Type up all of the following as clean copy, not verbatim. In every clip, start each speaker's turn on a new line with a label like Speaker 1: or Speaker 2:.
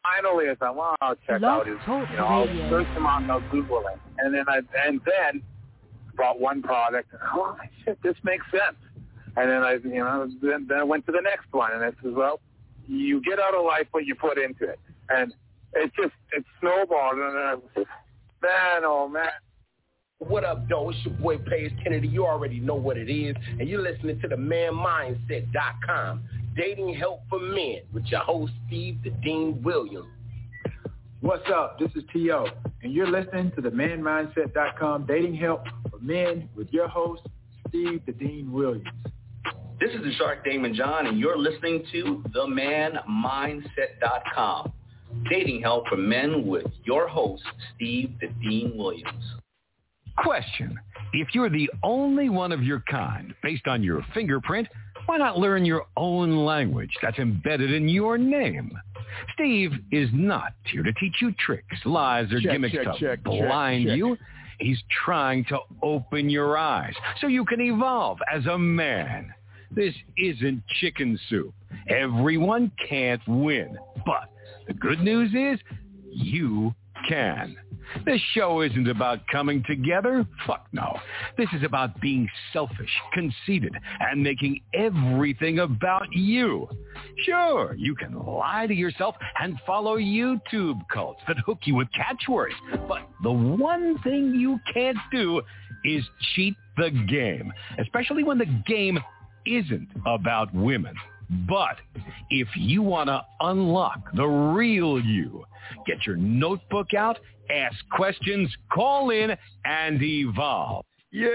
Speaker 1: finally I thought, well, I'll check out his, I'll search him on, I'll Google him. And then bought one product, and oh, shit, this makes sense. And then then I went to the next one, and I said, well, you get out of life what you put into it. And it snowballed, and I was just, man, oh, man.
Speaker 2: What up, though? It's your boy, Paige Kennedy. You already know what it is, and you're listening to the manmindset.com, dating help for men, with your host, Steve the Dean Williams.
Speaker 3: What's up? This is T.O., and you're listening to the manmindset.com, dating help for men, with your host, Steve the Dean Williams.
Speaker 4: This is the Shark Damon John, and you're listening to themanmindset.com, dating help for men, with your host, Steve the Dean Williams.
Speaker 5: Question: if you're the only one of your kind based on your fingerprint, why not learn your own language that's embedded in your name? Steve is not here to teach you tricks, lies, or gimmicks to blind you. He's trying to open your eyes so you can evolve as a man. This isn't chicken soup. Everyone can't win. But the good news is you can. This show isn't about coming together. Fuck no. This is about being selfish, conceited, and making everything about you. Sure, you can lie to yourself and follow YouTube cults that hook you with catchwords. But the one thing you can't do is cheat the game, especially when the game isn't about women. But if you want to unlock the real you, get your notebook out, ask questions, call in, and evolve.
Speaker 6: Yeah!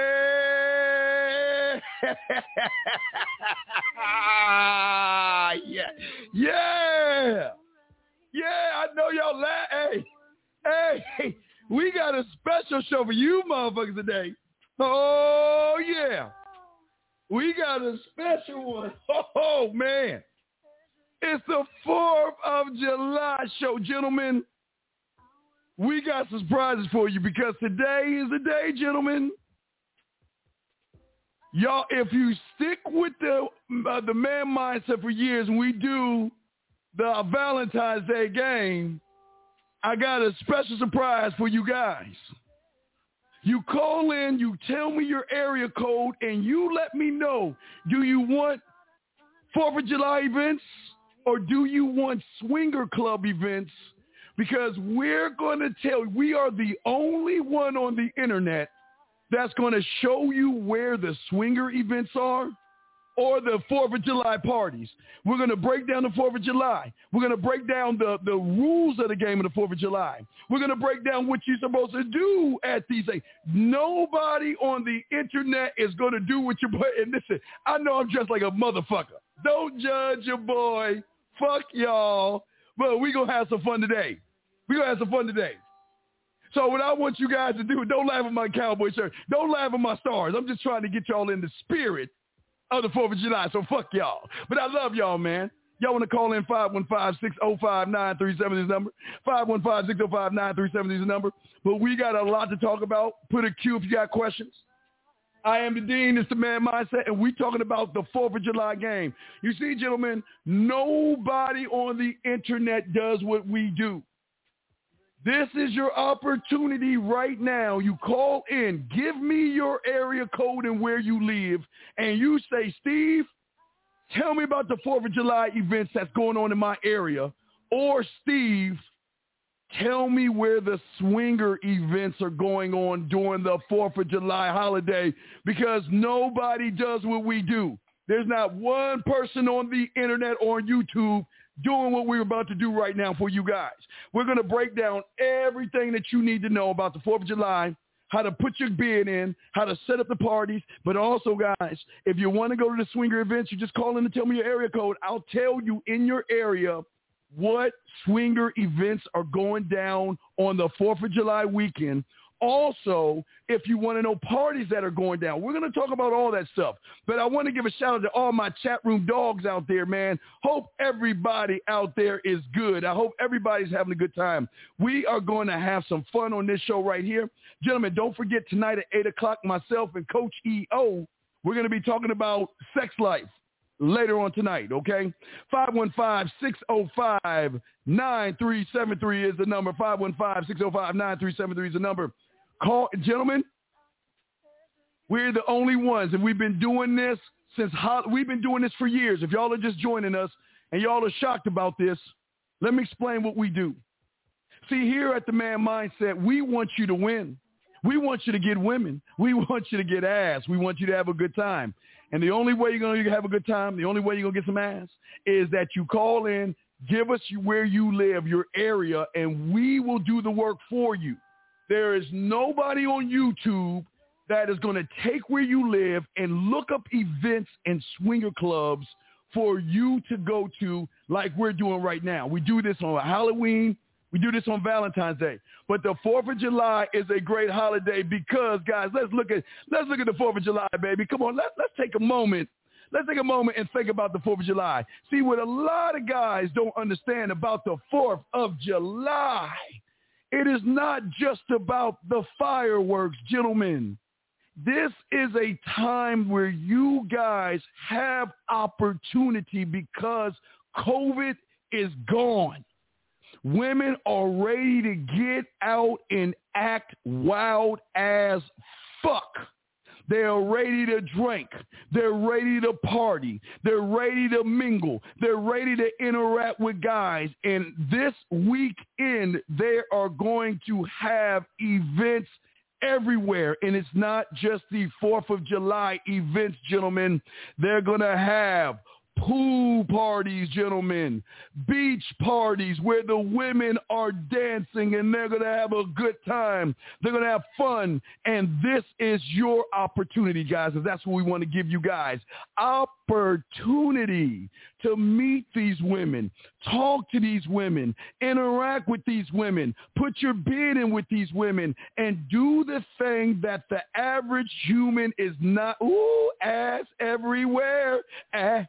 Speaker 6: Yeah! Yeah! Yeah, I know y'all Hey, we got a special show for you motherfuckers today. Oh, yeah. We got a special one. Oh, man. It's the 4th of July show, gentlemen. We got some surprises for you because today is the day, gentlemen. Y'all, if you stick with the man mindset for years and we do the Valentine's Day game, I got a special surprise for you guys. You call in, you tell me your area code, and you let me know, do you want 4th of July events or do you want swinger club events? Because we're going to tell you, we are the only one on the internet that's going to show you where the swinger events are or the 4th of July parties. We're going to break down the 4th of July. We're going to break down the rules of the game of the 4th of July. We're going to break down what you're supposed to do at these things. Nobody on the internet is going to do what you're doing. And listen, I know I'm dressed like a motherfucker. Don't judge your boy. Fuck y'all. But we're going to have some fun today. So what I want you guys to do, don't laugh at my cowboy shirt. Don't laugh at my stars. I'm just trying to get y'all in the spirit of the 4th of July, so fuck y'all. But I love y'all, man. Y'all want to call in 515-605-9370 is the number. 515-605-9370 is the number. But we got a lot to talk about. Put a Q if you got questions. I am the Dean. It's the Man Mindset, and we're talking about the 4th of July game. You see, gentlemen, nobody on the internet does what we do. This is your opportunity right now. You call in, give me your area code and where you live, and you say, Steve, tell me about the 4th of July events that's going on in my area. Or, Steve, tell me where the swinger events are going on during the 4th of July holiday, because nobody does what we do. There's not one person on the internet or on YouTube doing what we're about to do right now for you guys. We're going to break down everything that you need to know about the 4th of July, how to put your bid in, how to set up the parties. But also, guys, if you want to go to the swinger events, you just call in and tell me your area code. I'll tell you in your area what swinger events are going down on the 4th of July weekend. Also, if you want to know parties that are going down, we're going to talk about all that stuff. But I want to give a shout out to all my chat room dogs out there, man. Hope everybody out there is good. I hope everybody's having a good time. We are going to have some fun on this show right here. Gentlemen, don't forget tonight at 8 o'clock, myself and Coach E.O., we're going to be talking about sex life. later on tonight, okay? 515-605-9373 is the number. 515-605-9373 is the number. Call, gentlemen, we're the only ones, and we've been doing this we've been doing this for years. If y'all are just joining us and y'all are shocked about this, let me explain what we do. See, here at the Man Mindset, we want you to win. We want you to get women. We want you to get ass. We want you to have a good time. And the only way you're going to have a good time, the only way you're going to get some ass, is that you call in, give us where you live, your area, and we will do the work for you. There is nobody on YouTube that is going to take where you live and look up events and swinger clubs for you to go to like we're doing right now. We do this on Halloween. We do this on Valentine's Day. But the 4th of July is a great holiday because, guys, let's look at the 4th of July, baby. Come on, let's take a moment. Let's take a moment and think about the 4th of July. See, what a lot of guys don't understand about the 4th of July, it is not just about the fireworks, gentlemen. This is a time where you guys have opportunity because COVID is gone. Women are ready to get out and act wild as fuck. They're ready to drink. They're ready to party. They're ready to mingle. They're ready to interact with guys. And this weekend, they are going to have events everywhere. And it's not just the 4th of July events, gentlemen. They're going to have pool parties, gentlemen, beach parties where the women are dancing and they're going to have a good time. They're going to have fun. And this is your opportunity, guys. And that's what we want to give you guys. Opportunity to meet these women, talk to these women, interact with these women, put your bid in with these women, and do the thing that the average human is not. Ooh, ass everywhere. Ass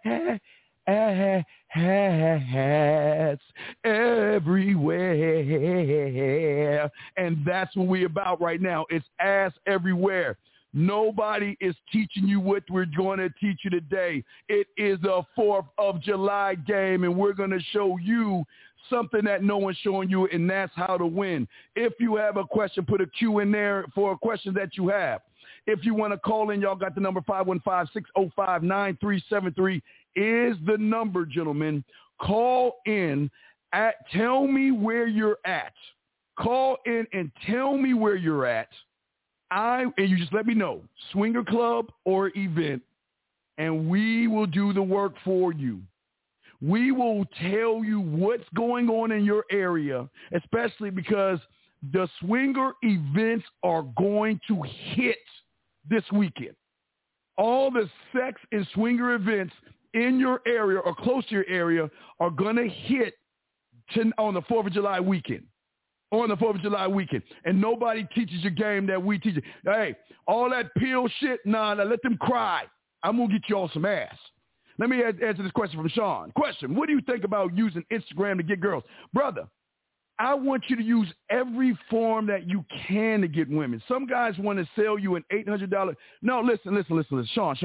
Speaker 6: everywhere. And that's what we're about right now. It's ass everywhere. Nobody is teaching you what we're going to teach you today. It is a 4th of July game, and we're going to show you something that no one's showing you, and that's how to win. If you have a question, put a Q in there for a question that you have. If you want to call in, y'all got the number 515-605-9373 is the number, gentlemen. Call in tell me where you're at. Call in and tell me where you're at. And you just let me know, swinger club or event, and we will do the work for you. We will tell you what's going on in your area, especially because the swinger events are going to hit this weekend. All the sex and swinger events in your area or close to your area are going to hit on the 4th of July weekend. On the 4th of July weekend. And nobody teaches your game that we teach. Hey, all that pill shit, nah, let them cry. I'm going to get you all some ass. Let me answer this question from Sean. Question, what do you think about using Instagram to get girls? Brother, I want you to use every form that you can to get women. Some guys want to sell you an $800. No, listen. Sean.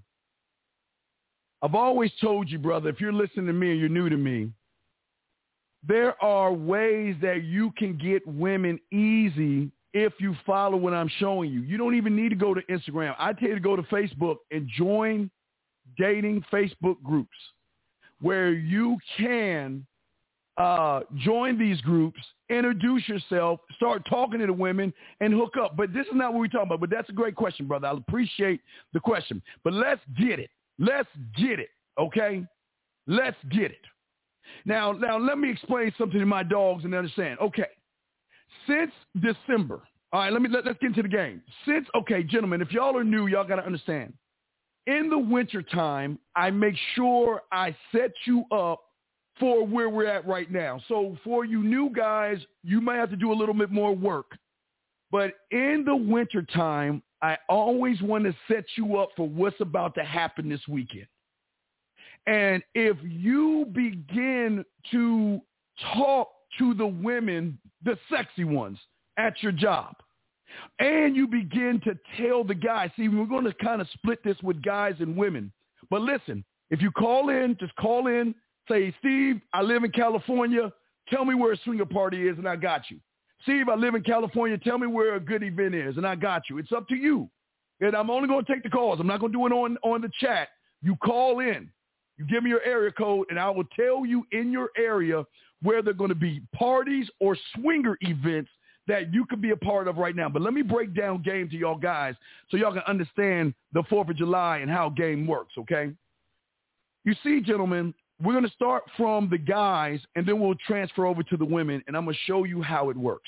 Speaker 6: I've always told you, brother, if you're listening to me and you're new to me, there are ways that you can get women easy if you follow what I'm showing you. You don't even need to go to Instagram. I tell you to go to Facebook and join dating Facebook groups where you can join these groups, introduce yourself, start talking to the women, and hook up. But this is not what we're talking about. But that's a great question, brother. I appreciate the question. But let's get it. Okay? Let's get it. Now, let me explain something to my dogs and understand. Okay, since December, all right, let's get into the game. Okay, gentlemen, if y'all are new, y'all got to understand. In the wintertime, I make sure I set you up for where we're at right now. So for you new guys, you might have to do a little bit more work. But in the wintertime, I always want to set you up for what's about to happen this weekend. And if you begin to talk to the women, the sexy ones at your job, and you begin to tell the guys, see, we're going to kind of split this with guys and women. But listen, If you call in, just call in, say, Steve, I live in California. Tell me where a swinger party is, and I got you. Steve, I live in California. Tell me where a good event is, and I got you. It's up to you. And I'm only going to take the calls. I'm not going to do it on the chat. You call in. You give me your area code, and I will tell you in your area where they're going to be parties or swinger events that you could be a part of right now. But let me break down game to y'all guys so y'all can understand the 4th of July and how game works, okay? You see, gentlemen, we're going to start from the guys, and then we'll transfer over to the women, and I'm going to show you how it works.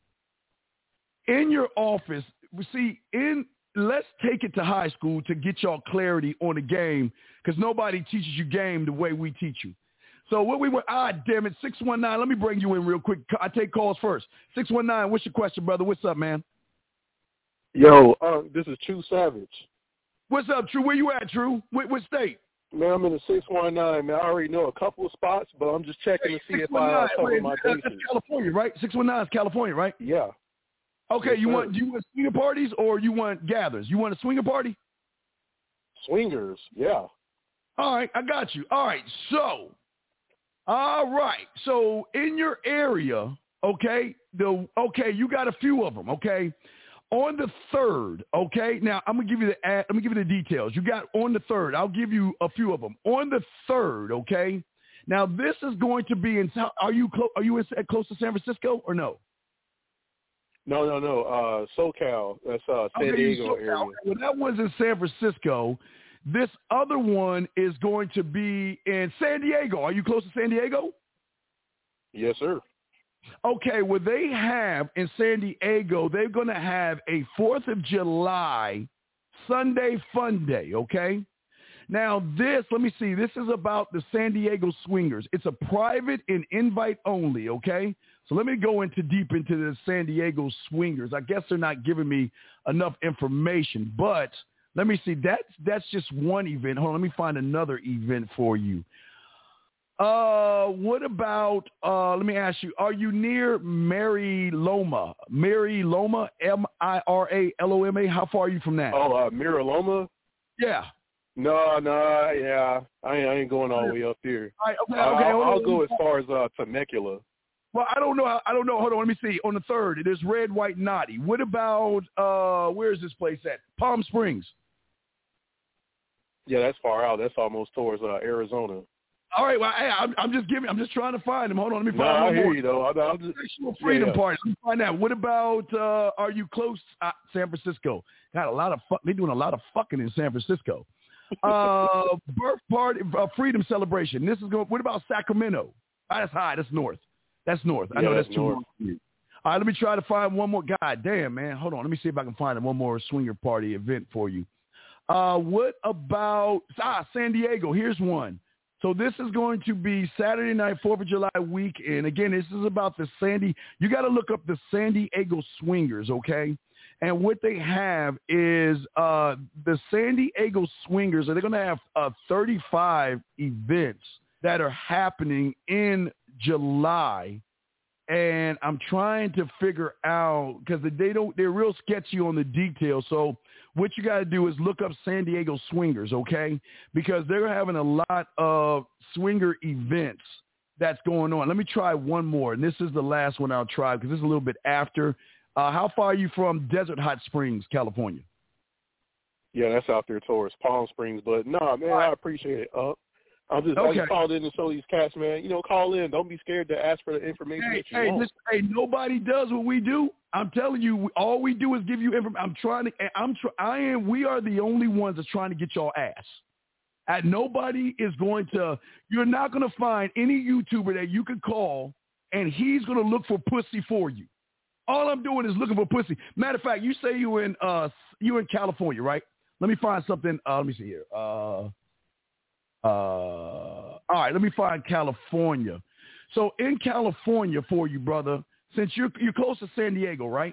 Speaker 6: In your office, let's take it to high school to get y'all clarity on the game, because nobody teaches you game the way we teach you. So what we were, damn it, 619, let me bring you in real quick. I take calls first. 619, what's your question, brother? What's up, man?
Speaker 7: Yo, this is True Savage.
Speaker 6: What's up, True? Where you at, True? What state?
Speaker 7: Man, I'm in the 619, man. I already know a couple of spots, but I'm just checking to see if I cover my bases.
Speaker 6: That's California, right? 619 is California, right?
Speaker 7: Yeah.
Speaker 6: Okay, do you want swinger parties or you want gathers? You want a swinger party?
Speaker 7: Swingers, yeah.
Speaker 6: All right, I got you. All right, so in your area, okay, you got a few of them, okay? On the 3rd, okay? Now, I'm going to give you the details. You got on the 3rd. I'll give you a few of them. On the 3rd, okay? Now, this is going to be in – are you close to San Francisco or no?
Speaker 7: No. SoCal. That's San Diego area.
Speaker 6: Well, that one's in San Francisco. This other one is going to be in San Diego. Are you close to San Diego?
Speaker 7: Yes, sir.
Speaker 6: Okay, well, they have in San Diego, they're going to have a 4th of July Sunday Fun Day, okay? Now, let me see, this is about the San Diego Swingers. It's a private and invite only, okay? So let me go deep into the San Diego Swingers. I guess they're not giving me enough information, but let me see. That's just one event. Hold on, let me find another event for you. What about, let me ask you, are you near Mira Loma? Mira Loma, Miraloma? How far are you from that?
Speaker 7: Oh, Mira Loma?
Speaker 6: Yeah.
Speaker 7: No, yeah. I ain't going all the way up there.
Speaker 6: All right, okay.
Speaker 7: I'll go as far as Temecula.
Speaker 6: Well, I don't know. Hold on, let me see. On the 3rd, it is Red, White, Naughty. What about, where is this place at? Palm Springs.
Speaker 7: Yeah, that's far out. That's almost towards Arizona.
Speaker 6: All right, well, hey, I'm just trying to find them. Hold on, let me find them.
Speaker 7: I hear you, though.
Speaker 6: Sexual Freedom Party. Let me find out. What about, are you close? San Francisco. Got a lot of they're doing a lot of fucking in San Francisco. Birth party, freedom celebration. This is going, what about Sacramento? That's high. That's north. I know that's too north for you. All right, let me try to find one more. God damn, man. Hold on. Let me see if I can find one more swinger party event for you. What about San Diego? Here's one. So this is going to be Saturday night, 4th of July weekend. Again, this is about you got to look up the San Diego Swingers, okay? And what they have is the San Diego Swingers, they're going to have 35 events that are happening in July. And I'm trying to figure out, because they're real sketchy on the details. So what you got to do is look up San Diego Swingers, okay? Because they're having a lot of swinger events that's going on. Let me try one more. And this is the last one I'll try because this is a little bit after. How far are you from Desert Hot Springs, California?
Speaker 7: Yeah, that's out there towards Palm Springs. But, no, man, I appreciate it. I just called in to show these cats, man. Call in. Don't be scared to ask for the information that you want.
Speaker 6: Hey, nobody does what we do. I'm telling you, all we do is give you information. We are the only ones that's trying to get y'all ass. And nobody is going to, you're not going to find any YouTuber that you can call and he's going to look for pussy for you. All I'm doing is looking for pussy. Matter of fact, you say you in California, right? Let me find something. Let me see here. All right, let me find California. So in California for you, brother, since you're close to San Diego, right?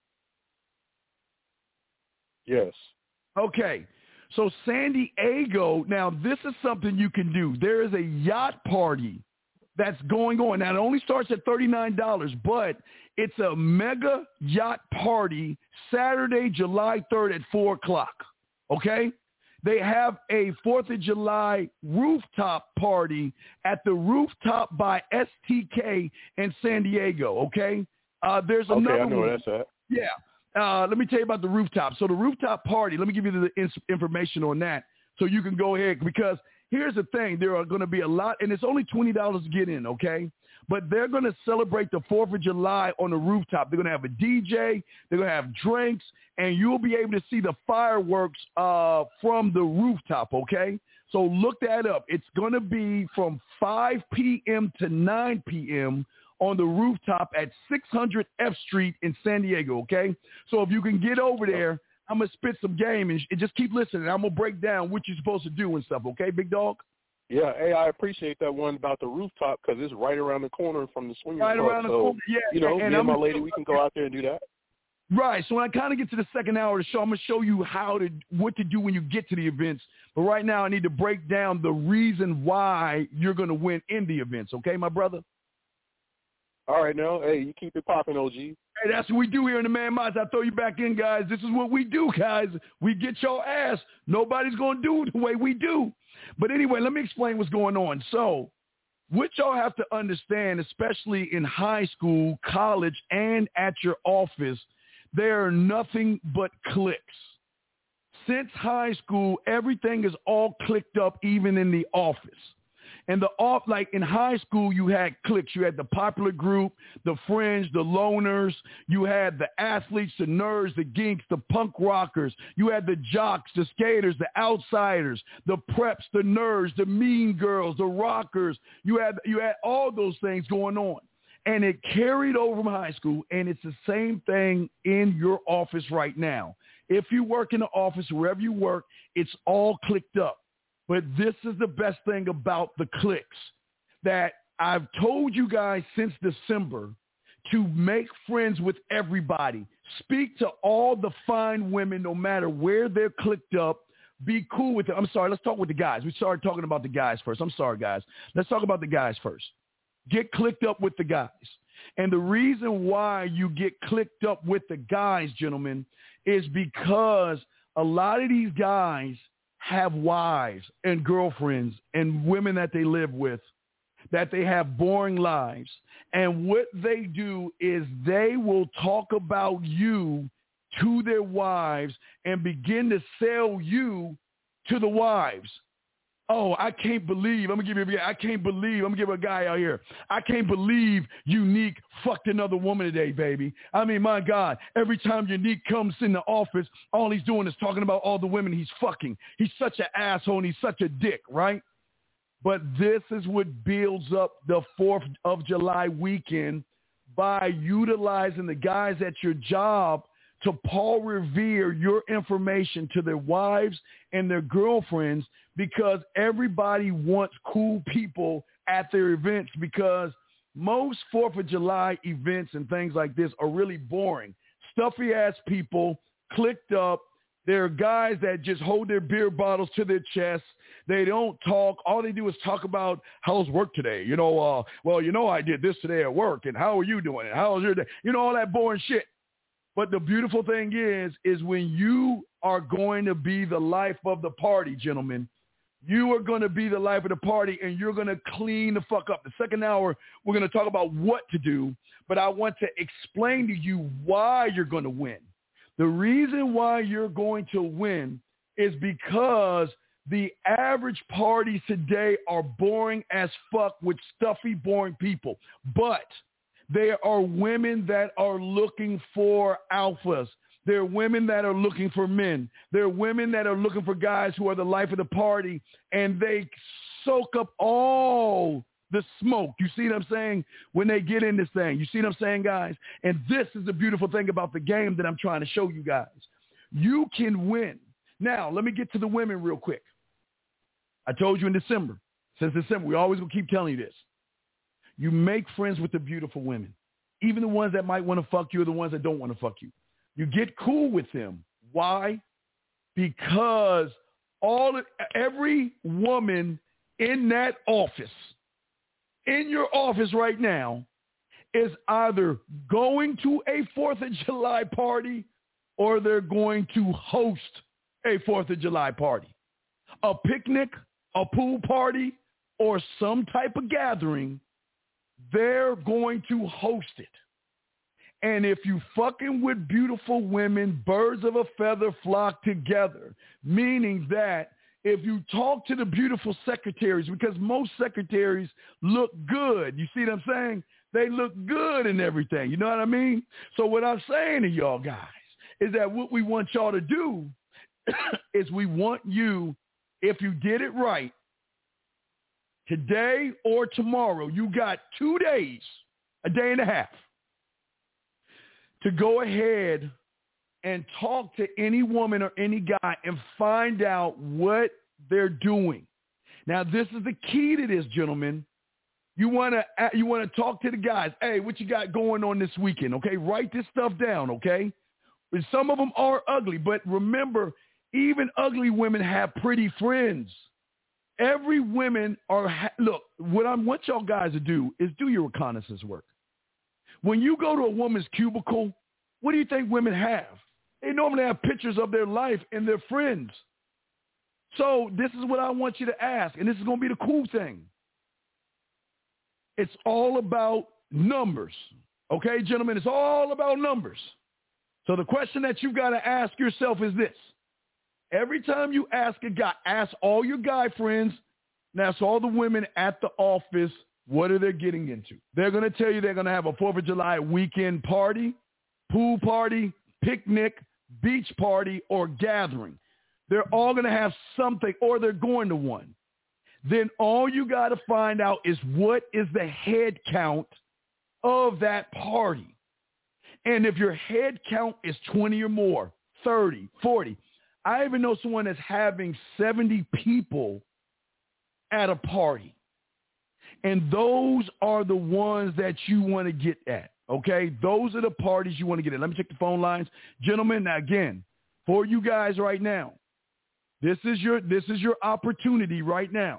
Speaker 7: Yes.
Speaker 6: Okay. So San Diego, now this is something you can do. There is a yacht party that's going on. Now it only starts at $39, but it's a mega yacht party Saturday, July 3rd at 4 o'clock. Okay? they have a 4th of July rooftop party at the Rooftop by STK in San Diego, okay? There's another
Speaker 7: I know
Speaker 6: one.
Speaker 7: where that's at.
Speaker 6: Yeah. Let me tell you about the rooftop. So the rooftop party, let me give you the information on that so you can go ahead, because here's the thing. There are going to be a lot, and it's only $20 to get in, okay? But they're going to celebrate the 4th of July on the rooftop. They're going to have a DJ. They're going to have drinks, and you'll be able to see the fireworks from the rooftop, okay? So look that up. It's going to be from 5 p.m. to 9 p.m. on the rooftop at 600 F Street in San Diego, okay? So if you can get over there, I'm going to spit some game and just keep listening. I'm going to break down what you're supposed to do and stuff, okay, big dog?
Speaker 7: Yeah, hey, I appreciate that one about the rooftop because it's right around the corner from the swingers club.
Speaker 6: Around the corner, yeah.
Speaker 7: You know, me and my lady, we can go out there and do that.
Speaker 6: Right. So when I kind of get to the second hour of the show, I'm going to show you what to do when you get to the events. But right now I need to break down the reason why you're going to win in the events, okay, my brother?
Speaker 7: All right, now, hey, you keep it popping, OG.
Speaker 6: Hey, that's what we do here in the Man Minds. I throw you back in, guys. This is what we do, guys. We get your ass. Nobody's going to do it the way we do. But anyway, let me explain what's going on. So what y'all have to understand, especially in high school, college, and at your office, there are nothing but cliques. Since high school, everything is all clicked up, even in the office. And like in high school, you had cliques. You had the popular group, the fringe, the loners. You had the athletes, the nerds, the geeks, the punk rockers. You had the jocks, the skaters, the outsiders, the preps, the nerds, the mean girls, the rockers. You had all those things going on. And it carried over from high school, and it's the same thing in your office right now. If you work in the office, wherever you work, it's all clicked up. But this is the best thing about the cliques, that I've told you guys since December to make friends with everybody. Speak to all the fine women, no matter where they're clicked up. Be cool with them. I'm sorry, let's talk with the guys. We started talking about the guys first. I'm sorry, guys. Let's talk about the guys first. Get clicked up with the guys. And the reason why you get clicked up with the guys, gentlemen, is because a lot of these guys have wives and girlfriends and women that they live with, that they have boring lives. And what they do is they will talk about you to their wives and begin to sell you to the wives. Oh, I can't believe, I'm going to give a guy out here. I can't believe Unique fucked another woman today, baby. I mean, my God, every time Unique comes in the office, all he's doing is talking about all the women he's fucking. He's such an asshole and he's such a dick, right? But this is what builds up the 4th of July weekend by utilizing the guys at your job to Paul Revere your information to their wives and their girlfriends, because everybody wants cool people at their events, because most 4th of July events and things like this are really boring. Stuffy-ass people, clicked up. There are guys that just hold their beer bottles to their chests. They don't talk. All they do is talk about, how's work today? I did this today at work, and how are you doing? And how was your day? All that boring shit. But the beautiful thing is when you are going to be the life of the party, gentlemen, you are going to be the life of the party, and you're going to clean the fuck up. The second hour, we're going to talk about what to do, but I want to explain to you why you're going to win. The reason why you're going to win is because the average parties today are boring as fuck with stuffy, boring people. But there are women that are looking for alphas. There are women that are looking for men. There are women that are looking for guys who are the life of the party, and they soak up all the smoke. You see what I'm saying? When they get in this thing. You see what I'm saying, guys? And this is the beautiful thing about the game that I'm trying to show you guys. You can win. Now, let me get to the women real quick. I told you in December. Since December, we always will keep telling you this. You make friends with the beautiful women, even the ones that might want to fuck you or the ones that don't want to fuck you. You get cool with them. Why? Because every woman in that office, in your office right now, is either going to a 4th of July party or they're going to host a 4th of July party. a picnic, a pool party, or some type of gathering, they're going to host it. And if you fucking with beautiful women, birds of a feather flock together, meaning that if you talk to the beautiful secretaries, because most secretaries look good, you see what I'm saying? They look good and everything, you know what I mean? So what I'm saying to y'all guys is that what we want y'all to do is we want you, if you did it right, today or tomorrow, you got 2 days, a day and a half, to go ahead and talk to any woman or any guy and find out what they're doing. Now, this is the key to this, gentlemen. You want to talk to the guys. Hey, what you got going on this weekend? Okay, write this stuff down. Okay, but some of them are ugly, but remember, even ugly women have pretty friends. Every women are. Look, what I want y'all guys to do is do your reconnaissance work. When you go to a woman's cubicle, what do you think women have? They normally have pictures of their life and their friends. So this is what I want you to ask, and this is going to be the cool thing. It's all about numbers. Okay, gentlemen, it's all about numbers. So the question that you've got to ask yourself is this. Every time you ask a guy, ask all your guy friends, and ask all the women at the office, what are they getting into? They're going to tell you they're going to have a 4th of July weekend party, pool party, picnic, beach party, or gathering. They're all going to have something, or they're going to one. Then all you got to find out is what is the head count of that party. And if your head count is 20 or more, 30, 40, I even know someone that's having 70 people at a party. And those are the ones that you want to get at, okay? Those are the parties you want to get at. Let me check the phone lines. Gentlemen, now again, for you guys right now, this is your opportunity right now.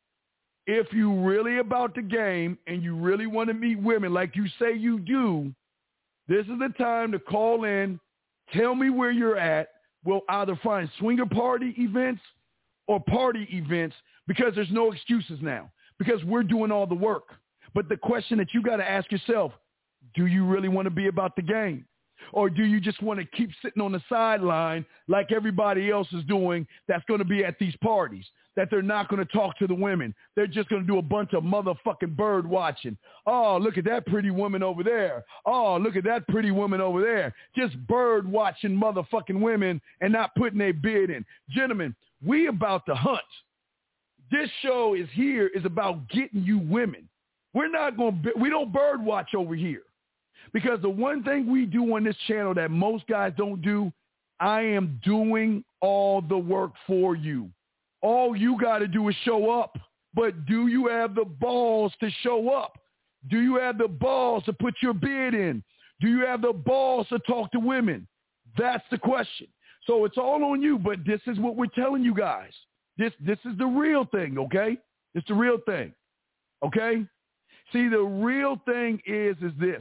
Speaker 6: If you really about the game and you really want to meet women like you say you do, this is the time to call in, tell me where you're at. We'll either find swinger party events or party events because there's no excuses now because we're doing all the work. But the question that you got to ask yourself, do you really want to be about the game? Or do you just want to keep sitting on the sideline like everybody else is doing that's going to be at these parties, that they're not going to talk to the women? They're just going to do a bunch of motherfucking bird watching. Oh, look at that pretty woman over there. Oh, look at that pretty woman over there. Just bird watching motherfucking women and not putting their bid in. Gentlemen, we about to hunt. This show is about getting you women. We don't bird watch over here. Because the one thing we do on this channel that most guys don't do, I am doing all the work for you. All you got to do is show up. But do you have the balls to show up? Do you have the balls to put your bid in? Do you have the balls to talk to women? That's the question. So it's all on you, but this is what we're telling you guys. This is the real thing, okay? It's the real thing, okay? See, the real thing is this.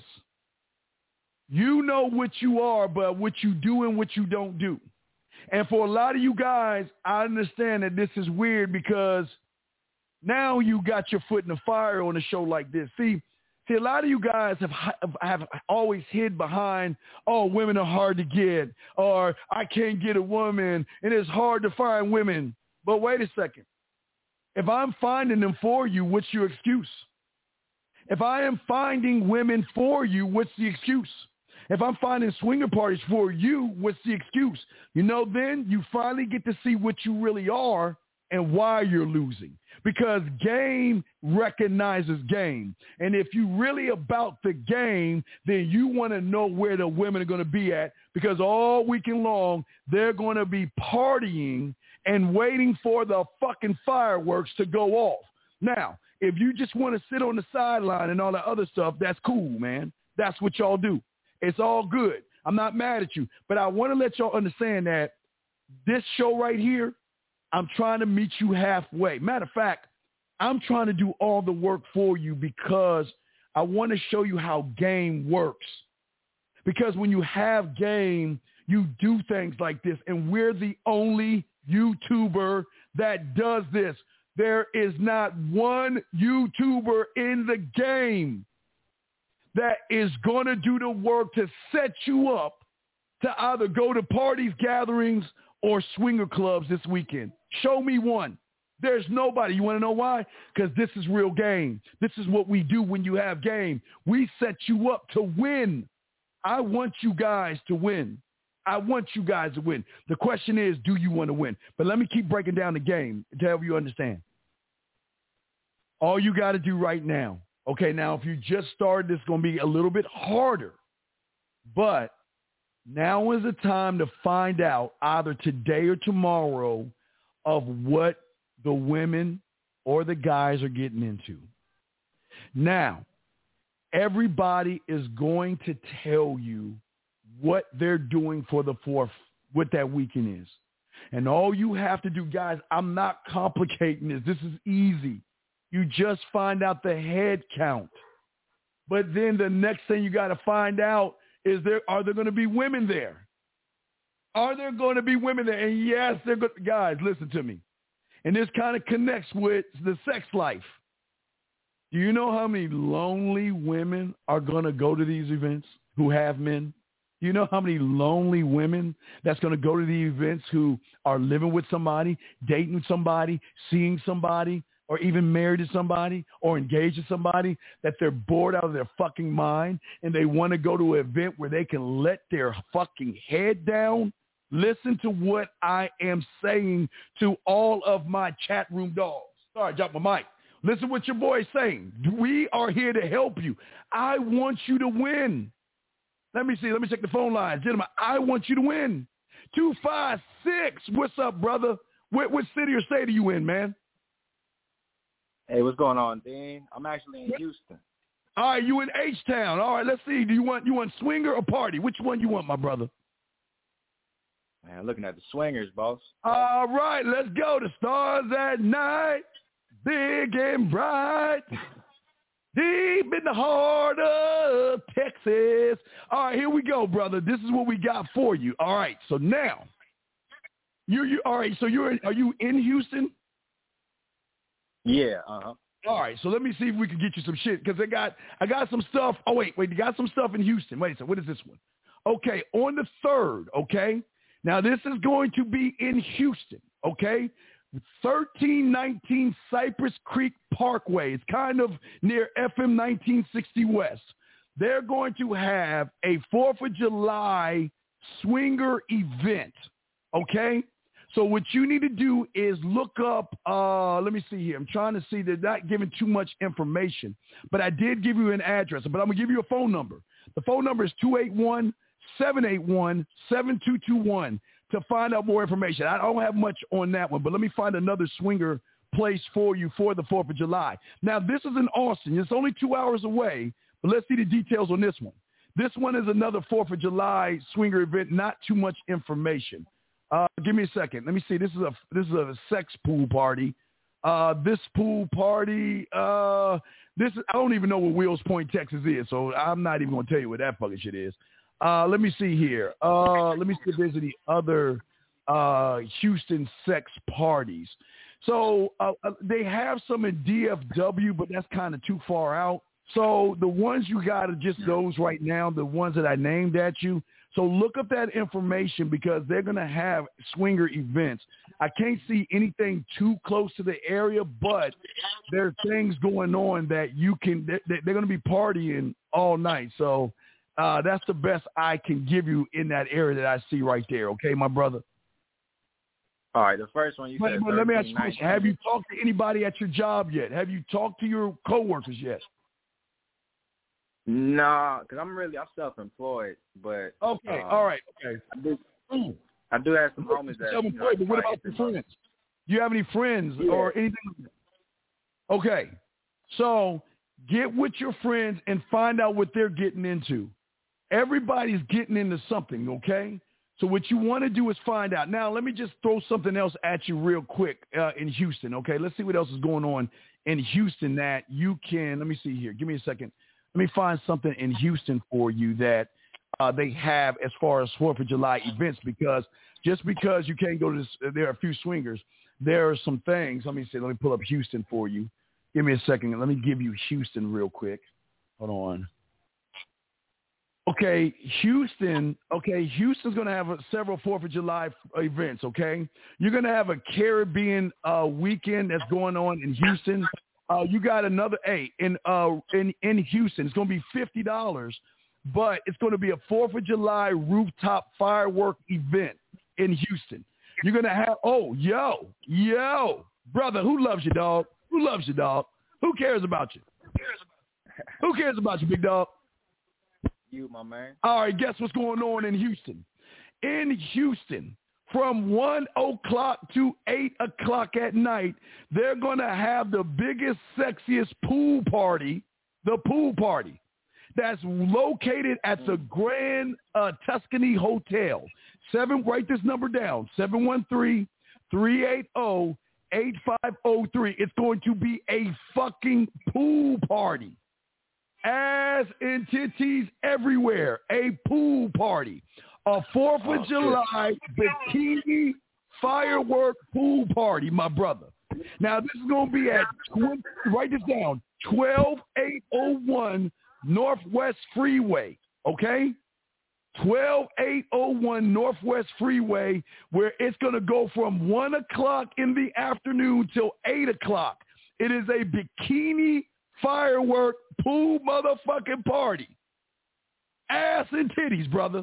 Speaker 6: You know what you are, but what you do and what you don't do. And for a lot of you guys, I understand that this is weird because now you got your foot in the fire on a show like this. See, a lot of you guys have always hid behind, oh, women are hard to get, or I can't get a woman, and it's hard to find women. But wait a second. If I'm finding them for you, what's your excuse? If I am finding women for you, what's the excuse? If I'm finding swinger parties for you, what's the excuse? You know, then you finally get to see what you really are and why you're losing. Because game recognizes game. And if you really about the game, then you want to know where the women are going to be at. Because all weekend long, they're going to be partying and waiting for the fucking fireworks to go off. Now, if you just want to sit on the sideline and all that other stuff, that's cool, man. That's what y'all do. It's all good. I'm not mad at you. But I want to let y'all understand that this show right here, I'm trying to meet you halfway. Matter of fact, I'm trying to do all the work for you because I want to show you how game works. Because when you have game, you do things like this. And we're the only YouTuber that does this. There is not one YouTuber in the game that is going to do the work to set you up to either go to parties, gatherings, or swinger clubs this weekend. Show me one. There's nobody. You want to know why? Because this is real game. This is what we do when you have game. We set you up to win. I want you guys to win. I want you guys to win. The question is, do you want to win? But let me keep breaking down the game to help you understand. All you got to do right now, okay, now if you just started, it's going to be a little bit harder. But now is the time to find out either today or tomorrow of what the women or the guys are getting into. Now, everybody is going to tell you what they're doing for the 4th, what that weekend is. And all you have to do, guys, I'm not complicating this. This is easy. You just find out the head count. But then the next thing you got to find out is are there going to be women there? Are there going to be women there? And yes, they're good. Guys, listen to me. And this kind of connects with the sex life. Do you know how many lonely women are going to go to these events who have men? Do you know how many lonely women that's going to go to the events who are living with somebody, dating somebody, seeing somebody, or even married to somebody or engaged to somebody, that they're bored out of their fucking mind and they want to go to an event where they can let their fucking head down? Listen to what I am saying to all of my chat room dogs. Sorry, I dropped my mic. Listen what your boy is saying. We are here to help you. I want you to win. Let me see. Let me check the phone lines. Gentlemen, I want you to win. 256. What's up, brother? What city or state are you in, man?
Speaker 8: Hey, what's going on, Dean? I'm actually in Houston.
Speaker 6: All right, you in H-Town. All right, let's see. Do you want swinger or party? Which one you want, my brother?
Speaker 8: Man, looking at the swingers, boss.
Speaker 6: All right, let's go. The stars at night, big and bright, deep in the heart of Texas. All right, here we go, brother. This is what we got for you. All right, so now, you all right, so are you in Houston?
Speaker 8: Yeah, uh-huh.
Speaker 6: All right, so let me see if we can get you some shit, because I got some stuff. Oh, wait, you got some stuff in Houston. Wait a second, what is this one? Okay, on the 3rd, okay? Now, this is going to be in Houston, okay? 1319 Cypress Creek Parkway. It's kind of near FM 1960 West. They're going to have a 4th of July swinger event, okay? So what you need to do is look up, let me see here. I'm trying to see. They're not giving too much information, but I did give you an address, but I'm going to give you a phone number. The phone number is 281-781-7221 to find out more information. I don't have much on that one, but let me find another swinger place for you for the 4th of July. Now, this is in Austin. It's only 2 hours away, but let's see the details on this one. This one is another 4th of July swinger event, not too much information. Give me a second. Let me see. This is a sex pool party. This pool party, I don't even know what Wills Point, Texas is, so I'm not even going to tell you what that fucking shit is. Let me see here. Let me see if there's any other Houston sex parties. So they have some in DFW, but that's kind of too far out. So the ones you got are just those right now, the ones that I named at you. So look up that information because they're going to have swinger events. I can't see anything too close to the area, but there are things going on that you can, they're going to be partying all night. So that's the best I can give you in that area that I see right there. Okay, my brother?
Speaker 8: All right, the first one you said.
Speaker 6: Let me ask you a question. Have you talked to anybody at your job yet? Have you talked to your coworkers yet?
Speaker 8: No, because I'm self-employed, but
Speaker 6: okay, all right, okay.
Speaker 8: I do have some homies that.
Speaker 6: Self-employed, but what about your friends? Do you have any friends or anything like that? Okay, so get with your friends and find out what they're getting into. Everybody's getting into something, okay? So what you want to do is find out. Now, let me just throw something else at you real quick in Houston, okay? Let's see what else is going on in Houston that you can. Let me see here. Give me a second. Let me find something in Houston for you that they have as far as 4th of July events, because just because you can't go to this, there are a few swingers there are some things. Let me pull up Houston for you. Give me a second. Let me give you Houston real quick. Hold on. Okay, Houston's going to have several 4th of July events, okay? You're going to have a Caribbean weekend that's going on in Houston. You got another, in Houston, it's going to be $50, but it's going to be a 4th of July rooftop firework event in Houston. You're going to have, brother, who loves you, dog? Who loves you, dog? Who cares about you? Who cares about you, big dog?
Speaker 8: You, my man.
Speaker 6: All right, guess what's going on in Houston? In Houston, from 1 o'clock to 8 o'clock at night, they're going to have the biggest, sexiest pool party, the pool party, that's located at the Grand Tuscany Hotel. Write this number down, 713-380-8503. It's going to be a fucking pool party. Ass and titties everywhere. A pool party. A 4th of July bikini firework pool party, my brother. Now, this is going to be at, write this down, 12801 Northwest Freeway, okay? 12801 Northwest Freeway, where it's going to go from 1 o'clock in the afternoon till 8 o'clock. It is a bikini firework pool motherfucking party. Ass and titties, brother.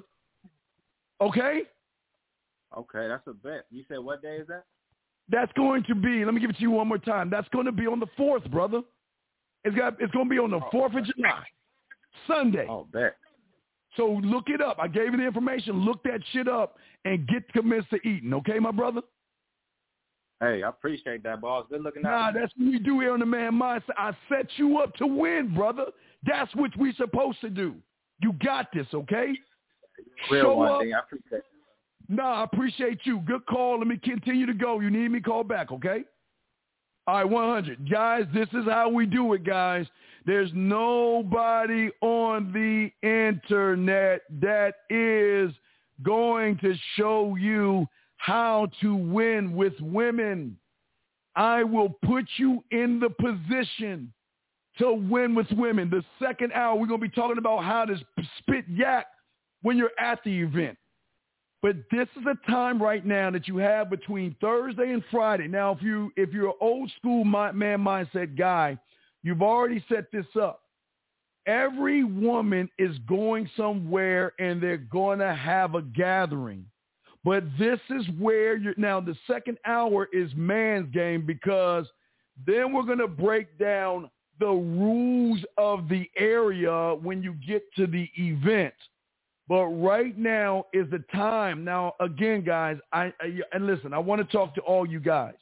Speaker 6: Okay?
Speaker 8: Okay, that's a bet. You said what day is that?
Speaker 6: That's going to be, let me give it to you one more time. That's going to be on the 4th, brother. It's going to be on the 4th of July, Sunday.
Speaker 8: Oh, bet.
Speaker 6: So look it up. I gave you the information. Look that shit up and get commenced to eating. Okay, my brother?
Speaker 8: Hey, I appreciate that, boss. Good looking out.
Speaker 6: Nah, that's what we do here on the Man Mindset. I set you up to win, brother. That's what we supposed to do. You got this, okay?
Speaker 8: Real one thing. I appreciate it.
Speaker 6: Nah, I appreciate you. Good call. Let me continue to go. You need me, call back, okay? All right, 100. Guys, this is how we do it, guys. There's nobody on the internet that is going to show you how to win with women. I will put you in the position to win with women. The second hour, we're going to be talking about how to spit yak when you're at the event. But this is a time right now that you have between Thursday and Friday. Now, if you're an old school man mindset guy, you've already set this up. Every woman is going somewhere and they're going to have a gathering. But this is where now the second hour is man's game, because then we're going to break down the rules of the area when you get to the event. But right now is the time. Now, again, guys, and listen, I want to talk to all you guys.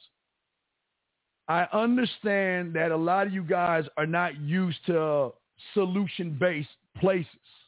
Speaker 6: I understand that a lot of you guys are not used to solution-based places.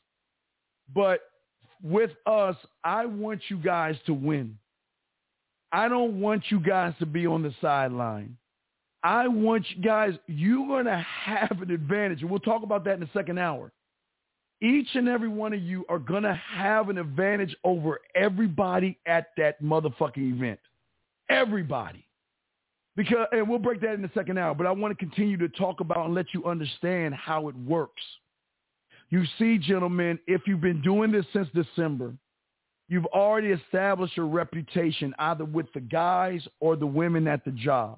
Speaker 6: But with us, I want you guys to win. I don't want you guys to be on the sideline. I want you guys, you're going to have an advantage. And we'll talk about that in the second hour. Each and every one of you are going to have an advantage over everybody at that motherfucking event. Everybody. And we'll break that in the second hour, but I want to continue to talk about and let you understand how it works. You see, gentlemen, if you've been doing this since December, you've already established a reputation either with the guys or the women at the job.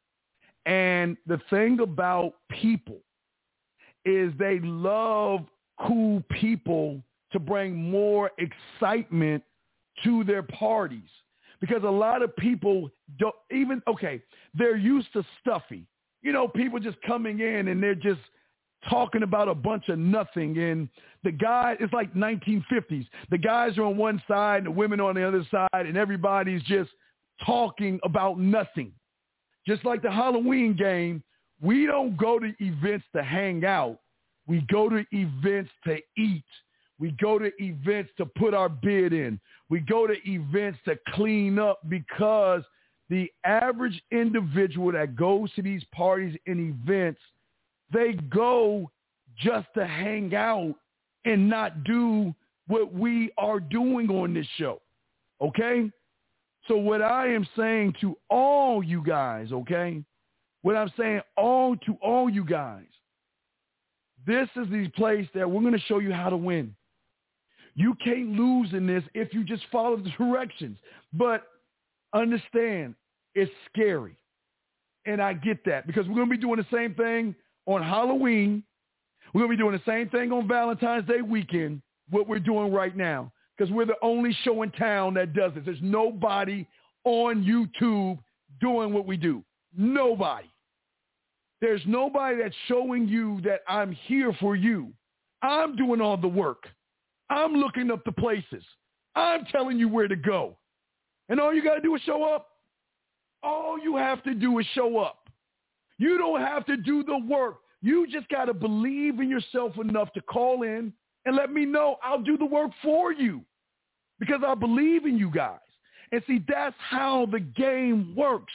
Speaker 6: And the thing about people is they love cool people to bring more excitement to their parties. Because a lot of people don't even, they're used to stuffy. You know, people just coming in and they're just talking about a bunch of nothing. And the guy, it's like 1950s. The guys are on one side and the women on the other side, and everybody's just talking about nothing. Just like the Halloween game, we don't go to events to hang out. We go to events to eat. We go to events to put our bid in. We go to events to clean up, because the average individual that goes to these parties and events, they go just to hang out and not do what we are doing on this show. Okay? So what I am saying to all you guys, okay, what I'm saying to all you guys, this is the place that we're going to show you how to win. You can't lose in this if you just follow the directions. But understand, it's scary. And I get that because we're going to be doing the same thing on Halloween. We're going to be doing the same thing on Valentine's Day weekend, what we're doing right now, because we're the only show in town that does this. There's nobody on YouTube doing what we do. Nobody. There's nobody that's showing you that I'm here for you. I'm doing all the work. I'm looking up the places. I'm telling you where to go. And all you got to do is show up. All you have to do is show up. You don't have to do the work. You just got to believe in yourself enough to call in and let me know. I'll do the work for you because I believe in you guys. And see, that's how the game works.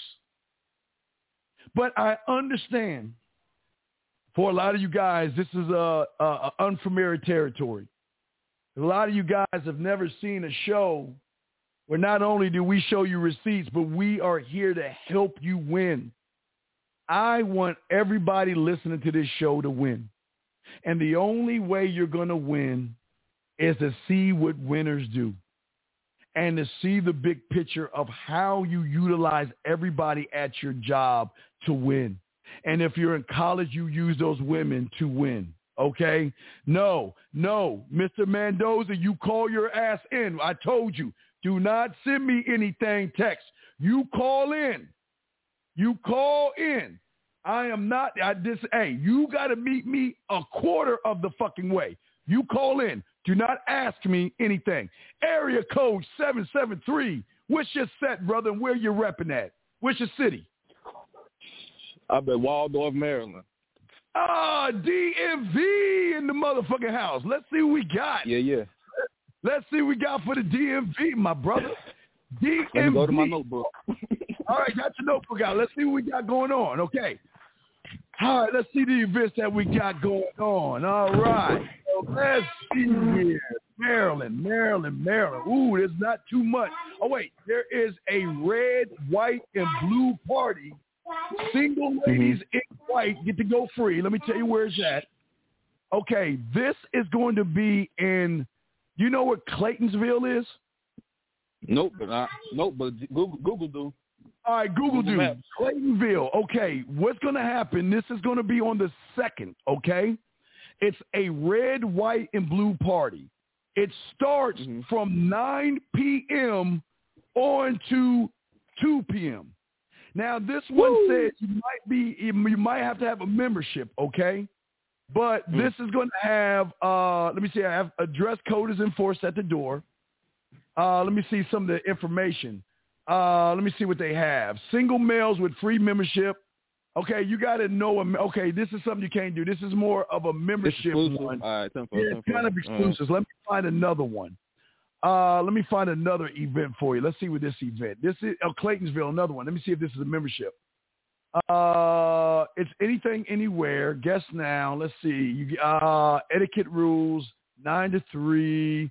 Speaker 6: But I understand for a lot of you guys, this is unfamiliar territory. A lot of you guys have never seen a show where not only do we show you receipts, but we are here to help you win. I want everybody listening to this show to win. And the only way you're going to win is to see what winners do and to see the big picture of how you utilize everybody at your job to win. And if you're in college, you use those women to win. Okay? No, Mr. Mendoza, you call your ass in. I told you, do not send me anything text. You call in. You call in. I am not, hey, you got to meet me a quarter of the fucking way. You call in. Do not ask me anything. Area code 773. What's your set, brother, and where you repping at? What's your city?
Speaker 9: I'm in Waldorf, Maryland.
Speaker 6: DMV in the motherfucking house. Let's see what we got.
Speaker 9: Yeah.
Speaker 6: Let's see what we got for the DMV, my brother. DMV.
Speaker 9: Let me go to my notebook.
Speaker 6: All right, got your notebook out. Let's see what we got going on. Okay. All right, let's see the events that we got going on. All right. So let's see here. Maryland. Ooh, there's not too much. Oh, wait. There is a red, white, and blue party. Single ladies in white get to go free. Let me tell you where it's at. Okay, this is going to be in, you know what Claytonsville is?
Speaker 9: Nope, but Google do.
Speaker 6: All right, Google do. Claytonville. Okay, what's going to happen, this is going to be on the 2nd, okay? It's a red, white, and blue party. It starts from 9 p.m. on to 2 p.m. Now, this one says you might have to have a membership, okay? But this is going to have, let me see, I have a dress code is enforced at the door. Let me see some of the information. Let me see what they have. Single males with free membership. Okay, you got to know. Okay, this is something you can't do. This is more of a membership one.
Speaker 9: All right,
Speaker 6: it's kind of exclusive. Let me find another one. Let me find another event for you. Let's see what this event. This is Claytonsville, another one. Let me see if this is a membership. It's anything, anywhere. Guess now. Let's see. You etiquette rules 9 to 3.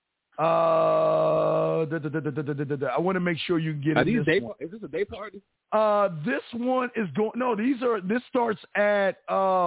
Speaker 6: I want to make sure you get it.
Speaker 9: Is this a day party?
Speaker 6: This one is going. No, this starts at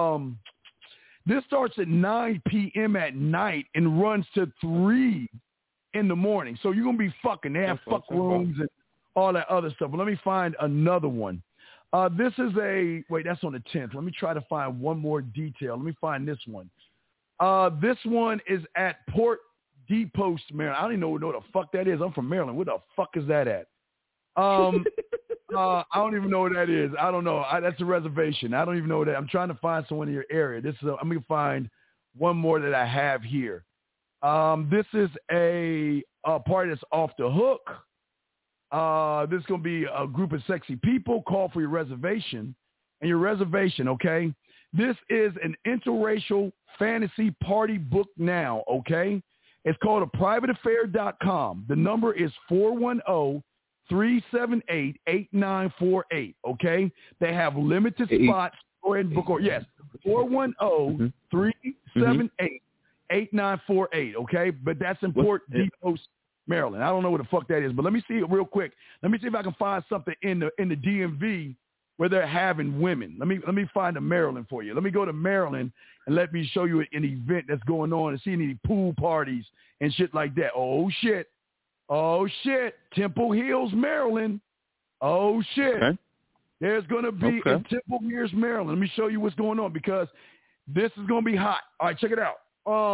Speaker 6: 9 p.m. at night and runs to 3 in the morning. So you're gonna be fucking. They have fuck rooms and all that other stuff. But let me find another one. This is that's on the 10th. Let me try to find one more detail. Let me find this one. This one is at Port Depot, Maryland. I don't even know what the fuck that is. I'm from Maryland. Where the fuck is that at? I don't even know what that is. I don't know. That's a reservation. I don't even know that. I'm trying to find someone in your area. I'm going to find one more that I have here. This is a party that's off the hook. This is going to be a group of sexy people. Call for your reservation. And your reservation, okay? This is an interracial fantasy party book now, okay? It's called aprivateaffair.com. The number is 410-378-8948, okay? They have limited spots. Go ahead and book. Yes, 410-378-8948, okay? But that's important. Maryland. I don't know what the fuck that is, but let me see it real quick. Let me see if I can find something in the DMV where they're having women. Let me find a Maryland for you. Let me go to Maryland and let me show you an event that's going on and see any pool parties and shit like that. Oh shit. Temple Hills, Maryland. Oh shit. Okay. There's going to be in Temple Hills, Maryland. Let me show you what's going on because this is going to be hot. All right, check it out.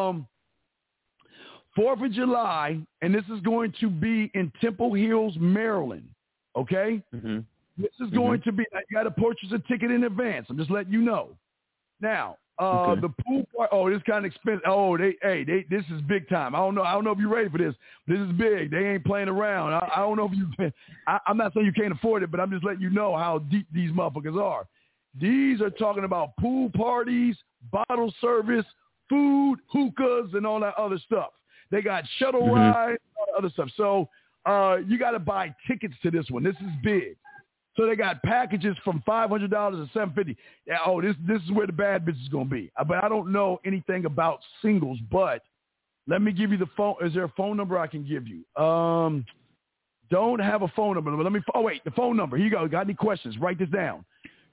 Speaker 6: 4th of July, and this is going to be in Temple Hills, Maryland. Okay? Mm-hmm. This is going to be, you got to purchase a ticket in advance. I'm just letting you know. Now, the pool part, this is kind of expensive. This is big time. I don't know if you're ready for this. This is big. They ain't playing around. I don't know if you, I'm not saying you can't afford it, but I'm just letting you know how deep these motherfuckers are. These are talking about pool parties, bottle service, food, hookahs, and all that other stuff. They got shuttle rides, all that other stuff. So you got to buy tickets to this one. This is big. So they got packages from $500 to $750. This is where the bad bitch is going to be. But I don't know anything about singles, but let me give you the phone. Is there a phone number I can give you? Don't have a phone number. But the phone number. Here you go. Got any questions? Write this down.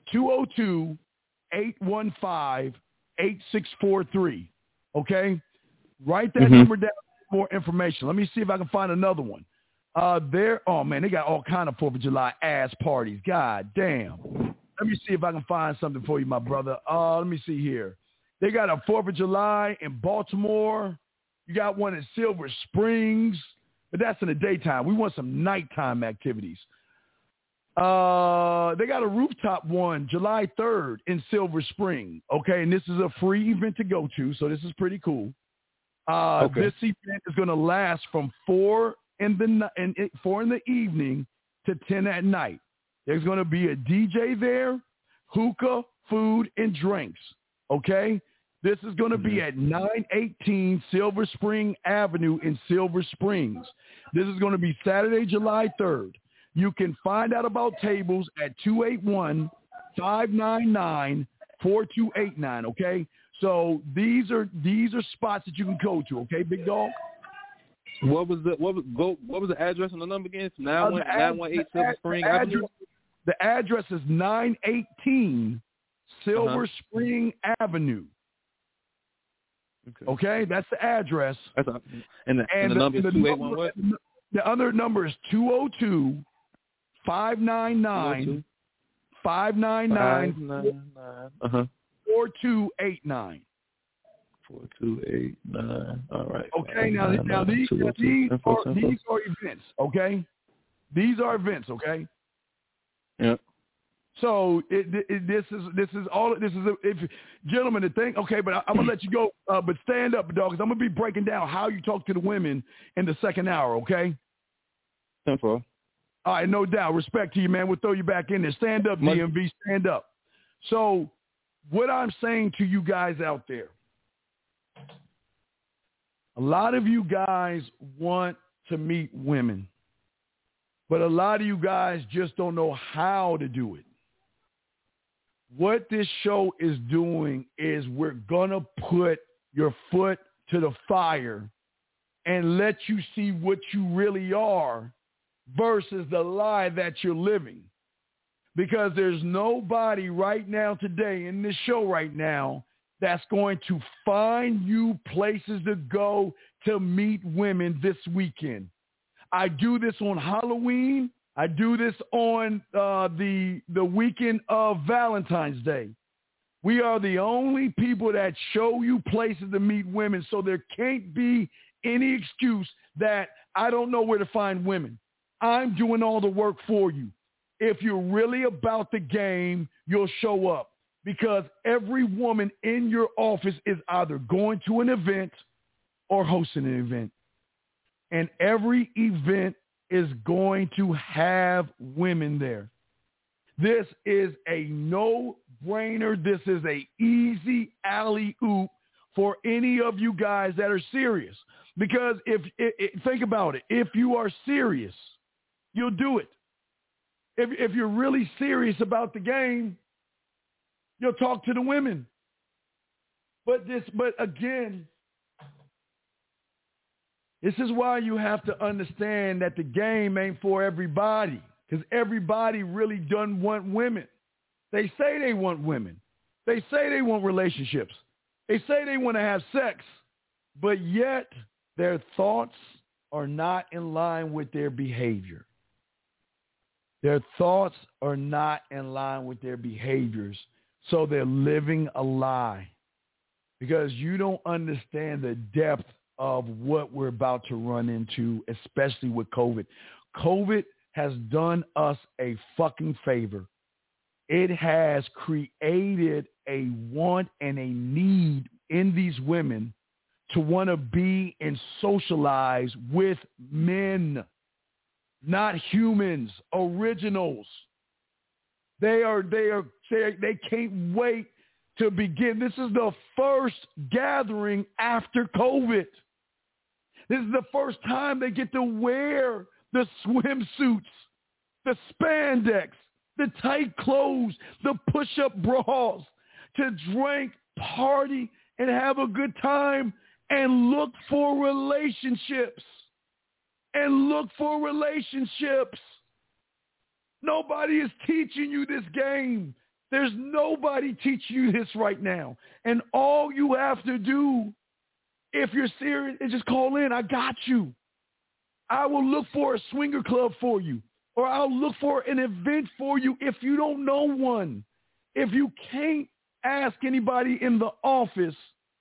Speaker 6: 202-815-8643. Okay? Write that number down for more information. Let me see if I can find another one. They got all kind of 4th of July ass parties. God damn. Let me see if I can find something for you, my brother. Let me see here. They got a 4th of July in Baltimore. You got one in Silver Springs, but that's in the daytime. We want some nighttime activities. They got a rooftop one July 3rd in Silver Spring. Okay, and this is a free event to go to, so this is pretty cool. This event is going to last from 4 in the evening to 10 at night. There's going to be a DJ there, hookah, food, and drinks. Okay? This is going to be at 918 Silver Spring Avenue in Silver Springs. This is going to be Saturday, July 3rd. You can find out about tables at 281-599-4289, okay? So these are spots that you can go to, okay, big dog?
Speaker 9: What was the address and the number again? 918 Silver Spring Avenue?
Speaker 6: The address is 918 Silver Spring Avenue. Okay, that's the address.
Speaker 9: And the number is 281 what?
Speaker 6: The other number is 202-599-599. 4289.
Speaker 9: 4289. All right.
Speaker 6: Okay. Now these are events. Okay. These are events. Okay.
Speaker 9: Yeah.
Speaker 6: So this is all. If gentlemen, the thing. Okay, but I'm gonna let you go. But stand up, dog, because I'm gonna be breaking down how you talk to the women in the second hour. Okay.
Speaker 9: Simple.
Speaker 6: All right, no doubt. Respect to you, man. We'll throw you back in there. Stand up, DMV. Stand up. So what I'm saying to you guys out there, a lot of you guys want to meet women, but a lot of you guys just don't know how to do it. What this show is doing is we're going to put your foot to the fire and let you see what you really are versus the lie that you're living. Because there's nobody right now today in this show right now that's going to find you places to go to meet women this weekend. I do this on Halloween. I do this on the weekend of Valentine's Day. We are the only people that show you places to meet women, so there can't be any excuse that I don't know where to find women. I'm doing all the work for you. If you're really about the game, you'll show up, because every woman in your office is either going to an event or hosting an event. And every event is going to have women there. This is a no-brainer. This is a easy alley-oop for any of you guys that are serious. Because think about it. If you are serious, you'll do it. If you're really serious about the game, you'll talk to the women. But again, This is why you have to understand that the game ain't for everybody, because everybody really doesn't want women. They say they want women. They say they want relationships. They say they want to have sex, but yet their thoughts are not in line with their behavior. Their thoughts are not in line with their behaviors, so they're living a lie because you don't understand the depth of what we're about to run into, especially with COVID. COVID has done us a fucking favor. It has created a want and a need in these women to want to be and socialize with men, not humans, originals. They can't wait to begin. This is the first gathering after COVID. This is the first time they get to wear the swimsuits, the spandex, the tight clothes, the push-up bras, to drink, party, and have a good time and look for relationships. Nobody is teaching you this game. There's nobody teaching you this right now. And all you have to do, if you're serious, is just call in. I got you. I will look for a swinger club for you, or I'll look for an event for you if you don't know one. If you can't ask anybody in the office,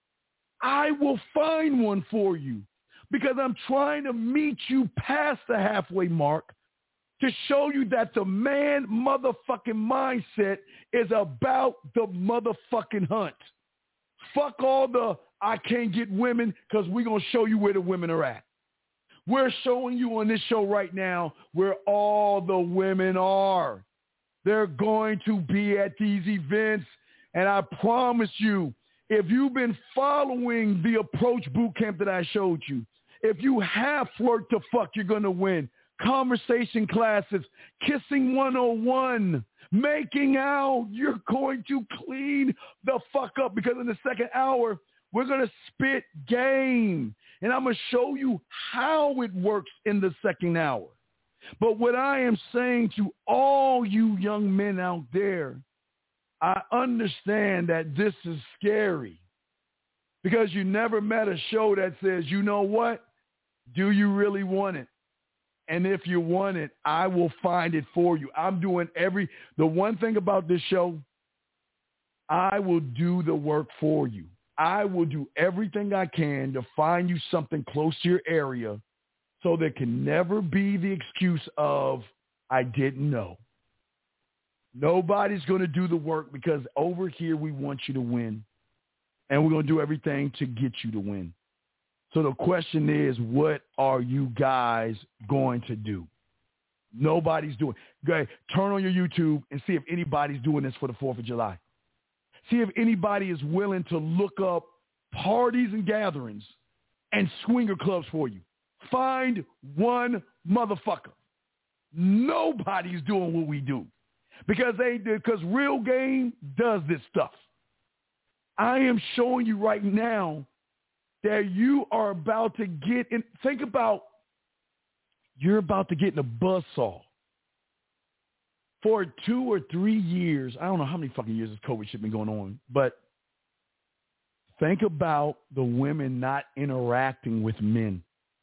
Speaker 6: I will find one for you, because I'm trying to meet you past the halfway mark to show you that the man motherfucking mindset is about the motherfucking hunt. Fuck all the I can't get women, because we're going to show you where the women are at. We're showing you on this show right now where all the women are. They're going to be at these events, and I promise you, if you've been following the approach boot camp that I showed you, if you have Flirt to Fuck, you're going to win. Conversation classes, Kissing 101, making out, you're going to clean the fuck up, because in the second hour, we're going to spit game. And I'm going to show you how it works in the second hour. But what I am saying to all you young men out there, I understand that this is scary, because you never met a show that says, you know what? Do you really want it? And if you want it, I will find it for you. I'm doing the one thing about this show, I will do the work for you. I will do everything I can to find you something close to your area, so there can never be the excuse of, I didn't know. Nobody's going to do the work, because over here we want you to win, and we're going to do everything to get you to win. So the question is, what are you guys going to do? Nobody's doing. Go ahead, turn on your YouTube and see if anybody's doing this for the 4th of July. See if anybody is willing to look up parties and gatherings and swinger clubs for you. Find one motherfucker. Nobody's doing what we do, because Real Game does this stuff. I am showing you right now that you are about to get in. Think about, you're about to get in a buzzsaw. For 2 or 3 years, I don't know how many fucking years this COVID shit been going on, but think about the women not interacting with men.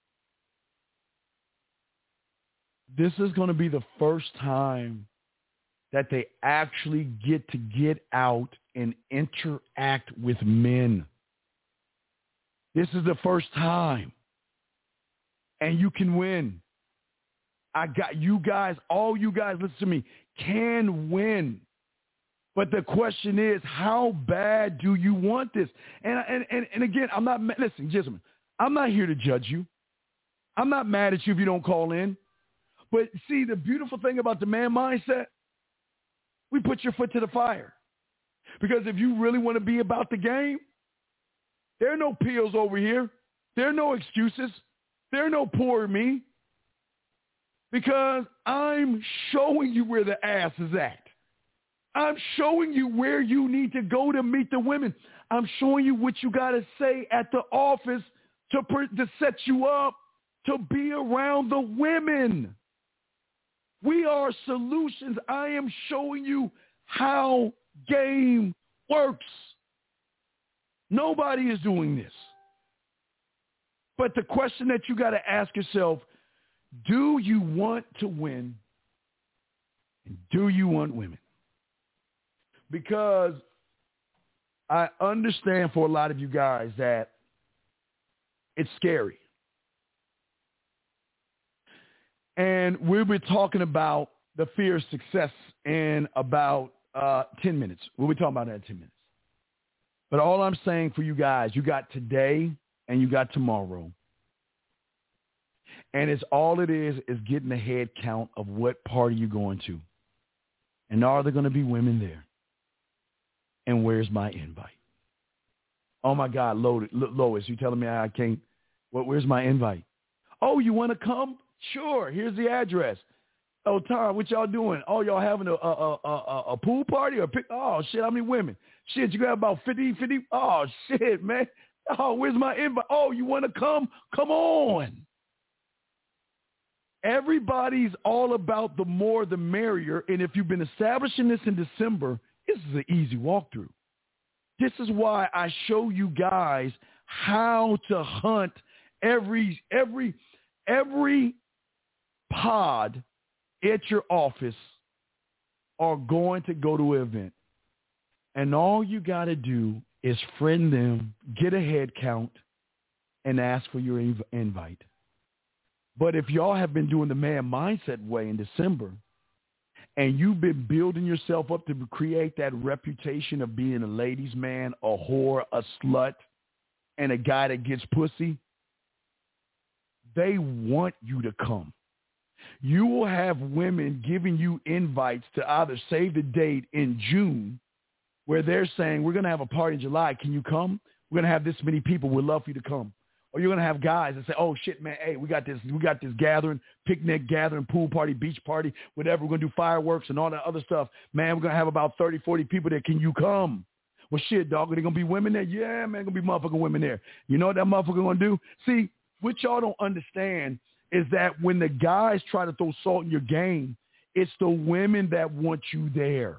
Speaker 6: This is going to be the first time that they actually get out and interact with men. This is the first time. And you can win. I got you guys, all you guys, listen to me, can win. But the question is, how bad do you want this? And again, listen, gentlemen, I'm not here to judge you. I'm not mad at you if you don't call in. But see, the beautiful thing about the man mindset, we put your foot to the fire. Because if you really want to be about the game, there are no pills over here. There are no excuses. There are no poor me. Because I'm showing you where the ass is at. I'm showing you where you need to go to meet the women. I'm showing you what you got to say at the office to set you up to be around the women. We are solutions. I am showing you how game works. Nobody is doing this. But the question that you got to ask yourself, do you want to win? And do you want women? Because I understand for a lot of you guys that it's scary. And we'll be talking about the fear of success in about 10 minutes. We'll be talking about that in 10 minutes. But all I'm saying for you guys, you got today and you got tomorrow. And it's all it is getting a head count of what party you're going to. And are there going to be women there? And where's my invite? Oh, my God, Lois, you telling me I can't? Where's my invite? Oh, you want to come? Sure, here's the address. Oh, Tom, what y'all doing? Oh, y'all having a pool party or pick? Oh, shit, how many women? Shit, you got about 50? Oh, shit, man. Oh, where's my invite? Oh, you want to come? Come on. Everybody's all about the more the merrier, and if you've been establishing this in December, this is an easy walkthrough. This is why I show you guys how to hunt every pod at your office are going to go to an event. And all you got to do is friend them, get a head count, and ask for your invite. But if y'all have been doing the man mindset way in December, and you've been building yourself up to create that reputation of being a ladies' man, a whore, a slut, and a guy that gets pussy, they want you to come. You will have women giving you invites to either save the date in June where they're saying, we're going to have a party in July. Can you come? We're going to have this many people. We'd love for you to come. Or you're going to have guys that say, oh, shit, man, hey, we got this gathering, picnic gathering, pool party, beach party, whatever. We're going to do fireworks and all that other stuff. Man, we're going to have about 30, 40 people there. Can you come? Well, shit, dog, are there going to be women there? Yeah, man, going to be motherfucking women there. You know what that motherfucker going to do? See, what y'all don't understand is that when the guys try to throw salt in your game, it's the women that want you there.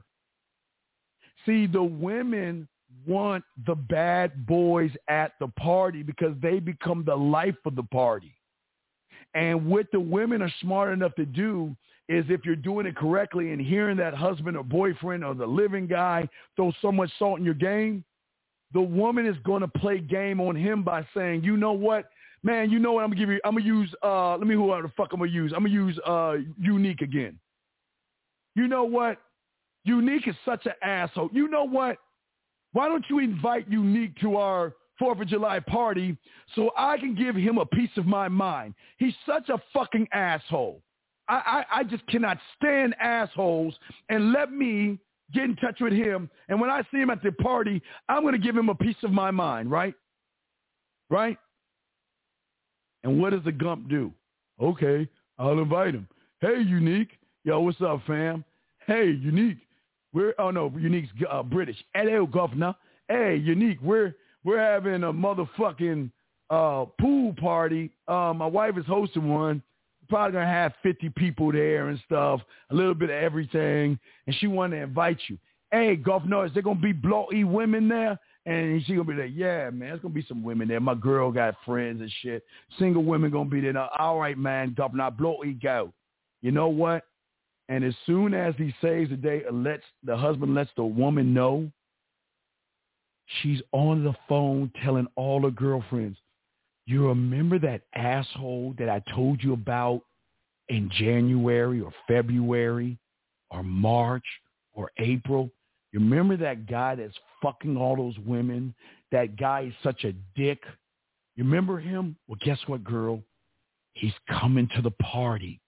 Speaker 6: See, the women want the bad boys at the party because they become the life of the party. And what the women are smart enough to do is if you're doing it correctly and hearing that husband or boyfriend or the living guy throw so much salt in your game, the woman is going to play game on him by saying, you know what, man, you know what I'm going to give you? I'm going to use, who the fuck I'm going to use? I'm going to use Unique again. You know what? Unique is such an asshole. You know what? Why don't you invite Unique to our 4th of July party so I can give him a piece of my mind? He's such a fucking asshole. I just cannot stand assholes, and let me get in touch with him. And when I see him at the party, I'm going to give him a piece of my mind, right? Right? And what does the Gump do? Okay, I'll invite him. Hey, Unique. Yo, what's up, fam? Hey, Unique. Unique's British. Hello, governor. Hey, Unique, we're having a motherfucking pool party. My wife is hosting one. Probably going to have 50 people there and stuff, a little bit of everything, and she wanted to invite you. Hey, governor, is there going to be bloody women there? And she going to be like, yeah, man, there's going to be some women there. My girl got friends and shit. Single women going to be there. Now, all right, man, governor, bloody go. You know what? And as soon as he saves the day, the husband lets the woman know, she's on the phone telling all her girlfriends, you remember that asshole that I told you about in January or February or March or April? You remember that guy that's fucking all those women? That guy is such a dick. You remember him? Well, guess what, girl? He's coming to the party.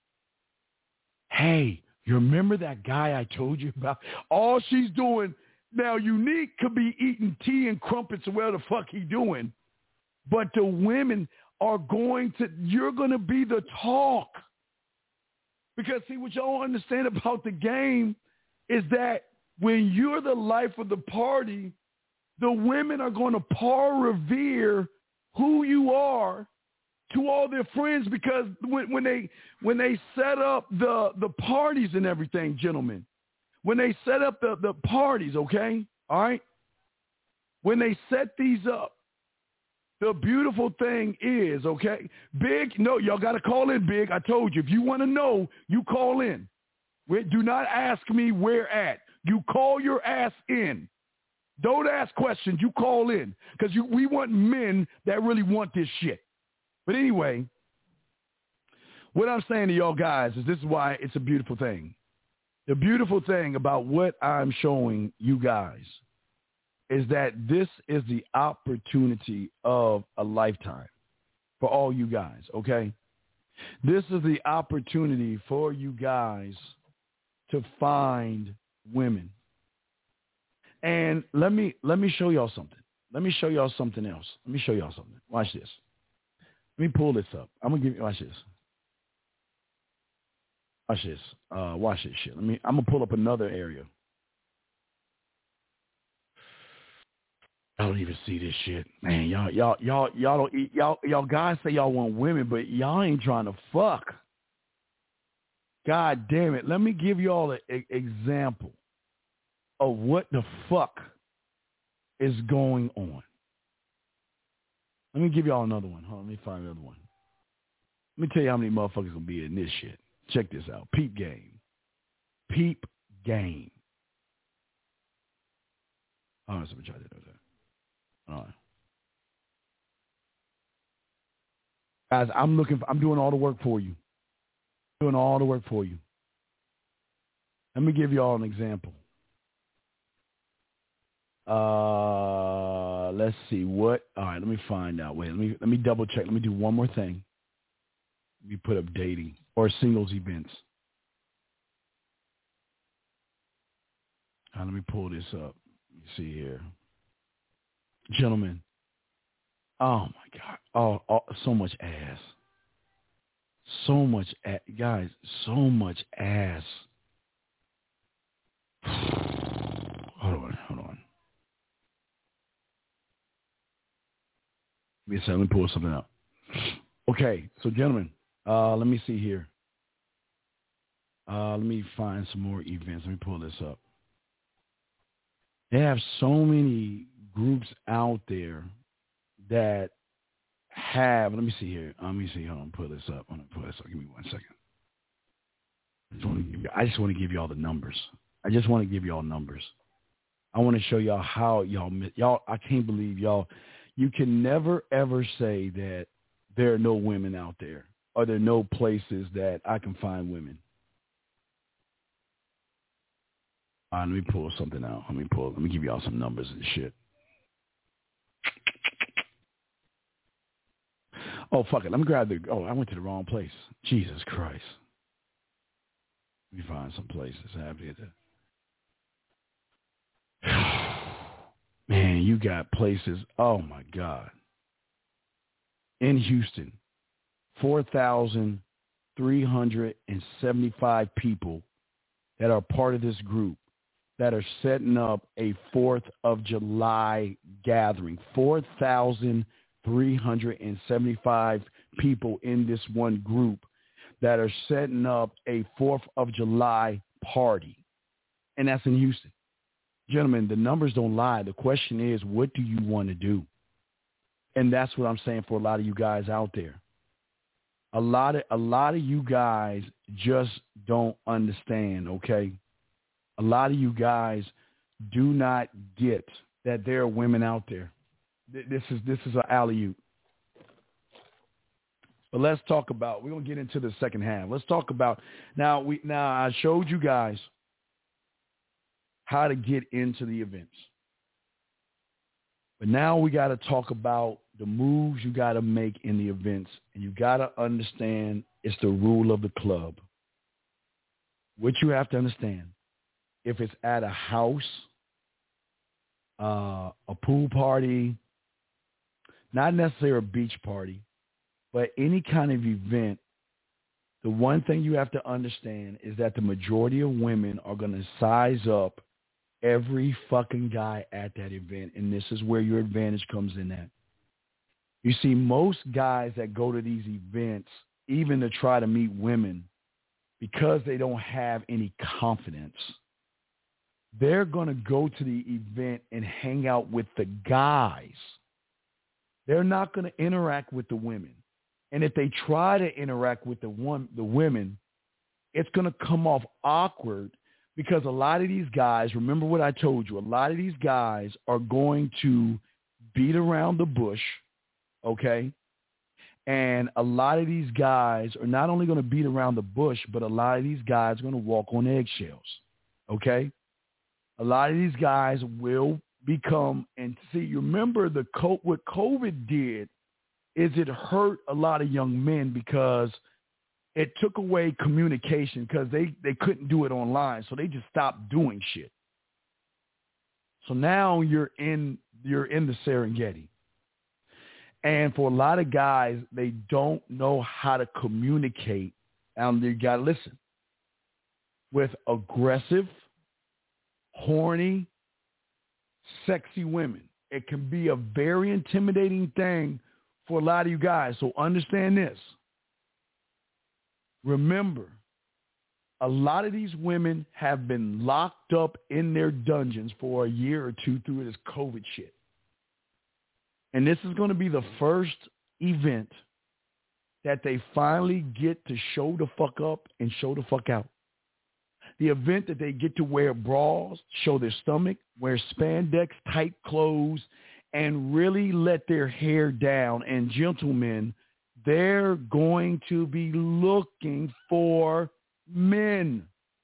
Speaker 6: Hey, you remember that guy I told you about? All she's doing now, Unique could be eating tea and crumpets or whatever the fuck he doing. But the women are you're going to be the talk. Because see, what y'all understand about the game is that when you're the life of the party, the women are going to revere who you are to all their friends, because when they set up the parties and everything, gentlemen, when they set up the parties, okay, all right, when they set these up, the beautiful thing is, okay, Big, no, y'all got to call in, Big. I told you, if you want to know, you call in. Do not ask me where at. You call your ass in. Don't ask questions. You call in, because we want men that really want this shit. But anyway, what I'm saying to y'all guys is this is why it's a beautiful thing. The beautiful thing about what I'm showing you guys is that this is the opportunity of a lifetime for all you guys, okay? This is the opportunity for you guys to find women. And let me show y'all something. Let me show y'all something else. Let me show y'all something. Watch this. Let me pull this up. I'm gonna give you, watch this. Watch this. Watch this shit. I'm gonna pull up another area. I don't even see this shit, man. Y'all don't eat. Y'all guys say y'all want women, but y'all ain't trying to fuck. God damn it! Let me give y'all an example of what the fuck is going on. Let me give y'all another one. Hold on, let me find another one. Let me tell you how many motherfuckers gonna be in this shit. Check this out. Peep game. Peep game. All right, so let me try to do that. All right. Guys, I'm doing all the work for you. Doing all the work for you. Let me give y'all an example. Let's see what. All right, let me find out. Wait, let me double check. Let me do one more thing. Let me put up dating or singles events. Let me pull this up. Let me see here. Gentlemen. Oh my God. Oh, so much ass. So much ass. Guys, so much ass. Hold on. Let me pull something out. Okay, so gentlemen, let me see here. Let me find some more events. Let me pull this up. They have so many groups out there that have, let me see here. Let me see. Hold on, pull this up. Give me 1 second. I just want to give you all the numbers. I just want to give you all numbers. I want to show y'all how y'all, I can't believe y'all, you can never ever say that there are no women out there or there are no places that I can find women. Let me pull something out. Let me give y'all some numbers and shit. Oh, fuck it. Let me grab I went to the wrong place. Jesus Christ. Let me find some places. I have to get that. Man, you got places. Oh, my God. In Houston, 4,375 people that are part of this group that are setting up a 4th of July gathering. 4,375 people in this one group that are setting up a 4th of July party. And that's in Houston. Gentlemen, the numbers don't lie. The question is, what do you want to do? And that's what I'm saying for a lot of you guys out there. A lot of you guys just don't understand, okay? A lot of you guys do not get that there are women out there. This is an alley-oop. But let's talk about, we're going to get into the second half. Let's talk about, now I showed you guys how to get into the events. But now we got to talk about the moves you got to make in the events. And you got to understand it's the rule of the club. What you have to understand, if it's at a house, a pool party, not necessarily a beach party, but any kind of event, the one thing you have to understand is that the majority of women are going to size up every fucking guy at that event, and this is where your advantage comes in at. You see, most guys that go to these events, even to try to meet women, because they don't have any confidence, they're going to go to the event and hang out with the guys. They're not going to interact with the women. And if they try to interact with the women, it's going to come off awkward because a lot of these guys, remember what I told you, a lot of these guys are going to beat around the bush, okay? And a lot of these guys are not only going to beat around the bush, but a lot of these guys are going to walk on eggshells, okay? A lot of these guys will become, and see, you remember what COVID did is it hurt a lot of young men because it took away communication because they couldn't do it online. So they just stopped doing shit. So now you're in the Serengeti. And for a lot of guys, they don't know how to communicate. And you got to listen. With aggressive, horny, sexy women. It can be a very intimidating thing for a lot of you guys. So understand this. Remember, a lot of these women have been locked up in their dungeons for a year or two through this COVID shit. And this is going to be the first event that they finally get to show the fuck up and show the fuck out. The event that they get to wear bras, show their stomach, wear spandex, tight clothes, and really let their hair down. And gentlemen, they're going to be looking for men.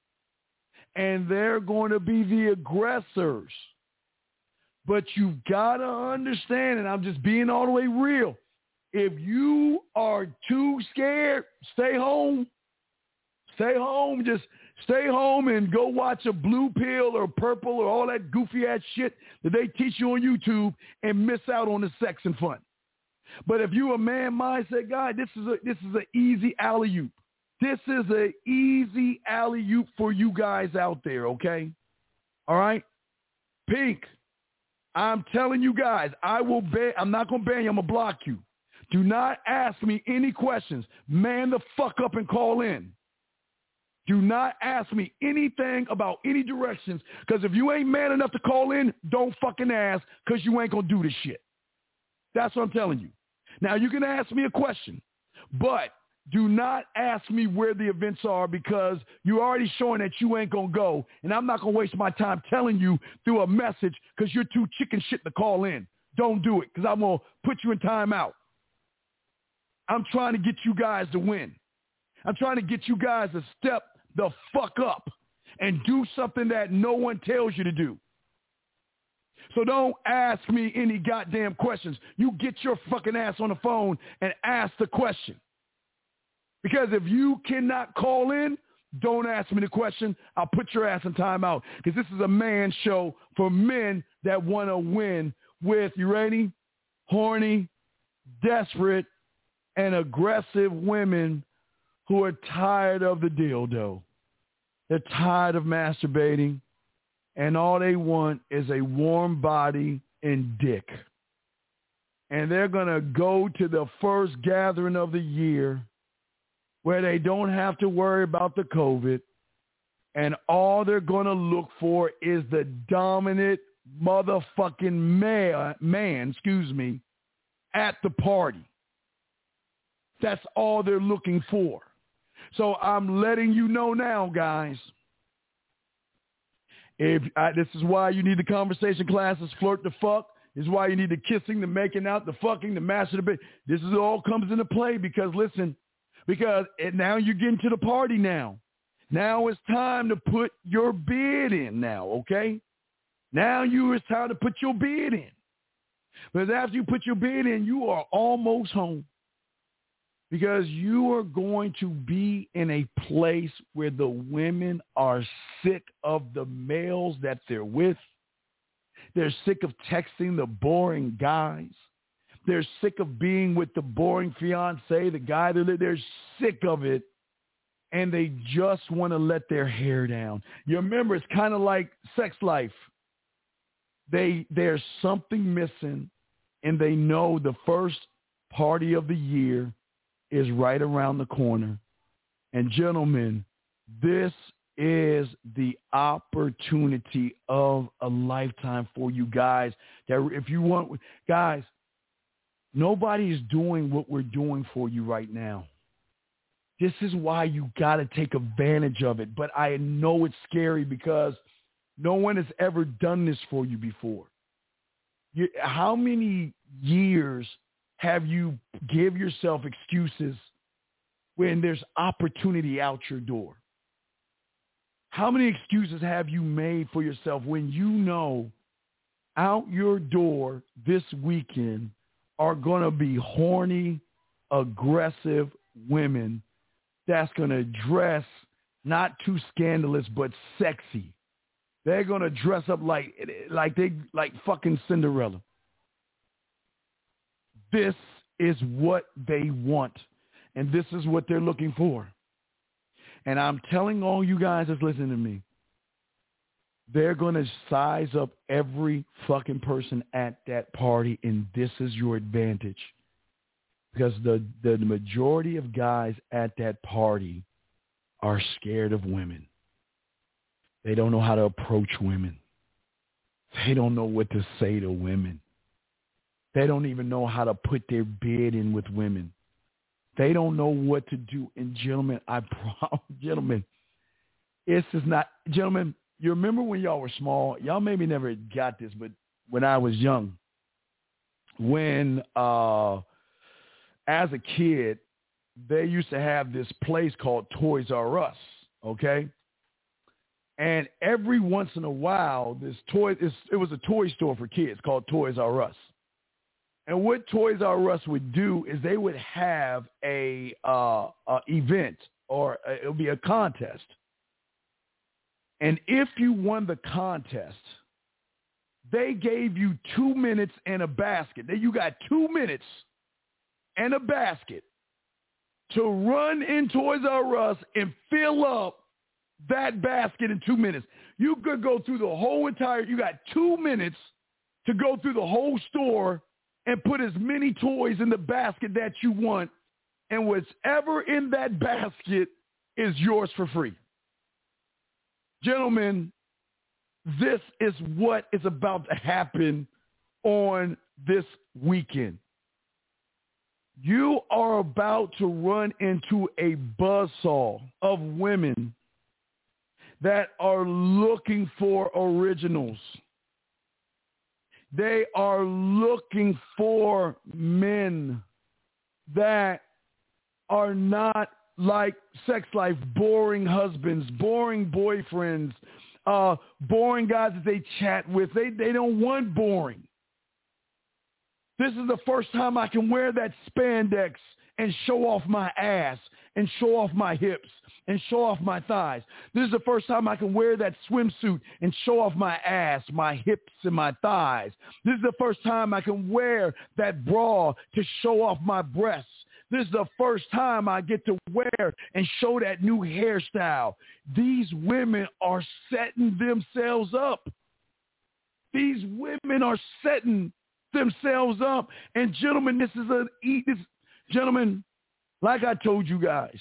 Speaker 6: And they're going to be the aggressors. But you've got to understand, and I'm just being all the way real, if you are too scared, stay home. Stay home. Just stay home and go watch a blue pill or purple or all that goofy ass shit that they teach you on YouTube and miss out on the sex and fun. But if you're a man mindset guy, this is an easy alley-oop. This is an easy alley-oop for you guys out there, okay? All right? Pink, I'm telling you guys, I'm not going to ban you. I'm going to block you. Do not ask me any questions. Man the fuck up and call in. Do not ask me anything about any directions, because if you ain't man enough to call in, don't fucking ask, because you ain't going to do this shit. That's what I'm telling you. Now, you can ask me a question, but do not ask me where the events are, because you're already showing that you ain't going to go, and I'm not going to waste my time telling you through a message because you're too chicken shit to call in. Don't do it, because I'm going to put you in timeout. I'm trying to get you guys to win. I'm trying to get you guys to step the fuck up and do something that no one tells you to do. So don't ask me any goddamn questions. You get your fucking ass on the phone and ask the question. Because if you cannot call in, don't ask me the question. I'll put your ass in timeout, because this is a man show for men that want to win with, you ready? Horny, desperate, and aggressive women who are tired of the dildo. They're tired of masturbating, and all they want is a warm body and dick. And they're going to go to the first gathering of the year where they don't have to worry about the COVID, and all they're going to look for is the dominant motherfucking man, at the party. That's all they're looking for. So I'm letting you know now, guys. This is why you need the conversation classes, flirt the fuck. This is why you need the kissing, the making out, the fucking, the masturbation. This is all comes into play because, listen, now you're getting to the party now. Now it's time to put your bid in now, okay? Now it's time to put your bid in. But after you put your bid in, you are almost home. Because you are going to be in a place where the women are sick of the males that they're with. They're sick of texting the boring guys. They're sick of being with the boring fiance, the guy they're sick of it. And they just want to let their hair down. You remember, it's kind of like sex life. There's something missing, and they know the first party of the year is right around the corner. And gentlemen, this is the opportunity of a lifetime for you guys. That if you want, guys, nobody is doing what we're doing for you right now. This is why you got to take advantage of it. But I know it's scary because no one has ever done this for you before. How many years have you give yourself excuses when there's opportunity out your door? How many excuses have you made for yourself when you know out your door this weekend are going to be horny, aggressive women that's going to dress not too scandalous but sexy? They're going to dress up like fucking Cinderella. This is what they want, and this is what they're looking for. And I'm telling all you guys that's listening to me, they're going to size up every fucking person at that party, and this is your advantage. Because the majority of guys at that party are scared of women. They don't know how to approach women. They don't know what to say to women. They don't even know how to put their bid in with women. They don't know what to do. And gentlemen, gentlemen, this is not, gentlemen, you remember when y'all were small? Y'all maybe never got this, but when I was young, when, as a kid, they used to have this place called Toys R Us, okay? And every once in a while, it was a toy store for kids called Toys R Us. And what Toys R Us would do is they would have a event, or it would be a contest. And if you won the contest, they gave you 2 minutes and a basket. You got 2 minutes and a basket to run in Toys R Us and fill up that basket in 2 minutes. You could go through the whole you got 2 minutes to go through the whole store and put as many toys in the basket that you want, and whatever in that basket is yours for free. Gentlemen, this is what is about to happen on this weekend. You are about to run into a buzzsaw of women that are looking for originals. They are looking for men that are not like Sex Life, boring husbands, boring boyfriends, boring guys that they chat with. They don't want boring. This is the first time I can wear that spandex and show off my ass and show off my hips and show off my thighs. This is the first time I can wear that swimsuit and show off my ass, my hips, and my thighs. This is the first time I can wear that bra to show off my breasts. This is the first time I get to wear and show that new hairstyle. These women are setting themselves up. These women are setting themselves up. And gentlemen, gentlemen, like I told you guys,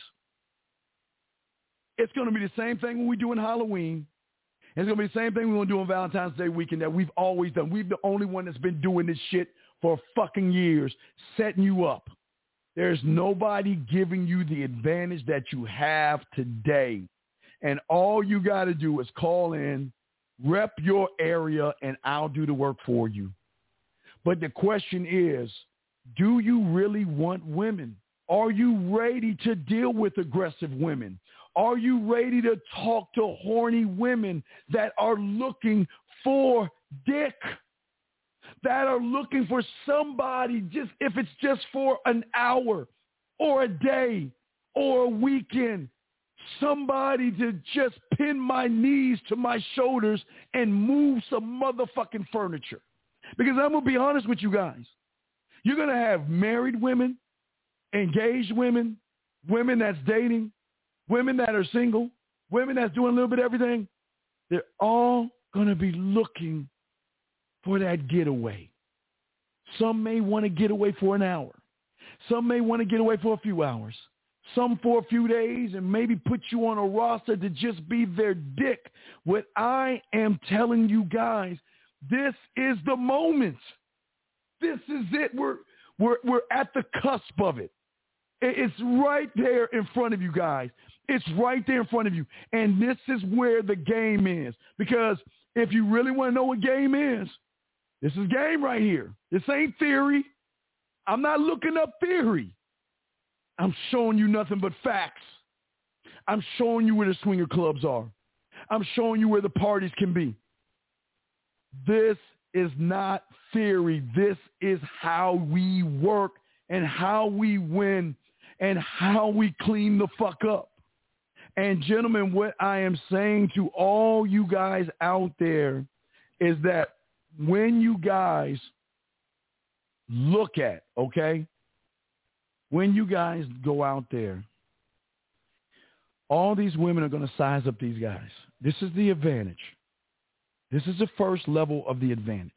Speaker 6: it's going to be the same thing when we do in Halloween. It's going to be the same thing we're going to do on Valentine's Day weekend that we've always done. We're the only one that's been doing this shit for fucking years, setting you up. There's nobody giving you the advantage that you have today. And all you got to do is call in, rep your area, and I'll do the work for you. But the question is, do you really want women? Are you ready to deal with aggressive women? Are you ready to talk to horny women that are looking for dick? That are looking for somebody, just if it's just for an hour or a day or a weekend, somebody to just pin my knees to my shoulders and move some motherfucking furniture. Because I'm going to be honest with you guys. You're going to have married women, engaged women, women that's dating, women that are single, women that's doing a little bit of everything. They're all going to be looking for that getaway. Some may want to get away for an hour. Some may want to get away for a few hours. Some for a few days and maybe put you on a roster to just be their dick. What I am telling you guys, this is the moment. This is it. We're at the cusp of it. It's right there in front of you guys. It's right there in front of you. And this is where the game is. Because if you really want to know what game is, this is game right here. This ain't theory. I'm not looking up theory. I'm showing you nothing but facts. I'm showing you where the swinger clubs are. I'm showing you where the parties can be. This is not theory. This is how we work and how we win and how we clean the fuck up. And gentlemen, what I am saying to all you guys out there is that when you guys look at, okay, when you guys go out there, all these women are going to size up these guys. This is the advantage. This is the first level of the advantage.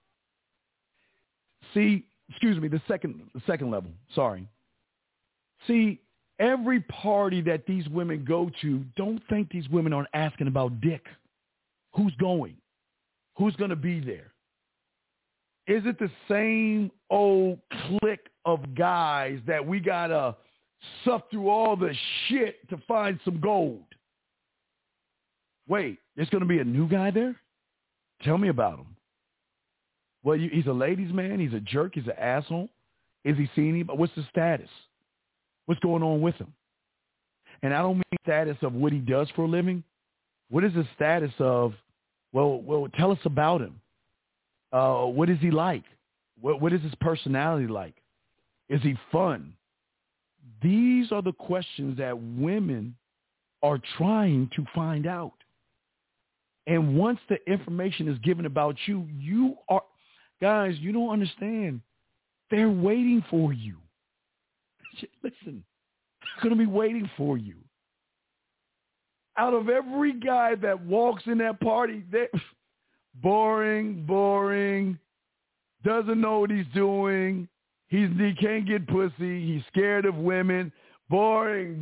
Speaker 6: See, the second level, sorry. See, every party that these women go to, don't think these women aren't asking about dick. Who's going? Who's going to be there? Is it the same old clique of guys that we got to suck through all the shit to find some gold? Wait, there's going to be a new guy there? Tell me about him. Well, he's a ladies' man. He's a jerk. He's an asshole. Is he seeing him? What's the status? What's going on with him? And I don't mean status of what he does for a living. What is the status of, well, tell us about him. What is he like? What is his personality like? Is he fun? These are the questions that women are trying to find out. And once the information is given about you, you are, guys, you don't understand. They're waiting for you. Listen, they're going to be waiting for you. Out of every guy that walks in that party, they're boring, doesn't know what he's doing. He can't get pussy. He's scared of women. Boring.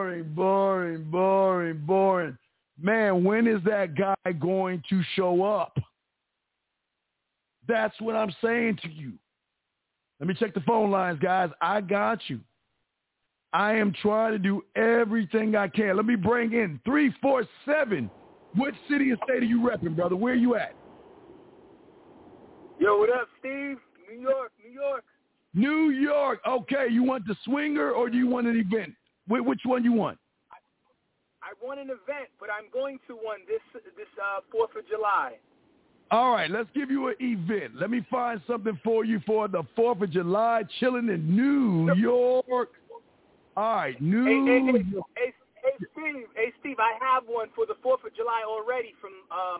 Speaker 6: Man, when is that guy going to show up? That's what I'm saying to you. Let me check the phone lines, guys. I got you. I am trying to do everything I can. Let me bring in 347. What city and state are you repping, brother? Where are you at?
Speaker 10: Yo, what up, Steve? New York. Okay,
Speaker 6: you want the swinger or do you want an event? Which one you want?
Speaker 10: I want an event, but I'm going to one this 4th of July.
Speaker 6: All right, let's give you an event. Let me find something for you for the 4th of July, chilling in New York. All right, New York.
Speaker 10: Hey, Steve, I have one for the 4th of July already. From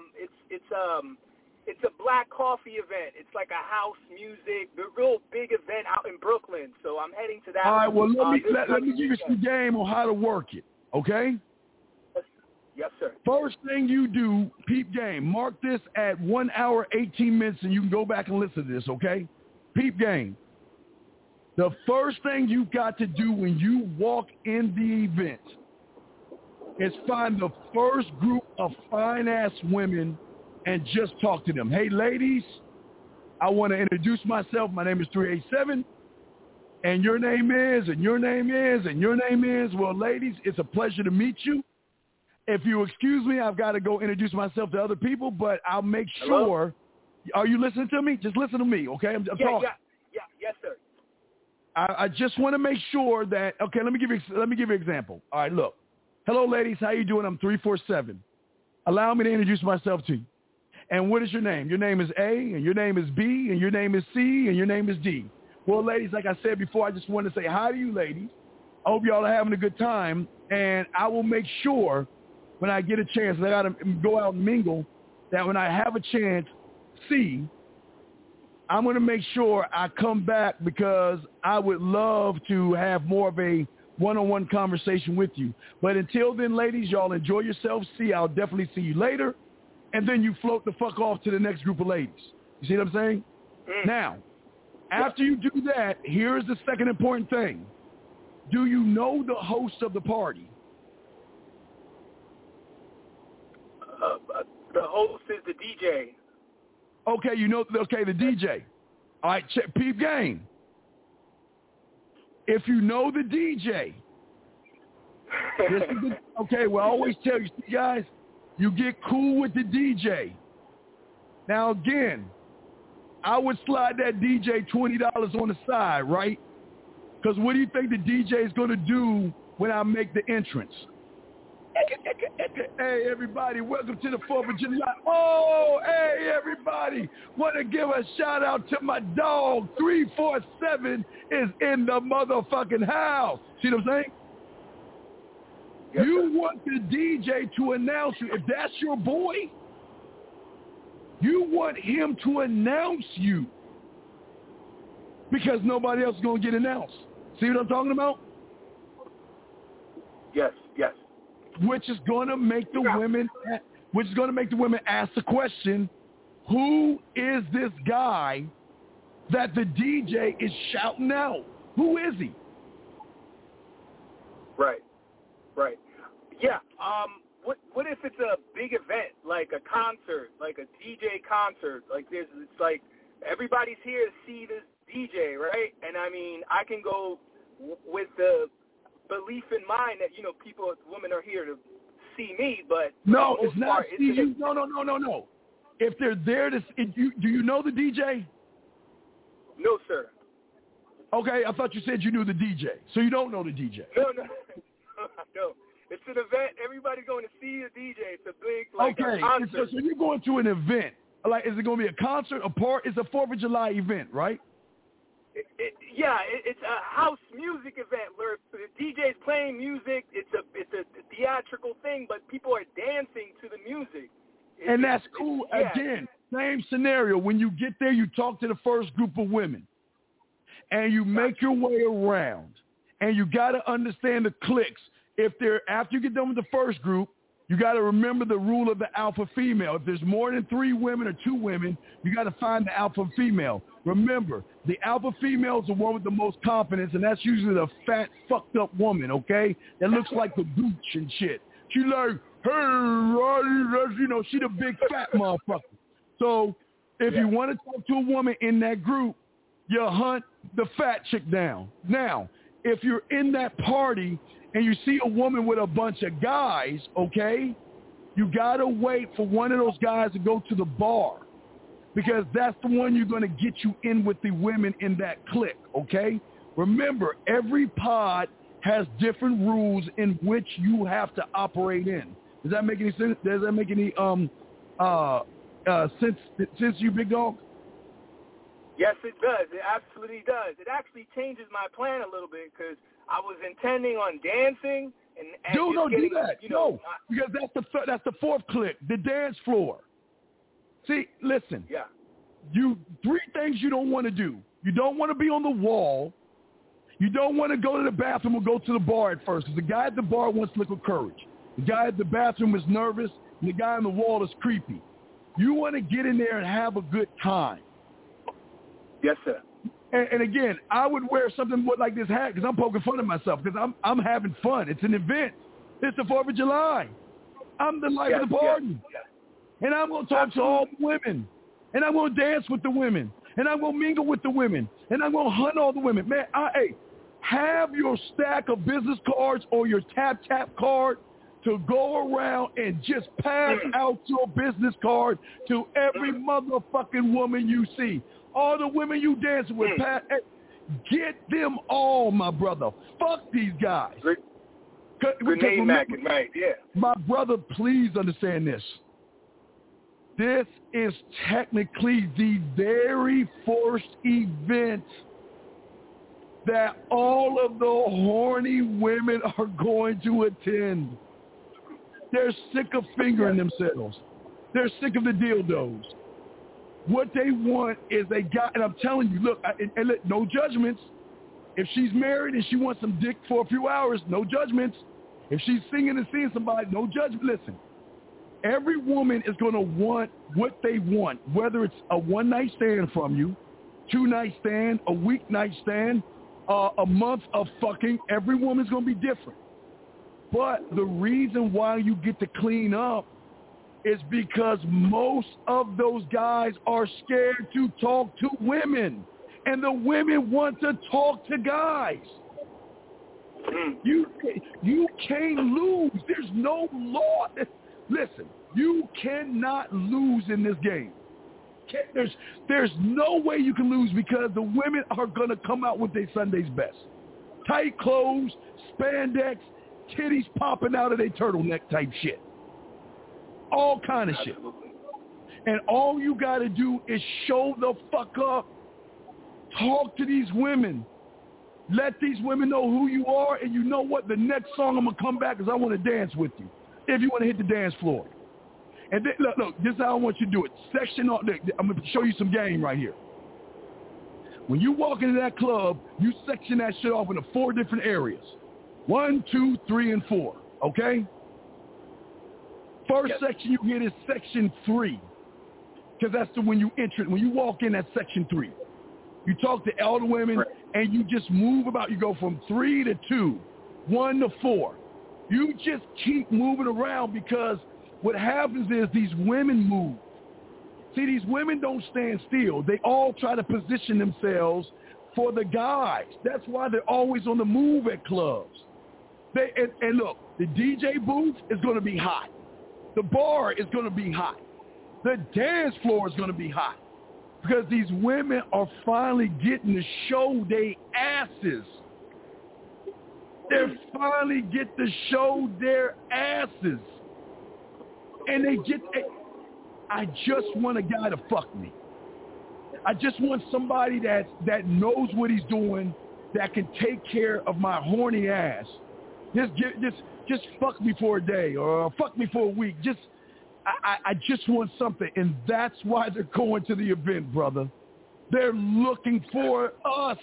Speaker 10: it's a black coffee event. It's like a house music, a real big event out in Brooklyn. So I'm heading to that.
Speaker 6: All right, well, let me give you some game on how to work it, okay?
Speaker 10: Yes, sir.
Speaker 6: First thing you do, peep game. Mark this at 1 hour, 18 minutes, and you can go back and listen to this, okay? Peep game. The first thing you've got to do when you walk in the event is find the first group of fine-ass women and just talk to them. Hey, ladies, I want to introduce myself. My name is 387, and your name is, and your name is, and your name is. Well, ladies, it's a pleasure to meet you. If you excuse me, I've got to go introduce myself to other people, but I'll make sure. Hello? Are you listening to me? Just listen to me, okay? I'm talking.
Speaker 10: Yeah, yes, sir.
Speaker 6: I just want to make sure that, okay, let me give you an example. All right, look. Hello, ladies. How you doing? I'm 347. Allow me to introduce myself to you. And what is your name? Your name is A, and your name is B, and your name is C, and your name is D. Well, ladies, like I said before, I just want to say hi to you, ladies. I hope y'all are having a good time, and I will make sure when I get a chance, I got to go out and mingle, that when I have a chance, I'm going to make sure I come back because I would love to have more of a one-on-one conversation with you. But until then, ladies, y'all enjoy yourselves. I'll definitely see you later. And then you float the fuck off to the next group of ladies. You see what I'm saying? Now, After you do that, here's the second important thing. Do you know the host of the party?
Speaker 10: The host is the DJ.
Speaker 6: Okay, the DJ. All right, check peep game. If you know the DJ, okay, well, I always tell you, guys, you get cool with the DJ. Now, again, I would slide that DJ $20 on the side, right? Because what do you think the DJ is going to do when I make the entrance? Hey, everybody, welcome to the 4th of July. Oh, hey, everybody. Want to give a shout-out to my dog. 347 is in the motherfucking house. See what I'm saying? Yes, you want the DJ to announce you. If that's your boy, you want him to announce you because nobody else is going to get announced. See what I'm talking about?
Speaker 10: Yes.
Speaker 6: Which is going to make the women ask the question, who is this guy that the DJ is shouting out? Who is he?
Speaker 10: Right. Yeah. What if it's a big event, like a concert, like a DJ concert? Like it's like everybody's here to see this DJ, right? And I mean, I can go with the belief in mind that, women are here to see me, but
Speaker 6: no, it's not see you. No. If they're there to see you, do you know the DJ?
Speaker 10: No, sir.
Speaker 6: Okay, I thought you said you knew the DJ, so you don't know the DJ.
Speaker 10: No. It's an event. Everybody's going to see a DJ. It's a big a concert.
Speaker 6: So you're going to an event. Like, is it going to be a concert, a party? It's a 4th of July event, right?
Speaker 10: It's a house music event where the DJ's playing music. It's a theatrical thing, but people are dancing to the music.
Speaker 6: And that's cool. Again, same scenario. When you get there, you talk to the first group of women, and you make your way around, and you got to understand the cliques. After you get done with the first group, you got to remember the rule of the alpha female. If there's more than 3 women or 2 women, you got to find the alpha female. Remember, the alpha female is the one with the most confidence, and that's usually the fat, fucked up woman, okay? That looks like the gooch and shit. She like, hey, she the big fat motherfucker. So if you want to talk to a woman in that group, you hunt the fat chick down. Now, if you're in that party and you see a woman with a bunch of guys, okay, you got to wait for one of those guys to go to the bar because that's the one you're going to get you in with the women in that clique, okay? Remember, every pod has different rules in which you have to operate in. Does that make any sense? Does that make any sense, you big dog?
Speaker 10: Yes, it does. It absolutely does. It actually changes my plan a little bit because I was intending on dancing and
Speaker 6: don't do that. No, because that's the 4th clique, the dance floor. See, listen.
Speaker 10: Yeah.
Speaker 6: 3 things you don't want to do. You don't want to be on the wall. You don't want to go to the bathroom or go to the bar at first. Because the guy at the bar wants liquid courage. The guy at the bathroom is nervous, and the guy on the wall is creepy. You want to get in there and have a good time.
Speaker 10: Yes, sir.
Speaker 6: And again, I would wear something like this hat because I'm poking fun at myself because I'm having fun. It's an event. It's the 4th of July. I'm the life of the party. Yes. And I'm going to talk to all the women. And I'm going to dance with the women. And I'm going to mingle with the women. And I'm going to hunt all the women. Man, have your stack of business cards or your tap card to go around and just pass out your business card to every motherfucking woman you see. All the women you dance with, get them all, my brother. Fuck these guys.
Speaker 10: Remember, right, yeah.
Speaker 6: My brother, please understand this. This is technically the very first event that all of the horny women are going to attend. They're sick of fingering themselves. They're sick of the dildos. What they want is a guy, and I'm telling you, look, no judgments. If she's married and she wants some dick for a few hours, no judgments. If she's singing and seeing somebody, no judgment. Listen, every woman is going to want what they want, whether it's a one-night stand from you, 2-night stand, a week-night stand, a month of fucking. Every woman's going to be different. But the reason why you get to clean up is because most of those guys are scared to talk to women. And the women want to talk to guys. You can't lose. There's no law. Listen, you cannot lose in this game. There's no way you can lose because the women are going to come out with their Sunday's best. Tight clothes, spandex, titties popping out of their turtleneck type shit. All kind of shit. And all you got to do is show the fuck up. Talk to these women. Let these women know who you are, and you know what? The next song I'm going to come back is I want to dance with you, if you want to hit the dance floor. And then, look, this is how I want you to do it. I'm going to show you some game right here. When you walk into that club, you section that shit off into 4 different areas. 1, 2, 3, and 4, okay? First section you get is section 3, because that's the when you enter. When you walk in, that's section 3. You talk to all the women, and you just move about. You go from 3 to 2, 1 to 4. You just keep moving around because what happens is these women move. See, these women don't stand still. They all try to position themselves for the guys. That's why they're always on the move at clubs. And look, the DJ booth is going to be hot. The bar is going to be hot. The dance floor is going to be hot. Because these women are finally getting to show their asses. They finally get to show their asses. And I just want a guy to fuck me. I just want somebody that knows what he's doing, that can take care of my horny ass. Just fuck me for a day or fuck me for a week. I just want something, and that's why they're going to the event, brother. They're looking for us.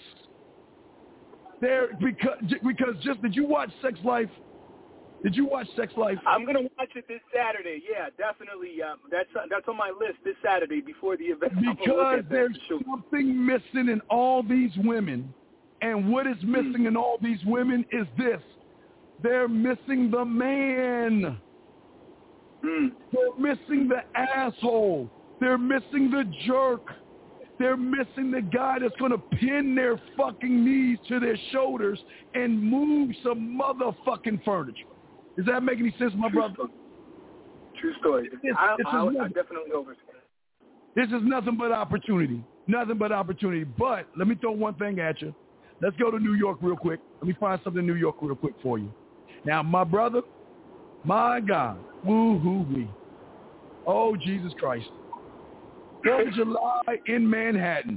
Speaker 6: Because did you watch Sex Life? Did you watch Sex Life?
Speaker 10: I'm gonna watch it this Saturday. Yeah, definitely. That's on my list this Saturday before the event.
Speaker 6: Because there's something missing in all these women, and what is missing in all these women is this: they're missing the man. They're missing the asshole. They're missing the jerk. They're missing the guy that's going to pin their fucking knees to their shoulders and move some motherfucking furniture. Does that make any sense, my brother?
Speaker 10: True story. I definitely overstand.
Speaker 6: This is nothing but opportunity. Nothing but opportunity. But let me throw one thing at you. Let's go to New York real quick. Let me find something in New York real quick for you. Now, my brother, my God, woo-hoo-wee. Oh, Jesus Christ. 4th of July in Manhattan.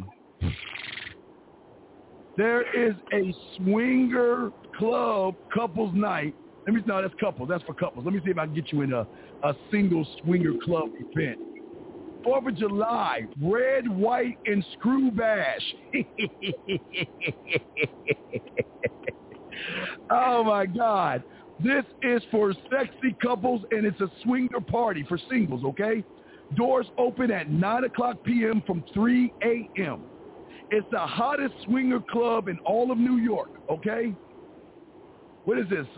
Speaker 6: There is a swinger club couples night. No, that's couples. That's for couples. Let me see if I can get you in a single swinger club event. 4th of July, red, white, and screw bash. Oh, my God. This is for sexy couples, and it's a swinger party for singles, okay? Doors open at 9 o'clock p.m. from 3 a.m. It's the hottest swinger club in all of New York, okay? What is this?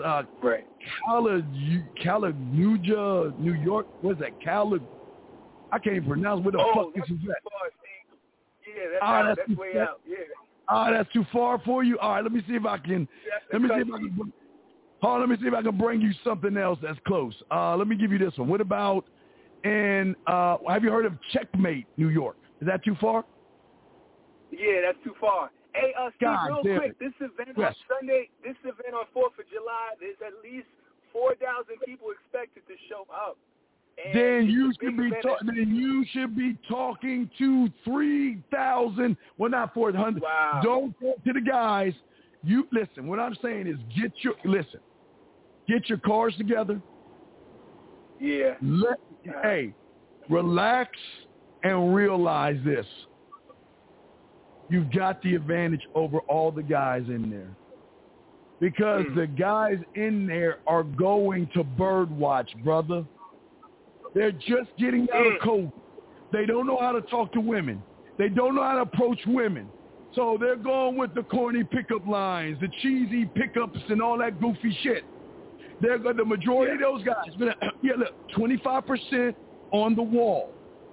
Speaker 6: Calinuja, New York? What is that? I can't even pronounce what the fuck this is at.
Speaker 10: Yeah, that's way out. Yeah.
Speaker 6: That's too far for you? All right, let me see if I can. Let me see if I can bring you something else that's close. Let me give you this one. What about have you heard of Checkmate, New York? Is that too far?
Speaker 10: Yeah, that's too far. Hey, Steve, real quick, this event on Sunday, this event on 4th of July, there's at least 4,000 people expected to show up.
Speaker 6: Then you should be talking to 3,000. Well, not 400.
Speaker 10: Wow.
Speaker 6: Don't talk to the guys. You listen. What I'm saying is get your cars together.
Speaker 10: Yeah.
Speaker 6: Hey, relax and realize this. You've got the advantage over all the guys in there. Because the guys in there are going to birdwatch, brother. They're just getting out of COVID. They don't know how to talk to women. They don't know how to approach women. So they're going with the corny pickup lines, the cheesy pickups and all that goofy shit. They're the majority of those guys. Look, 25% on the wall,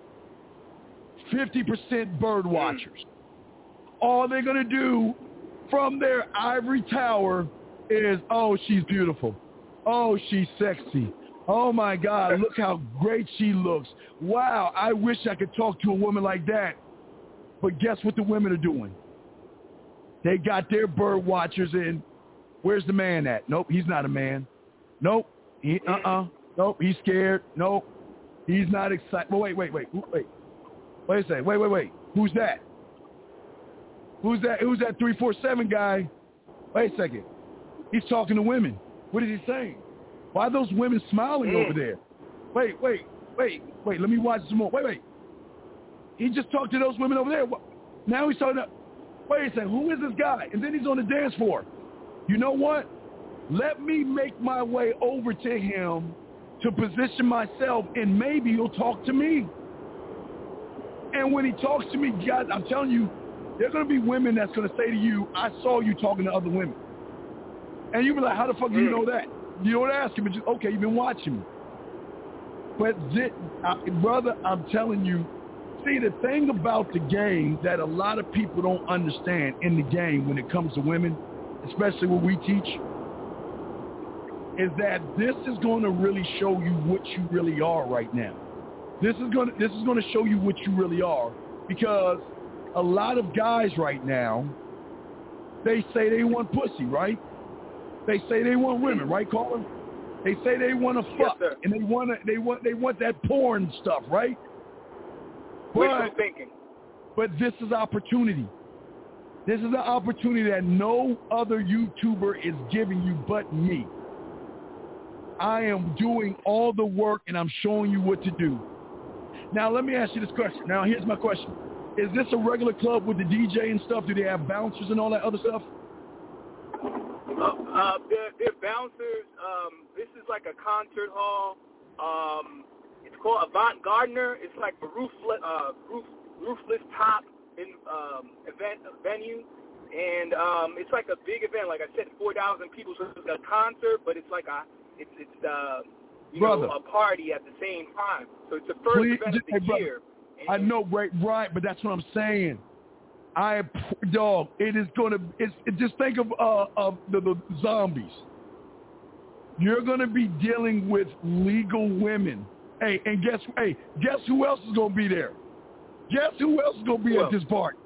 Speaker 6: 50% bird watchers. All they're going to do from their ivory tower is, oh, she's beautiful. Oh, she's sexy. Oh, my God, look how great she looks. Wow, I wish I could talk to a woman like that. But guess what the women are doing? They got their bird watchers in. Where's the man at? Nope, he's not a man. Nope. Nope, he's scared. Nope. He's not excited. Well, wait. Wait a second. Wait. Who's that? Who's that 347 guy? Wait a second. He's talking to women. What is he saying? Why are those women smiling over there? Wait. Let me watch some more. Wait. He just talked to those women over there. Now he's talking to... Wait a second. Who is this guy? And then he's on the dance floor. You know what? Let me make my way over to him to position myself, and maybe he'll talk to me. And when he talks to me, God, I'm telling you, there are going to be women that's going to say to you, I saw you talking to other women. And you'll be like, how the fuck do you know that? You don't ask him, but just, okay, you've been watching me. But, brother, I'm telling you, see, the thing about the game that a lot of people don't understand in the game when it comes to women, especially what we teach, is that this is going to really show you what you really are right now. This is going to show you what you really are, because a lot of guys right now, they say they want pussy, right? They say they want women, right, Colin? They say they want to fuck, and they want that porn stuff, right? But this is opportunity. This is an opportunity that no other YouTuber is giving you but me. I am doing all the work, and I'm showing you what to do. Now, let me ask you this question. Now, here's my question. Is this a regular club with the DJ and stuff? Do they have bouncers and all that other stuff?
Speaker 10: They're bouncers. This is like a concert hall. It's called Avant Gardner. It's like a roofless top event venue, and it's like a big event. Like I said, 4,000 people. So it's a concert, but it's like a party at the same time. So it's the first event of the year. I
Speaker 6: know, right, but that's what I'm saying. It is going to. Just think of the zombies. You're going to be dealing with legal women. Hey, and guess who else is going to be there? Guess who else is going to be at this party?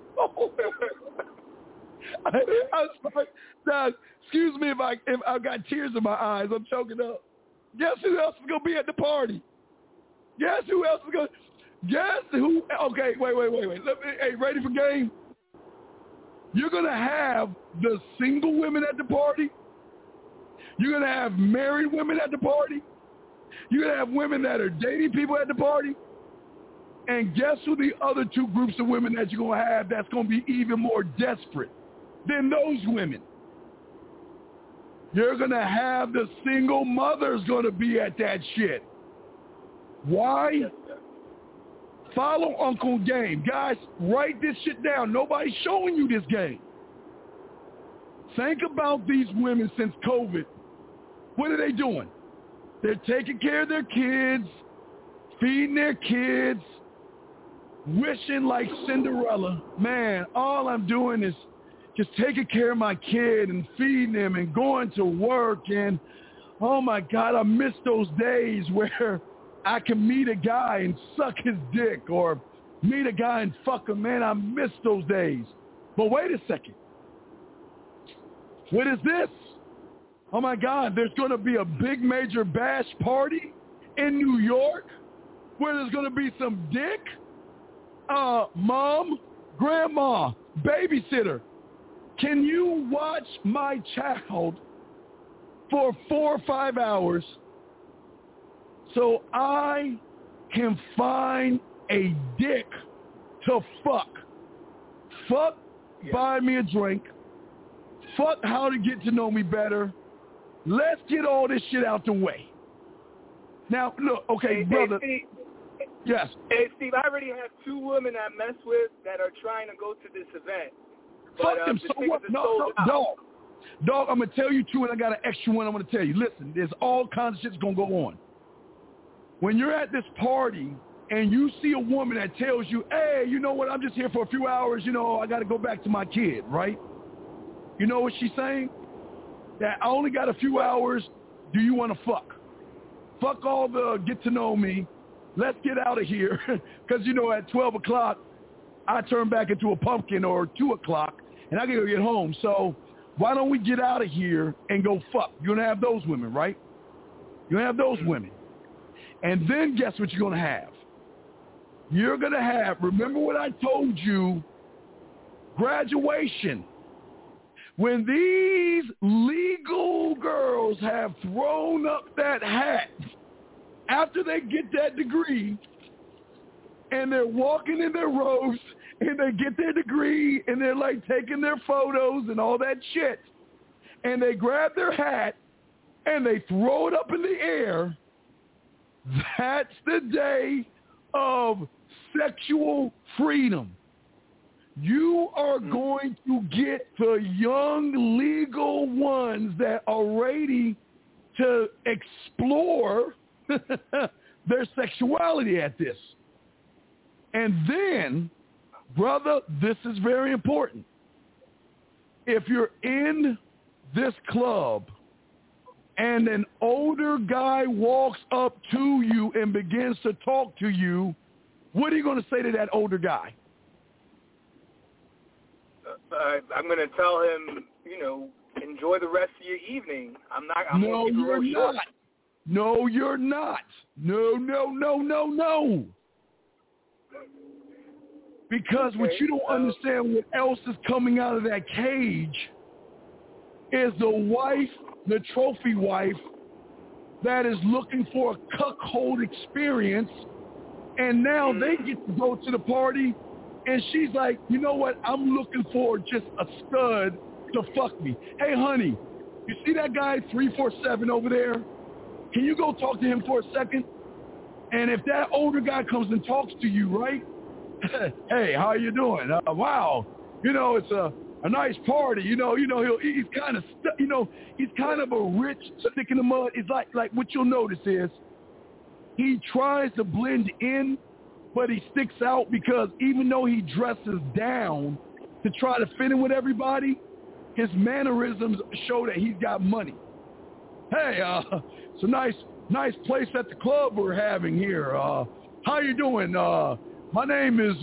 Speaker 6: Now, excuse me if I got tears in my eyes. I'm choking up. Guess who else is going to be at the party? Guess who else is going to... Guess who... Okay, wait. Hey, ready for game? You're going to have the single women at the party. You're going to have married women at the party. You're going to have women that are dating people at the party. And guess who the other two groups of women that you're going to have that's going to be even more desperate than those women? You're going to have the single mothers going to be at that shit. Why? Yes, follow Uncle Game. Guys, write this shit down. Nobody's showing you this game. Think about these women since COVID. What are they doing? They're taking care of their kids, feeding their kids, wishing like Cinderella. Man, all I'm doing is just taking care of my kid and feeding him and going to work. And, oh, my God, I miss those days where I can meet a guy and suck his dick or meet a guy and fuck him. Man, I miss those days. But wait a second. What is this? Oh, my God, there's going to be a big major bash party in New York where there's going to be some dick, mom, grandma, babysitter. Can you watch my child for 4 or 5 hours so I can find a dick to fuck? Fuck, buy me a drink. Fuck how to get to know me better. Let's get all this shit out the way. Now, look, okay, brother. Yes.
Speaker 10: Hey, Steve, I already have 2 women I mess with that are trying to go to this event. But,
Speaker 6: fuck them. So what? No, dog, I'm going to tell you 2, and I got an extra one I'm going to tell you. Listen, there's all kinds of shit's going to go on. When you're at this party and you see a woman that tells you, hey, you know what, I'm just here for a few hours, you know, I got to go back to my kid, right? You know what she's saying? That I only got a few hours. Do you want to fuck? Fuck all the get to know me. Let's get out of here. Because, you know, at 12 o'clock, I turn back into a pumpkin, or 2 o'clock, and I got to get home. So why don't we get out of here and go fuck? You're going to have those women, right? You're going to have those women. And then guess what you're going to have? You're going to have, remember what I told you, graduation. When these legal girls have thrown up that hat after they get that degree, and they're walking in their robes, and they get their degree, and they're like taking their photos and all that shit, and they grab their hat, and they throw it up in the air, that's the day of sexual freedom. You are going to get the young legal ones that are ready to explore their sexuality at this. And then, brother, this is very important. If you're in this club and an older guy walks up to you and begins to talk to you, what are you going to say to that older guy?
Speaker 10: I'm going to tell him, you know, enjoy the rest of your evening.
Speaker 6: No, you're not. No, you're not. No. Because what you don't understand, what else is coming out of that cage is the wife, the trophy wife, that is looking for a cuckold experience, and now they get to go to the party, and she's like, you know what, I'm looking for just a stud to fuck me. Hey, honey, you see that guy 347 over there? Can you go talk to him for a second? And if that older guy comes and talks to you, right? Hey, how you doing? Wow, you know, it's a nice party. You know, he's kind of, he's kind of a rich stick in the mud. It's like what you'll notice is he tries to blend in, but he sticks out because even though he dresses down to try to fit in with everybody, his mannerisms show that he's got money. Hey, it's a nice place at the club we're having here. How you doing? My name is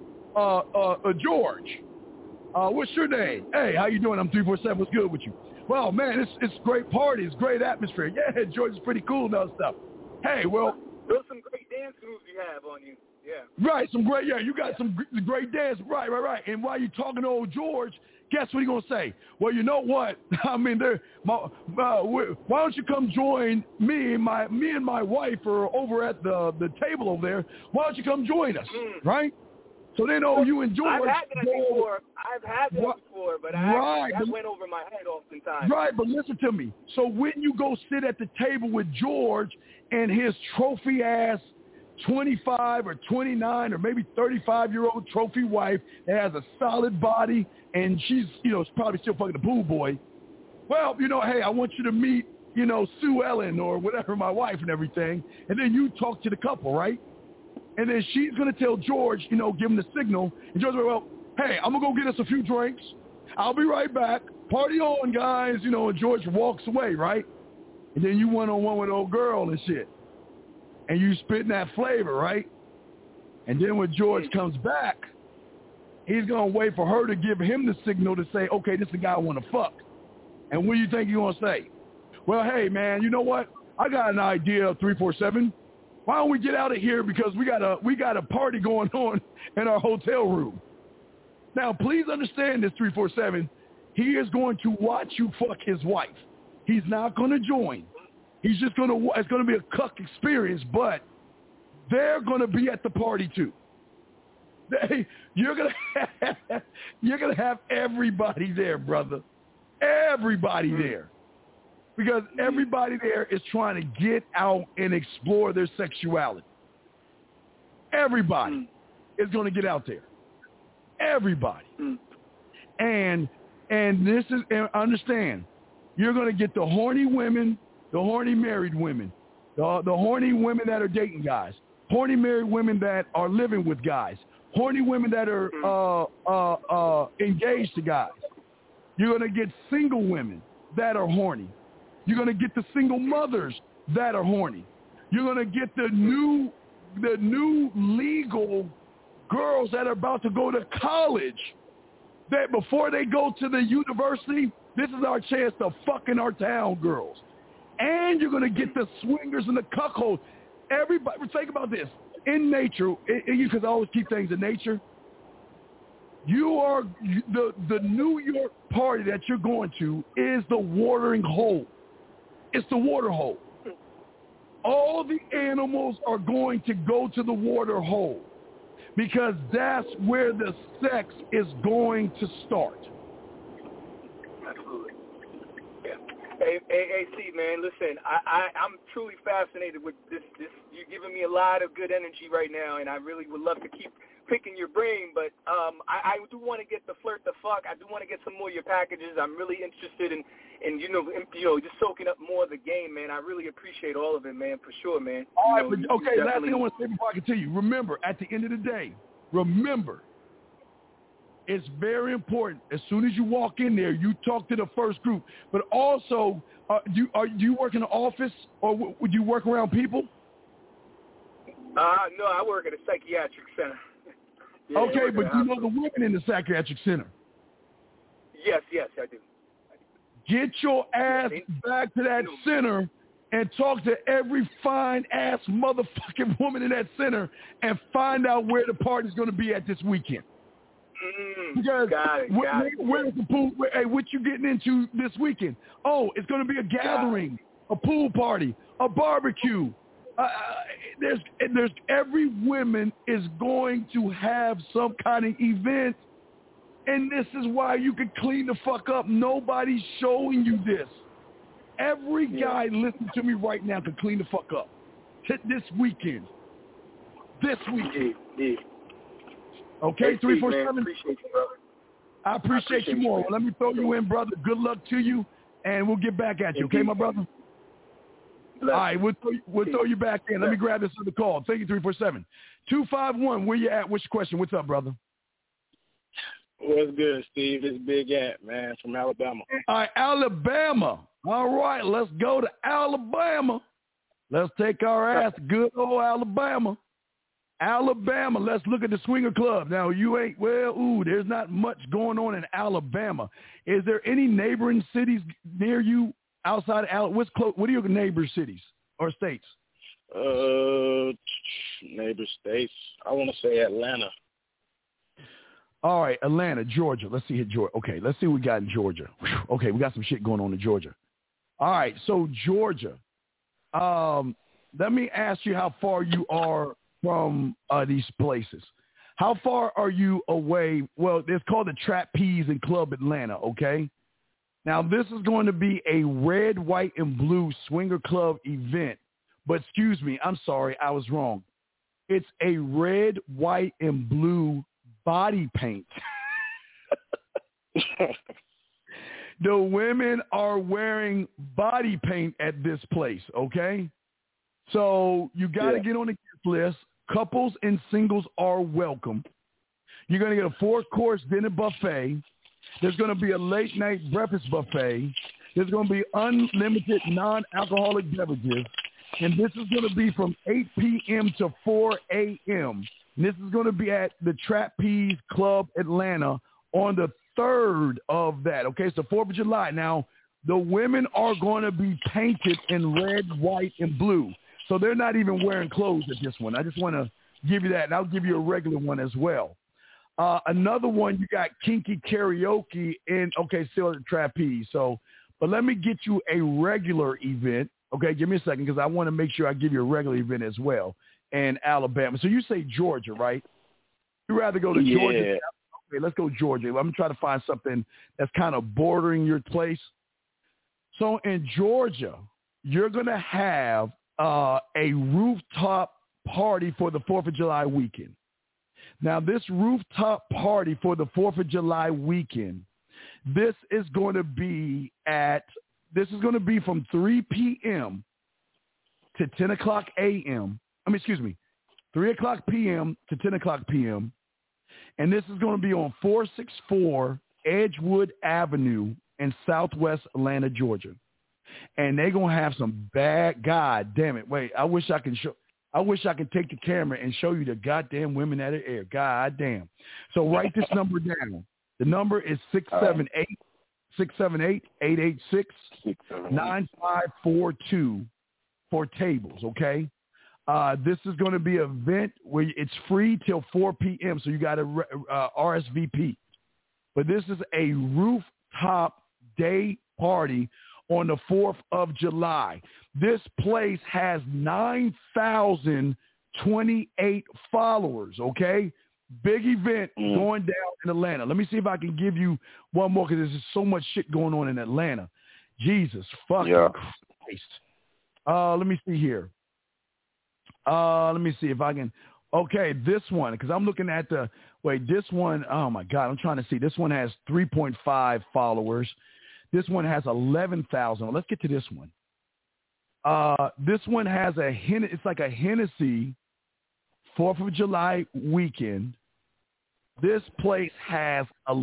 Speaker 6: George. What's your name? Hey, how you doing? I'm 347. What's good with you? Well, man, it's a great party. It's great atmosphere. Yeah, George is pretty cool and all that stuff. Hey, well,
Speaker 10: there's some great dance moves you have on you. Yeah.
Speaker 6: Right, you got some great dance. Right. And while you're talking to old George, guess what he's going to say? Well, you know what? I mean, why don't you come join me? Me and my wife are over at the table over there. Why don't you come join us, right? So then, you and George.
Speaker 10: I've had that before, but that went over my head oftentimes.
Speaker 6: Right, but listen to me. So when you go sit at the table with George and his trophy-ass 25 or 29 or maybe 35-year-old trophy wife that has a solid body and she's, probably still fucking the pool boy. Well, hey, I want you to meet, Sue Ellen or whatever, my wife and everything. And then you talk to the couple, right? And then she's going to tell George, give him the signal. And George will go, well, hey, I'm going to go get us a few drinks. I'll be right back. Party on, guys. And George walks away, right? And then you one-on-one with old girl and shit. And you spitting that flavor, right? And then when George comes back, he's going to wait for her to give him the signal to say, okay, this is the guy I want to fuck. And what do you think you're going to say? Well, hey, man, you know what? I got an idea, 347. Why don't we get out of here because we got a party going on in our hotel room. Now, please understand this, 347. He is going to watch you fuck his wife. He's not going to join. He's just going to, it's going to be a cuck experience, but they're going to be at the party too. You're going to have everybody there, brother. Everybody there. Because everybody there is trying to get out and explore their sexuality. Everybody is going to get out there. Everybody. And this is, and understand, you're going to get the horny women, the horny married women, the horny women that are dating guys, horny married women that are living with guys, horny women that are engaged to guys. You're going to get single women that are horny. You're going to get the single mothers that are horny. You're going to get the new legal girls that are about to go to college, that before they go to the university, this is our chance to fuck in our town, girls. And you're going to get the swingers and the cuckolds. Everybody, think about this. In nature, because I always keep things in nature, you are the New York party that you're going to is the watering hole. It's the water hole. All the animals are going to go to the water hole because that's where the sex is going to start.
Speaker 10: Absolutely. Yeah. Hey, C, man, listen, I'm truly fascinated with this. You're giving me a lot of good energy right now, and I really would love to keep picking your brain, but I do want to get the flirt the fuck. I do want to get some more of your packages. I'm really interested in just soaking up more of the game, man. I really appreciate all of it, man, for sure, man.
Speaker 6: All right, but okay, last thing I want to say before I continue. Remember, at the end of the day, it's very important. As soon as you walk in there, you talk to the first group. But also, do you work in an office or would you work around people?
Speaker 10: No, I work at a psychiatric center. Yeah,
Speaker 6: okay, but you know the women in the psychiatric center.
Speaker 10: Yes, I do.
Speaker 6: Get your ass back to that center and talk to every fine-ass motherfucking woman in that center and find out where the party's going to be at this weekend. Because where's the pool? What you getting into this weekend? Oh, it's going to be a gathering, a pool party, a barbecue. There's every woman is going to have some kind of event, and this is why you can clean the fuck up. Nobody's showing you this. Every guy listening to me right now can clean the fuck up this weekend. Okay, 347.
Speaker 10: Appreciate you, brother.
Speaker 6: I appreciate you more. Let me throw you in, brother. Good luck to you, and we'll get back at you. Okay, my brother. All right, we'll throw you back in. Let me grab this other call. Thank you, 347. 251, where you at? What's your question? What's up, brother?
Speaker 11: What's good, Steve? It's Big Ant, man, from Alabama.
Speaker 6: All right, Alabama. All right, let's go to Alabama. Let's take our ass to good old Alabama. Alabama, let's look at the swinger club. Now, there's not much going on in Alabama. Is there any neighboring cities near you outside of Alabama? What are your neighbor cities or states?
Speaker 11: Neighbor states. I want to say Atlanta.
Speaker 6: All right, Atlanta, Georgia. Let's see here, Georgia. Okay, let's see what we got in Georgia. Okay, we got some shit going on in Georgia. All right, so Georgia. Let me ask you how far you are from these places. How far are you away? Well, it's called the Trapeze and Club Atlanta, okay? Now, this is going to be a red, white, and blue swinger club event. But excuse me, I'm sorry, I was wrong. It's a red, white, and blue body paint. The women are wearing body paint at this place, okay? So you got to get on the gift list. Couples and singles are welcome. You're going to get a 4-course dinner buffet. There's going to be a late-night breakfast buffet. There's going to be unlimited non-alcoholic beverages. And this is going to be from 8 p.m. to 4 a.m. And this is going to be at the Trapeze Club Atlanta on the 3rd of that. Okay, it's the 4th of July. Now, the women are going to be painted in red, white, and blue. So they're not even wearing clothes at this one. I just want to give you that, and I'll give you a regular one as well. Another one, you got kinky karaoke still at the Trapeze. So, but let me get you a regular event. Okay, give me a second because I want to make sure I give you a regular event as well in Alabama. So you say Georgia, right? You'd rather go to Georgia? Okay, let's go Georgia. I'm trying to find something that's kind of bordering your place. So in Georgia, you're going to have a rooftop party for the 4th of July weekend. Now, this rooftop party for the 4th of July weekend, this is going to be from 3 p.m. to 10 o'clock a.m. 3 o'clock p.m. to 10 o'clock p.m. And this is going to be on 464 Edgewood Avenue in Southwest Atlanta, Georgia. And they're going to have some bad, God damn it. Wait, I wish I could take the camera and show you the goddamn women that are there. God damn. So write this number down. The number is 678-886-9542 for tables, okay? This is going to be an event where it's free till 4 p.m., so you got to RSVP. But this is a rooftop day party on the 4th of July. This place has 9,028 followers, okay? Big event going down in Atlanta. Let me see if I can give you one more because there's so much shit going on in Atlanta. Jesus fucking Christ. Let me see here. Let me see if I can. Okay, this one, because I'm looking at this one, oh my God, I'm trying to see. This one has 3.5 followers. This one has 11,000. Well, let's get to this one. This one has it's like a Hennessy 4th of July weekend. This place has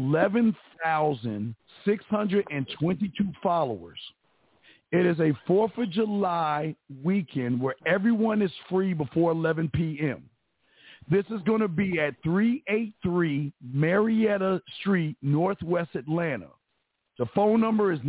Speaker 6: 11,622 followers. It is a 4th of July weekend where everyone is free before 11 p.m. This is going to be at 383 Marietta Street, Northwest Atlanta. The phone number is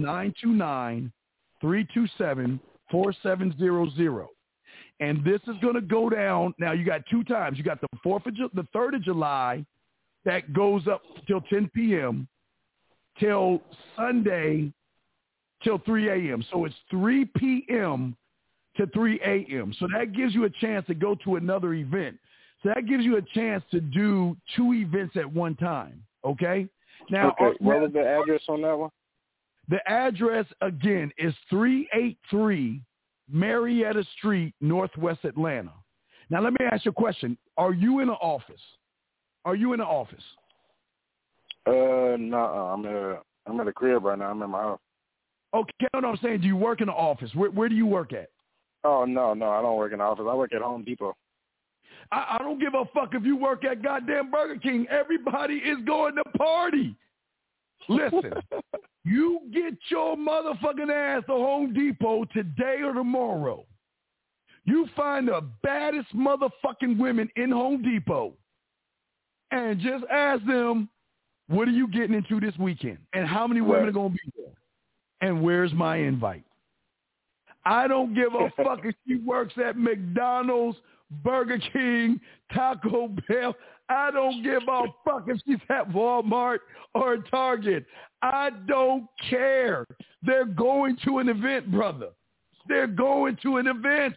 Speaker 6: 929-327-4700. And this is going to go down. Now, you got two times. You got the 3rd of July that goes up till 10 p.m. till Sunday till 3 a.m. So it's 3 p.m. to 3 a.m. So that gives you a chance to go to another event. So that gives you a chance to do 2 events at one time, okay? Now,
Speaker 11: what was the address on that one?
Speaker 6: The address, again, is 383 Marietta Street, Northwest Atlanta. Now, let me ask you a question. Are you in an office?
Speaker 11: No, I'm at a crib right now. I'm in my house.
Speaker 6: Okay, no, I'm saying, do you work in an office? Where do you work at?
Speaker 11: Oh, no, I don't work in the office. I work at Home Depot.
Speaker 6: I don't give a fuck if you work at goddamn Burger King. Everybody is going to party. Listen, you get your motherfucking ass to Home Depot today or tomorrow. You find the baddest motherfucking women in Home Depot and just ask them, what are you getting into this weekend? And how many women are going to be there? And where's my invite? I don't give a fuck if she works at McDonald's, Burger King, Taco Bell. I don't give a fuck if she's at Walmart or Target. I don't care. They're going to an event, brother. They're going to an event.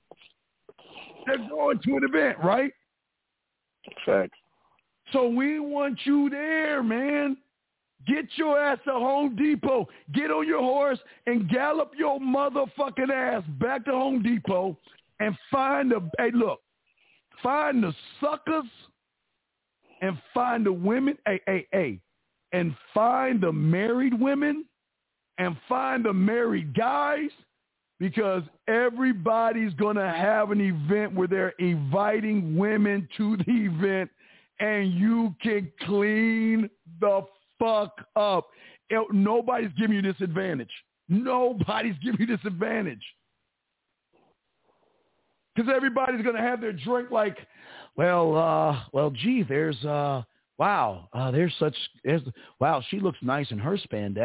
Speaker 6: Right?
Speaker 11: Facts.
Speaker 6: So we want you there, man. Get your ass to Home Depot. Get on your horse and gallop your motherfucking ass back to Home Depot and find the suckers and find the women, and find the married women and find the married guys, because everybody's going to have an event where they're inviting women to the event, and you can clean the fuck up. Nobody's giving you this advantage. Because everybody's going to have their drink like, gee, there's wow, she looks nice in her spandex.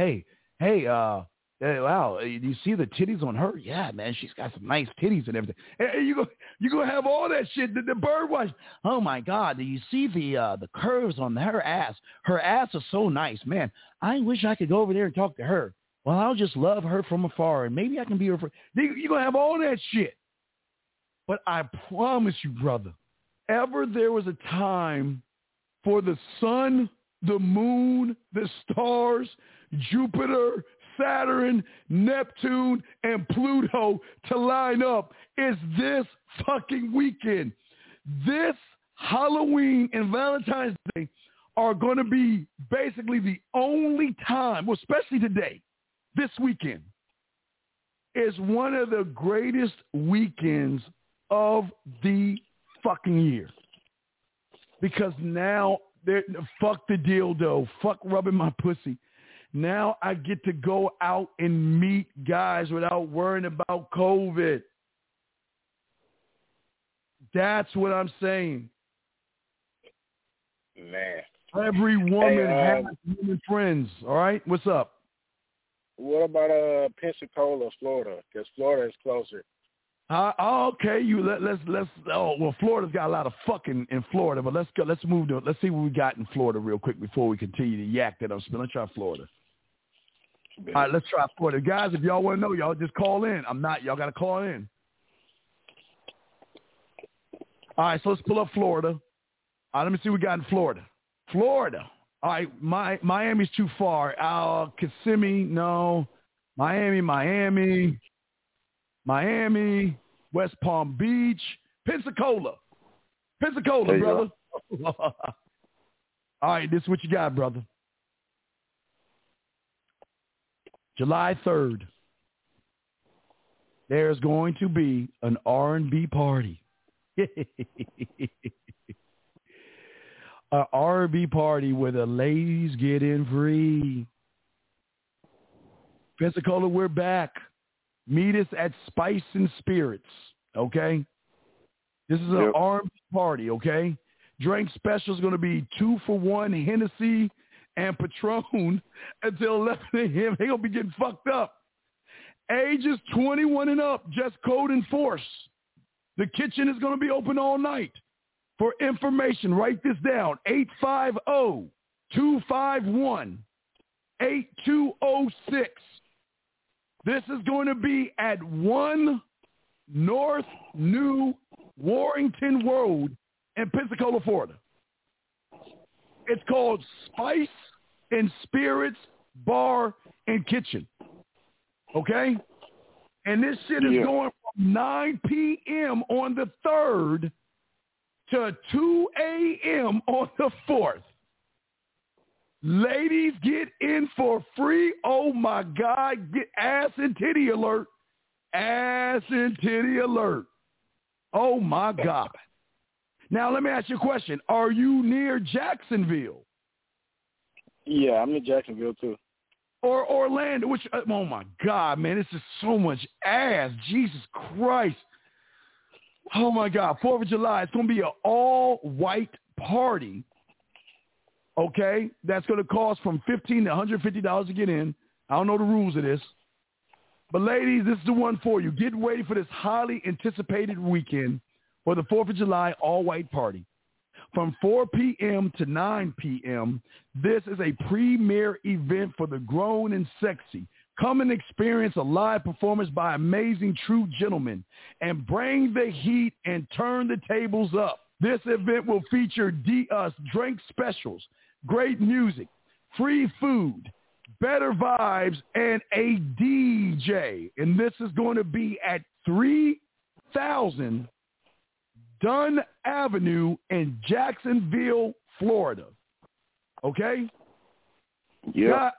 Speaker 6: Wow, you see the titties on her? Yeah, man, she's got some nice titties and everything. And you're going to have all that shit, the bird watch. Oh, my God, do you see the curves on her ass? Her ass is so nice, man. I wish I could go over there and talk to her. Well, I'll just love her from afar, and maybe I can be her friend. You're going to have all that shit. But I promise you, brother, ever there was a time for the sun, the moon, the stars, Jupiter, Saturn, Neptune, and Pluto to line up is this fucking weekend. This Halloween and Valentine's Day are going to be basically the only time, well, especially today, this weekend, is one of the greatest weekends of the fucking year. Because now, fuck the dildo, fuck rubbing my pussy. Now I get to go out and meet guys without worrying about COVID. That's what I'm saying.
Speaker 11: Man.
Speaker 6: Every woman has women friends. All right? What's up?
Speaker 11: What about Pensacola, Florida? Because Florida is closer.
Speaker 6: Okay, let's. Oh well, Florida's got a lot of fucking in Florida, but let's go. Let's move to. Let's see what we got in Florida real quick before we continue the yak that I'm spilling. Let's try Florida. All right, let's try Florida, guys. If y'all want to know, y'all just call in. I'm not. Y'all got to call in. All right, so let's pull up Florida. All right, let me see what we got in Florida. Florida. All right, Miami's too far. Kissimmee, no. Miami. West Palm Beach, Pensacola, brother. All right, this is what you got, brother. July 3rd, there's going to be an R&B party. An R&B party where the ladies get in free. Pensacola, we're back. Meet us at Spice and Spirits, okay? This is an R&B party, okay? Drink special is going to be 2-for-1 Hennessy and Patron until 11 a.m. They're going to be getting fucked up. Ages 21 and up, just code enforce. The kitchen is going to be open all night. For information, write this down, 850-251-8206. This is going to be at 1 North New Warrington Road in Pensacola, Florida. It's called Spice and Spirits Bar and Kitchen. Okay? And this shit is going from 9 p.m. on the 3rd to 2 a.m. on the 4th. Ladies, get in for free. Oh, my God. Get ass and titty alert. Ass and titty alert. Oh, my God. Now, let me ask you a question. Are you near Jacksonville?
Speaker 11: Yeah, I'm in Jacksonville, too.
Speaker 6: Or Orlando? Which? Oh, my God, man. This is so much ass. Jesus Christ. Oh, my God. 4th of July. It's going to be an all-white party. Okay, that's going to cost from $15 to $150 to get in. I don't know the rules of this. But ladies, this is the one for you. Get ready for this highly anticipated weekend for the 4th of July all-white party. From 4 p.m. to 9 p.m., this is a premier event for the grown and sexy. Come and experience a live performance by amazing true gentlemen and bring the heat and turn the tables up. This event will feature drink specials, great music, free food, better vibes, and a DJ. And this is going to be at 3000 Dunn Avenue in Jacksonville, Florida. Okay?
Speaker 11: Yeah.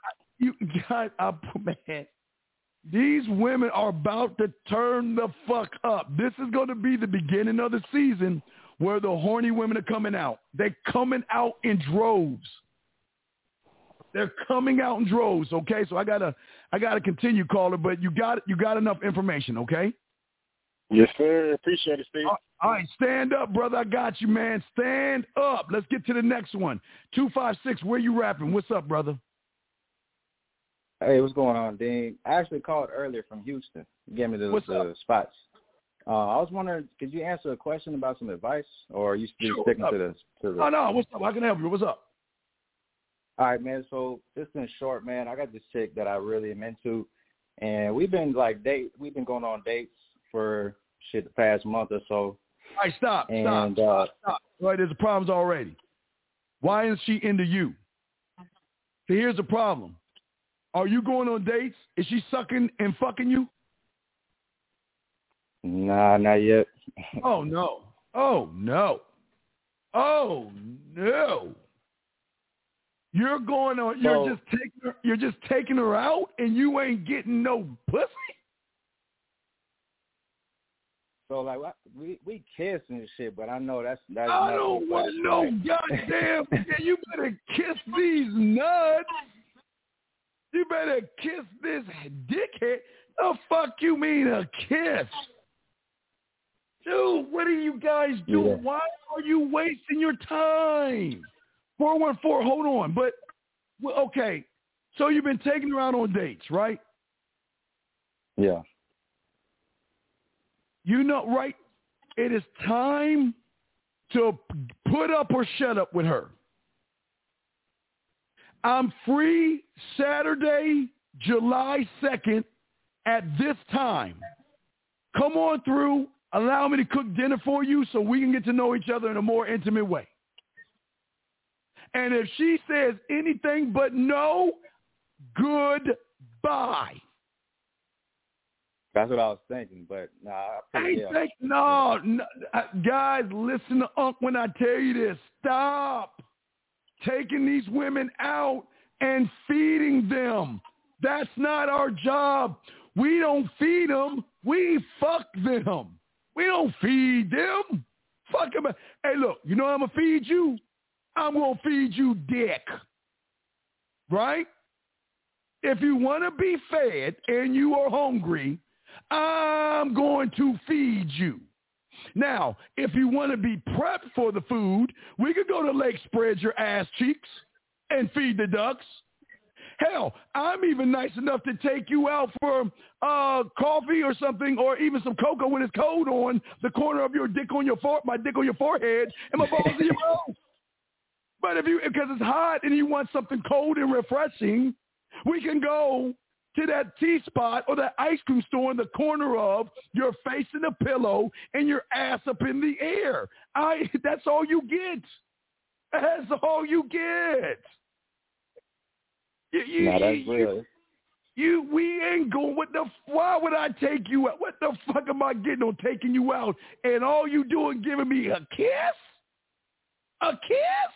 Speaker 6: Man, these women are about to turn the fuck up. This is going to be the beginning of the season where the horny women are coming out. They're coming out in droves. They're coming out in droves, okay? So I gotta continue, caller, but you got enough information, okay?
Speaker 11: Yes, sir. Appreciate it, Steve.
Speaker 6: All right, stand up, brother. I got you, man. Stand up. Let's get to the next one. 256, where you rapping? What's up, brother?
Speaker 8: Hey, what's going on, Dean? I actually called earlier from Houston. You gave me the spots. I was wondering, could you answer a question about some advice, or are you still sticking to this?
Speaker 6: No. What's up? I can help you. What's up?
Speaker 8: All right, man. So just in short, man, I got this chick that I really am into, and we've been going on dates for the past month or so.
Speaker 6: All right, stop. All right, there's problems already. Why is she into you? See, here's the problem. Are you going on dates? Is she sucking and fucking you?
Speaker 8: Nah, not yet.
Speaker 6: Oh no. Oh no. Oh no. You're going on. You're just taking her out, and you ain't getting no pussy.
Speaker 8: So like we kiss and shit, but I know that's
Speaker 6: I don't want no goddamn. You better kiss these nuts. You better kiss this dickhead. The fuck you mean a kiss? Dude, what are you guys doing? Yeah. Why are you wasting your time? 414, hold on. But, okay, so you've been taking her out on dates, right?
Speaker 8: Yeah.
Speaker 6: You know, right? It is time to put up or shut up with her. I'm free Saturday, July 2nd at this time. Come on through. Allow me to cook dinner for you so we can get to know each other in a more intimate way. And if she says anything but no, goodbye.
Speaker 8: That's what I was thinking, but
Speaker 6: no. Guys, listen to Unc when I tell you this. Stop taking these women out and feeding them. That's not our job. We don't feed them. We fuck them. We don't feed them. Fuck them. Hey, look, you know I'm going to feed you? I'm going to feed you dick. Right? If you want to be fed and you are hungry, I'm going to feed you. Now, if you want to be prepped for the food, we could go to Lake Spread Your Ass Cheeks and feed the ducks. Hell, I'm even nice enough to take you out for coffee or something, or even some cocoa when it's cold on the corner of your dick on your my dick on your forehead and my balls in your mouth. But because it's hot and you want something cold and refreshing, we can go to that tea spot or that ice cream store in the corner of your face in a pillow and your ass up in the air. That's all you get. That's all you get.
Speaker 8: That's real.
Speaker 6: We ain't going. Why would I take you out? What the fuck am I getting on taking you out? And all you doing giving me a kiss? A kiss?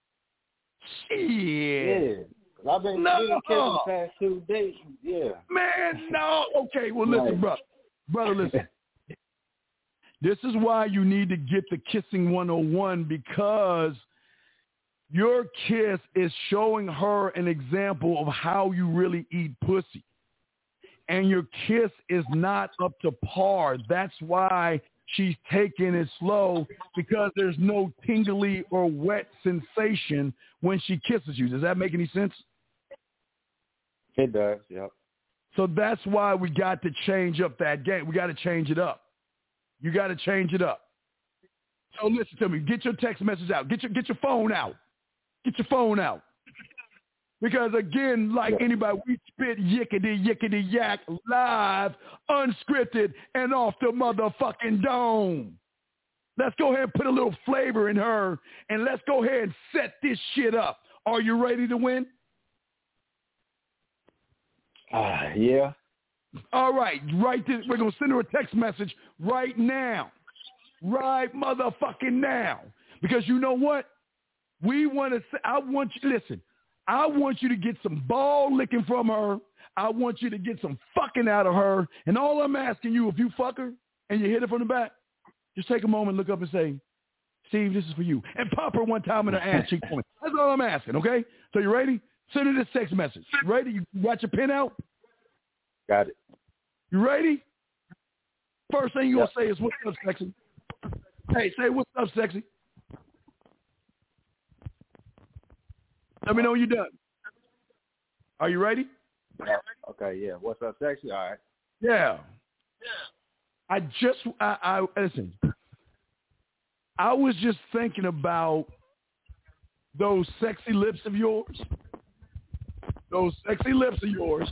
Speaker 6: Shit.
Speaker 8: Yeah. I've been kissing the past 2 days. Yeah.
Speaker 6: Man, no. Okay, well, listen, brother, listen. This is why you need to get the Kissing 101, because your kiss is showing her an example of how you really eat pussy. And your kiss is not up to par. That's why she's taking it slow, because there's no tingly or wet sensation when she kisses you. Does that make any sense?
Speaker 8: It does, yep.
Speaker 6: So that's why we got to change up that game. We got to change it up. You got to change it up. So listen to me. Get your text message out. Get your phone out. Get your phone out. Because, again, like anybody, we spit yickety-yak live, unscripted, and off the motherfucking dome. Let's go ahead and put a little flavor in her, and let's go ahead and set this shit up. Are you ready to win?
Speaker 8: Yeah.
Speaker 6: All right. We're going to send her a text message right now. Right motherfucking now. Because you know what? I want you to get some ball licking from her. I want you to get some fucking out of her. And all I'm asking you, if you fuck her and you hit her from the back, just take a moment, look up and say, Steve, this is for you. And pop her one time in her ass cheek point. That's all I'm asking, okay? So you ready? Send her this text message. Ready? You got your pen out?
Speaker 8: Got it.
Speaker 6: You ready? First thing you're going to say is, what's up, sexy? Hey, say, what's up, sexy? Let me know when you're done. Are you ready?
Speaker 8: Okay, yeah. What's up, sexy? All right.
Speaker 6: Yeah. Listen. I was just thinking about those sexy lips of yours. Those sexy lips of yours.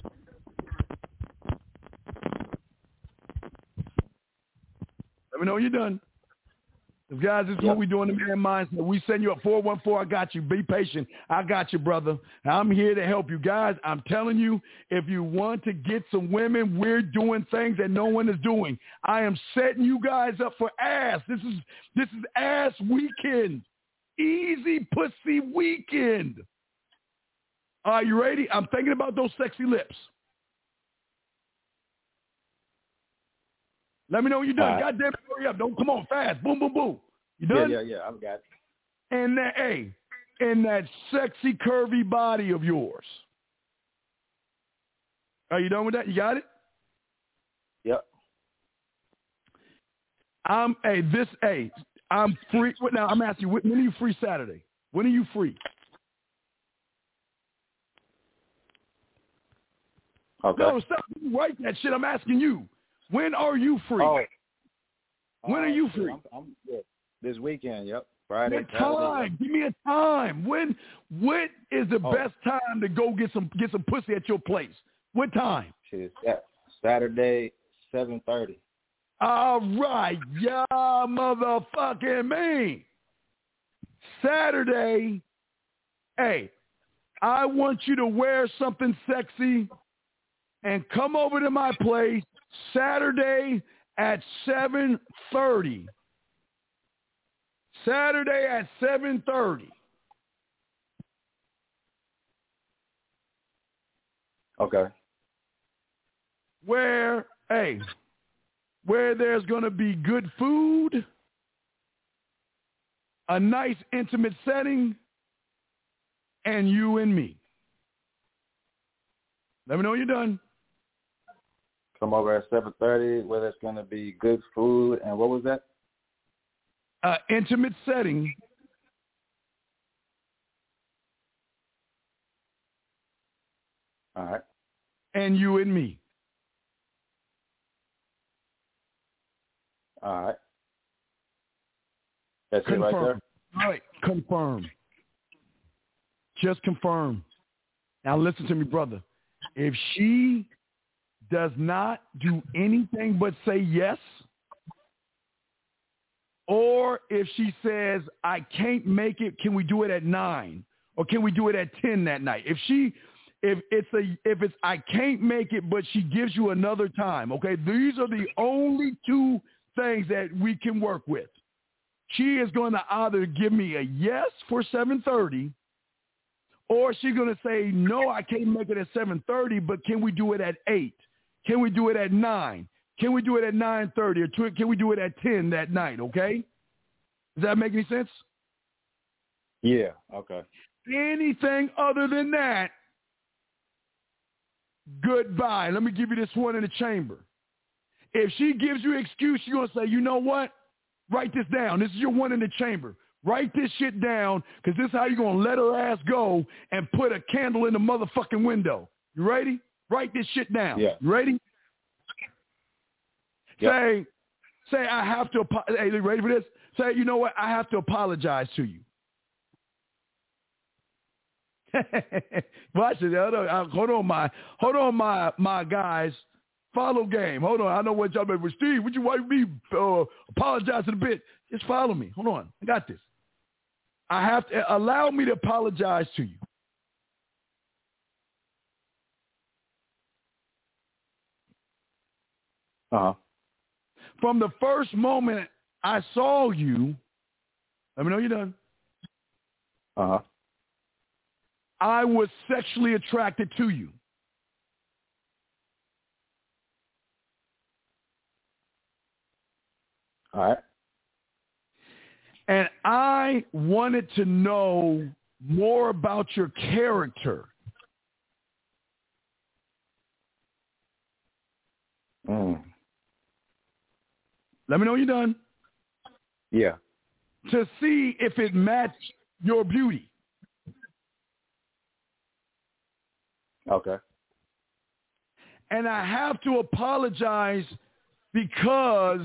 Speaker 6: Let me know when you're done. Guys, this is what we do in the Man Mindset. We send you up 414. I got you. Be patient. I got you, brother. I'm here to help you. Guys, I'm telling you, if you want to get some women, we're doing things that no one is doing. I am setting you guys up for ass. This is ass weekend. Easy pussy weekend. Are you ready? I'm thinking about those sexy lips. Let me know when you're done. God damn it, hurry up. Don't come on fast. Boom, boom, boom. You done?
Speaker 8: Yeah. I've got it.
Speaker 6: And that sexy curvy body of yours. Are you done with that? You got it?
Speaker 8: Yep.
Speaker 6: I'm free. Now I'm asking you, when are you free Saturday? When are you free?
Speaker 8: Okay.
Speaker 6: No, stop. Write that shit. I'm asking you. When are you free? When are you free?
Speaker 8: I'm good. This weekend, yep. Friday.
Speaker 6: Give me a time. When is the best time to go get some pussy at your place? What time?
Speaker 8: Saturday, 7:30.
Speaker 6: All right, yeah, motherfucking me. Saturday, hey, I want you to wear something sexy and come over to my place Saturday at 7:30. Saturday at 7:30.
Speaker 8: Okay.
Speaker 6: Where there's going to be good food, a nice intimate setting, and you and me. Let me know when you're done.
Speaker 8: Come over at 7:30, where there's going to be good food. And what was that?
Speaker 6: Intimate setting.
Speaker 8: All right.
Speaker 6: And you and me.
Speaker 8: All right. That's
Speaker 6: confirm.
Speaker 8: It right there?
Speaker 6: All right. Confirm. Just confirm. Now listen to me, brother. If she does not do anything but say yes, or if she says, I can't make it, can we do it at 9? Or can we do it at 10 that night? If it's I can't make it, but she gives you another time, okay? These are the only two things that we can work with. She is going to either give me a yes for 7:30, or she's going to say, no, I can't make it at 7:30, but can we do it at 8? Can we do it at 9? Can we do it at 9:30? Or can we do it at 10 that night, okay? Does that make any sense?
Speaker 8: Yeah, okay.
Speaker 6: Anything other than that, goodbye. Let me give you this one in the chamber. If she gives you an excuse, you're going to say, you know what? Write this down. This is your one in the chamber. Write this shit down, because this is how you're going to let her ass go and put a candle in the motherfucking window. You ready? Write this shit down.
Speaker 8: Yeah.
Speaker 6: You ready?
Speaker 8: Yep.
Speaker 6: Say, I have to, hey, you ready for this? Say, you know what? I have to apologize to you. Watch it. Hold on, my guys. Follow game. Hold on. I know what y'all made with Steve. Would you want me apologize a bit? Just follow me. Hold on. I got this. I have to allow me to apologize to you.
Speaker 8: Uh-huh.
Speaker 6: From the first moment I saw you, let me know you're done.
Speaker 8: Uh-huh.
Speaker 6: I was sexually attracted to you.
Speaker 8: All right.
Speaker 6: And I wanted to know more about your character. Let me know when you're done.
Speaker 8: Yeah.
Speaker 6: To see if it matched your beauty.
Speaker 8: Okay.
Speaker 6: And I have to apologize because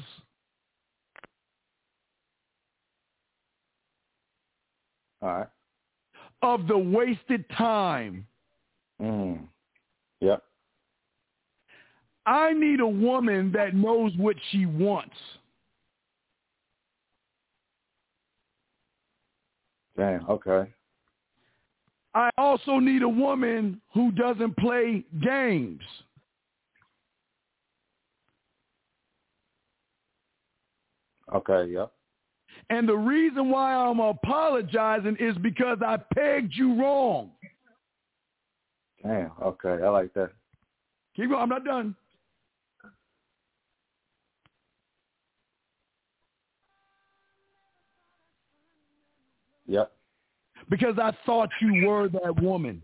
Speaker 8: all right.
Speaker 6: of the wasted time.
Speaker 8: Yep.
Speaker 6: I need a woman that knows what she wants.
Speaker 8: Damn, okay.
Speaker 6: I also need a woman who doesn't play games.
Speaker 8: Okay, yep.
Speaker 6: And the reason why I'm apologizing is because I pegged you wrong.
Speaker 8: Damn, okay. I like that.
Speaker 6: Keep going. I'm not done.
Speaker 8: Yep.
Speaker 6: Because I thought you were that woman.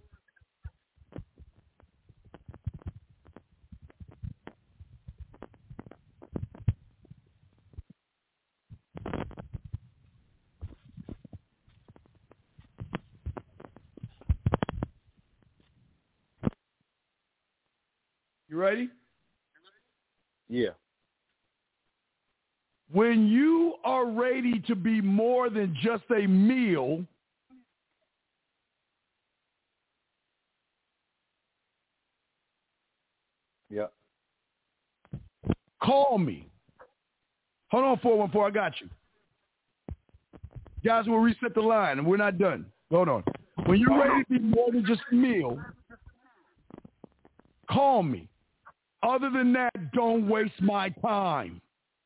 Speaker 6: You ready?
Speaker 8: Yeah.
Speaker 6: When you are ready to be more than just a meal,
Speaker 8: yep.
Speaker 6: Call me. Hold on, 414. I got you. Guys, we'll reset the line, and we're not done. Hold on. When you're ready to be more than just a meal, call me. Other than that, don't waste my time.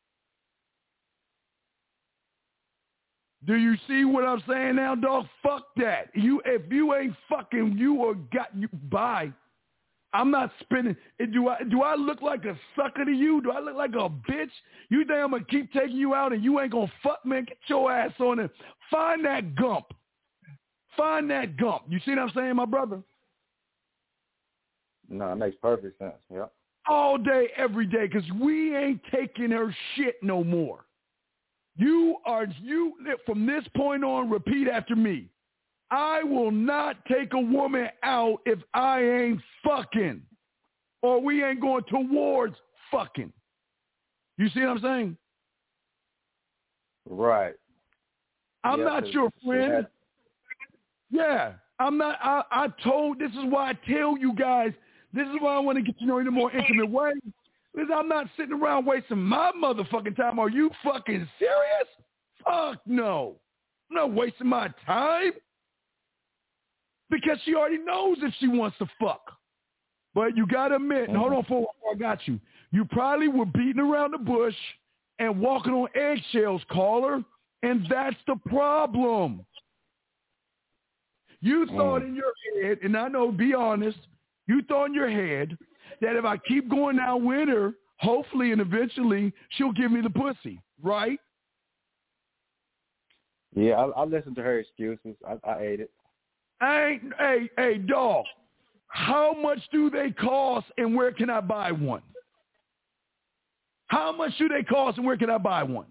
Speaker 6: Do you see what I'm saying now, dog? Fuck that. If you ain't fucking, bye. I'm not spending. Do I look like a sucker to you? Do I look like a bitch? You think I'm gonna keep taking you out and you ain't gonna fuck, man? Get your ass on it. Find that gump. Find that gump. You see what I'm saying, my brother?
Speaker 8: No, it makes perfect sense. Yep.
Speaker 6: All day, every day, because we ain't taking her shit no more. You from this point on, repeat after me. I will not take a woman out if I ain't fucking, or we ain't going towards fucking. You see what I'm saying?
Speaker 8: Right.
Speaker 6: I'm not your friend. Yeah, I'm not. This is why I tell you guys, this is why I want to get to know you in a more intimate way. Because I'm not sitting around wasting my motherfucking time. Are you fucking serious? Fuck no. I'm not wasting my time. Because she already knows if she wants to fuck. But you got to admit, and hold on for I got you. You probably were beating around the bush and walking on eggshells, caller, and that's the problem. You thought in your head, and I know, be honest, you thought in your head that if I keep going down with her, hopefully and eventually she'll give me the pussy, right?
Speaker 8: Yeah, I listened to her excuses. I ate it.
Speaker 6: Hey, dog, how much do they cost and where can I buy one? How much do they cost and where can I buy one?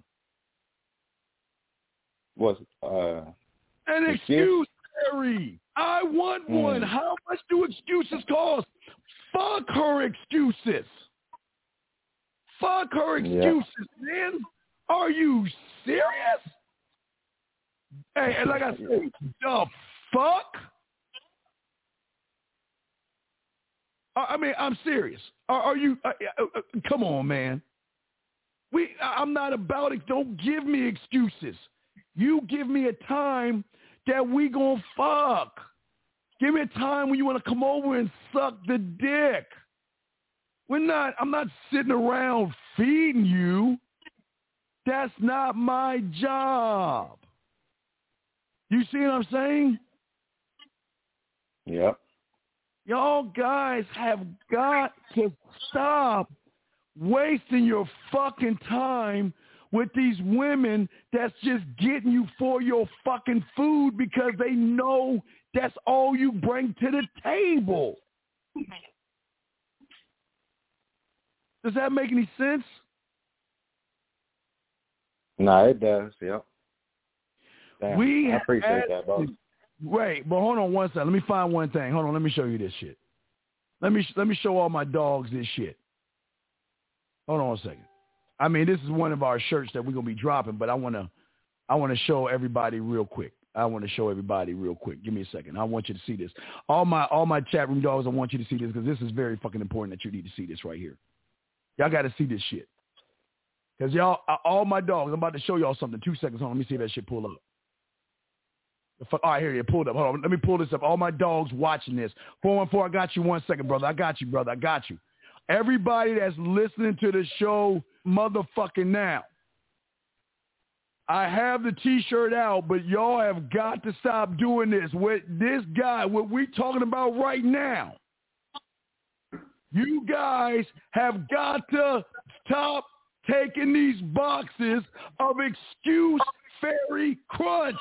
Speaker 8: What's
Speaker 6: an excuse, Harry. I want one. How much do excuses cost? Fuck her excuses. Fuck her excuses, man. Are you serious? Hey, and like I said, the fuck? I mean, I'm serious. Are you? Come on, man. I'm not about it. Don't give me excuses. You give me a time that we gonna fuck. Give me a time when you want to come over and suck the dick. I'm not sitting around feeding you. That's not my job. You see what I'm saying?
Speaker 8: Yep.
Speaker 6: Y'all guys have got to stop wasting your fucking time with these women that's just getting you for your fucking food because they know that's all you bring to the table. Does that make any sense?
Speaker 8: No, it does. Yep. Damn, I appreciate that, boss.
Speaker 6: Wait, but hold on one second. Let me find one thing. Hold on, let me show you this shit. Let me show all my dogs this shit. Hold on a second. I mean, this is one of our shirts that we're gonna be dropping, but I wanna show everybody real quick. Give me a second. I want you to see this. All my chat room dogs, I want you to see this because this is very fucking important that you need to see this right here. Y'all got to see this shit. Because y'all, all my dogs, I'm about to show y'all something. 2 seconds on. Let me see if that shit pull up. All right, here you pulled up. Hold on. Let me pull this up. All my dogs watching this. 414, I got you 1 second, brother. I got you, brother. I got you. Everybody that's listening to the show, motherfucking now. I have the T-shirt out, but y'all have got to stop doing this. With this guy, what we talking about right now, you guys have got to stop taking these boxes of excuse fairy crunch.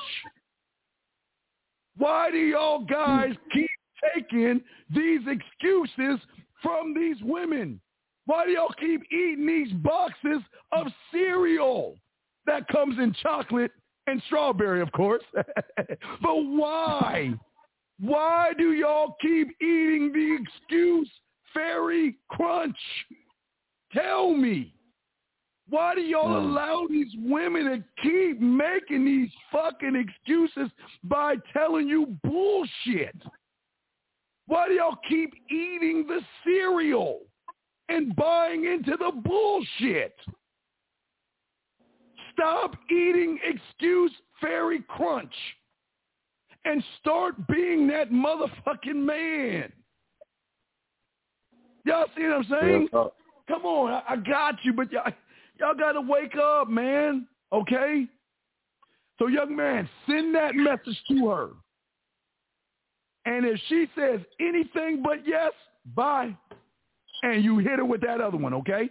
Speaker 6: Why do y'all guys keep taking these excuses from these women? Why do y'all keep eating these boxes of cereal that comes in chocolate and strawberry, of course? But why? Why do y'all keep eating the excuse fairy crunch? Tell me. Why do y'all allow these women to keep making these fucking excuses by telling you bullshit? Why do y'all keep eating the cereal and buying into the bullshit? Stop eating excuse fairy crunch and start being that motherfucking man. Y'all see what I'm saying? Come on, I got you, but y'all got to wake up, man, okay? So, young man, send that message to her. And if she says anything but yes, bye. And you hit her with that other one, okay?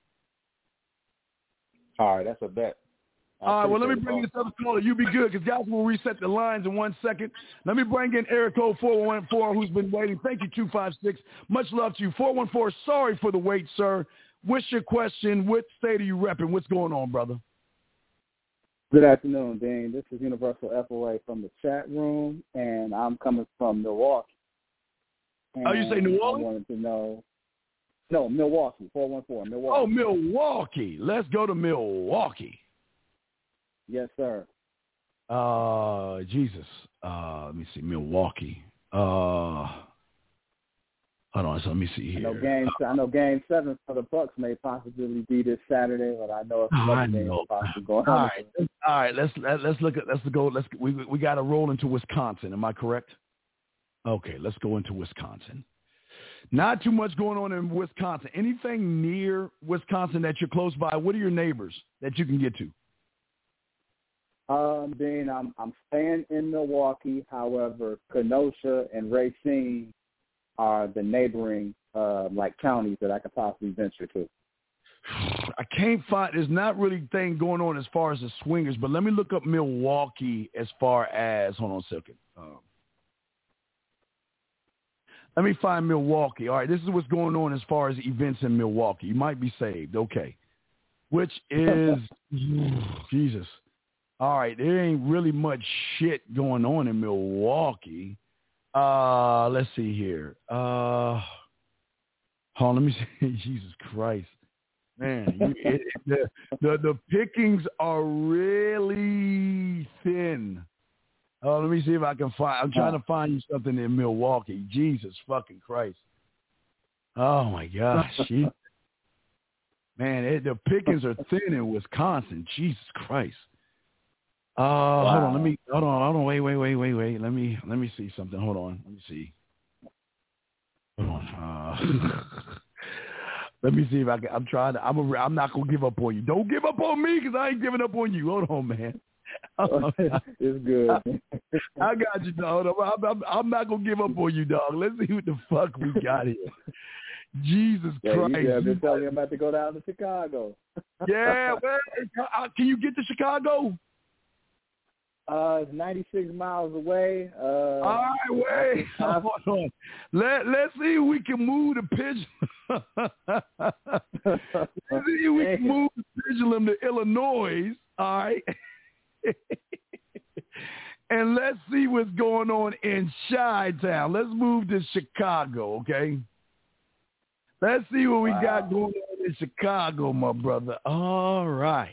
Speaker 8: All right, that's a bet.
Speaker 6: All right, well, let me bring in this other caller. You be good, because guys will reset the lines in 1 second. Let me bring in Eric Code 414, who's been waiting. Thank you, 256. Much love to you. 414, sorry for the wait, sir. What's your question? What state are you repping? What's going on, brother?
Speaker 12: Good afternoon, Dean. This is Universal FOA from the chat room, and I'm coming from Milwaukee.
Speaker 6: Oh, you say New Orleans?
Speaker 12: I wanted to know. No, Milwaukee, 414, Milwaukee.
Speaker 6: Oh, Milwaukee. Let's go to Milwaukee.
Speaker 12: Yes, sir.
Speaker 6: Jesus. Let me see. Milwaukee. Hold on. So let me see here.
Speaker 12: I know Game 7 for the Bucks may possibly be this Saturday, but I know it's games possibly going on.
Speaker 6: All right. We got to roll into Wisconsin. Am I correct? Okay. Let's go into Wisconsin. Not too much going on in Wisconsin. Anything near Wisconsin that you're close by? What are your neighbors that you can get to?
Speaker 12: Dean, I'm staying in Milwaukee. However, Kenosha and Racine are the neighboring counties that I could possibly venture to.
Speaker 6: I can't find. There's not really thing going on as far as the swingers, but let me look up Milwaukee as far as. Hold on a second. Let me find Milwaukee. All right, this is what's going on as far as events in Milwaukee. You might be saved. Okay, which is Jesus. All right, there ain't really much shit going on in Milwaukee. Let's see here. Hold on, let me see. Jesus Christ. Man, the pickings are really thin. Let me see if I can find. I'm trying to find you something in Milwaukee. Jesus fucking Christ. Oh, my gosh. Man, the pickings are thin in Wisconsin. Jesus Christ. Wow. Hold on. Wait. Let me see something. Hold on. Let me see. Hold on. Let me see if I can. I'm not gonna give up on you. Don't give up on me, because I ain't giving up on you. Hold on, man.
Speaker 12: It's good.
Speaker 6: I got you, dog. I'm not gonna give up on you, dog. Let's see what the fuck we got here. Jesus Christ!
Speaker 12: I've been telling you I'm about to go down to Chicago.
Speaker 6: Yeah, man. Can you get to Chicago?
Speaker 12: It's 96 miles away.
Speaker 6: All right, wait. Hold on. Let's see if we can move the pendulum. Let's see if we can move the pendulum to Illinois. All right. And let's see what's going on in Chi-Town. Let's move to Chicago, okay? Let's see what we got going on in Chicago, my brother. All right.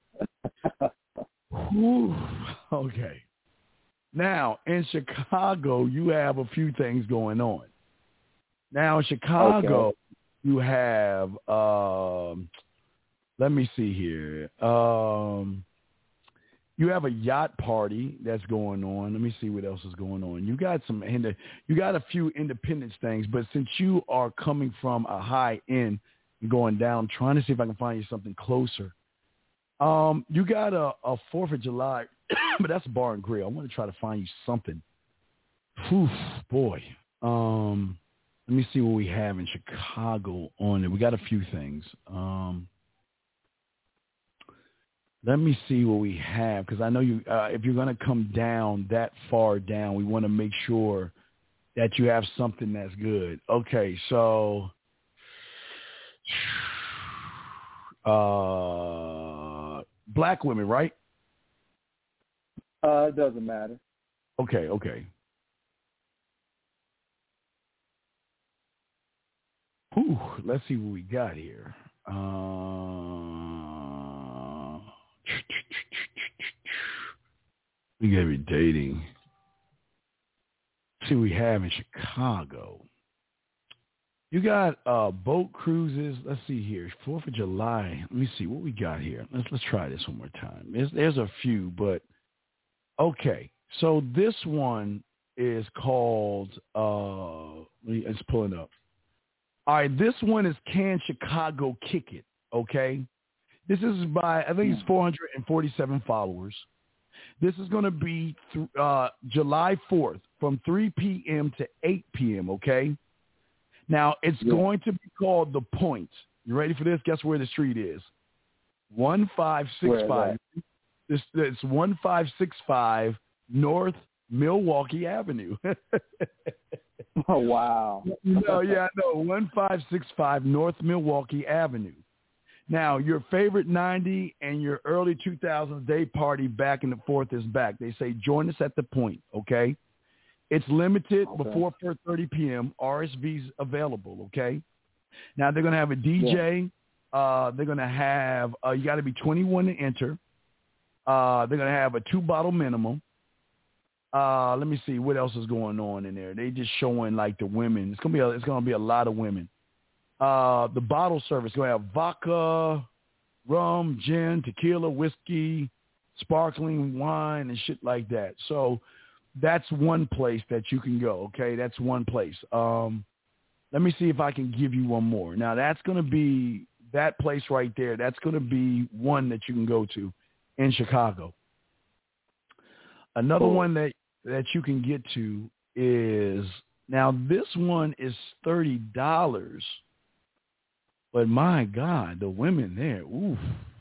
Speaker 6: Whew. Okay. Now, in Chicago, you have a few things going on. Now, in Chicago, you have, let me see here. You have a yacht party that's going on. Let me see what else is going on. You got a few Independence things, but since you are coming from a high end and going down, trying to see if I can find you something closer. You got a 4th of July, but that's a bar and grill. I'm going to try to find you something. Whew, boy. Let me see what we have in Chicago on it. We got a few things. Let me see what we have, because I know you. If you're going to come down that far down, we want to make sure that you have something that's good. Okay, so black women, right?
Speaker 12: It doesn't matter.
Speaker 6: Okay. Whew, let's see what we got here. We gotta be dating. See what we have in Chicago. You got boat cruises. Let's see here. 4th of July. Let me see what we got here. Let's try this one more time. There's a few, but okay. So this one is called let's pull it up. All right, this one is Can Chicago Kick It? Okay. This is by, I think it's 447 followers. This is going to be July 4th from 3 p.m. to 8 p.m., okay? Now, it's going to be called The Point. You ready for this? Guess where the street is? 1565. It's 1565 North Milwaukee Avenue.
Speaker 12: Oh, wow.
Speaker 6: No, yeah, I know. 1565 North Milwaukee Avenue. Now, your favorite 90 and your early 2000s day party back in the 4th is back. They say join us at The Point, okay? It's limited before 4:30 p.m. RSV's available, okay? Now, they're going to have a DJ. They're going to have, you got to be 21 to enter. They're going to have a 2-bottle minimum. Let me see what else is going on in there. They just showing like the women. It's gonna be a lot of women. The bottle service going to have vodka, rum, gin, tequila, whiskey, sparkling wine, and shit like that. So that's one place that you can go. Okay, that's one place. Let me see if I can give you one more. Now that's going to be that place right there. That's going to be one that you can go to in Chicago. Another one that you can get to is, now this one is $30, but my God, the women there, oof.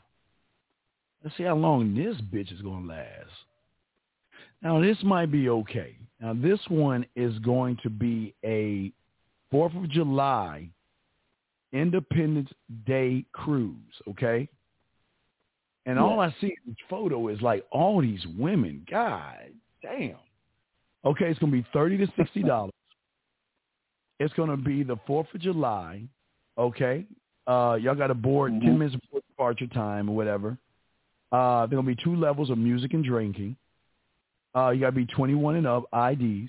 Speaker 6: Let's see how long this bitch is going to last. Now this might be okay. Now this one is going to be a 4th of July Independence Day cruise, okay? And all I see in this photo is like all these women. God damn. Okay, it's going to be $30 to $60. It's going to be the 4th of July, okay? Y'all got to board 10 minutes before departure time or whatever. There are going to be 2 levels of music and drinking. You got to be 21 and up, IDs.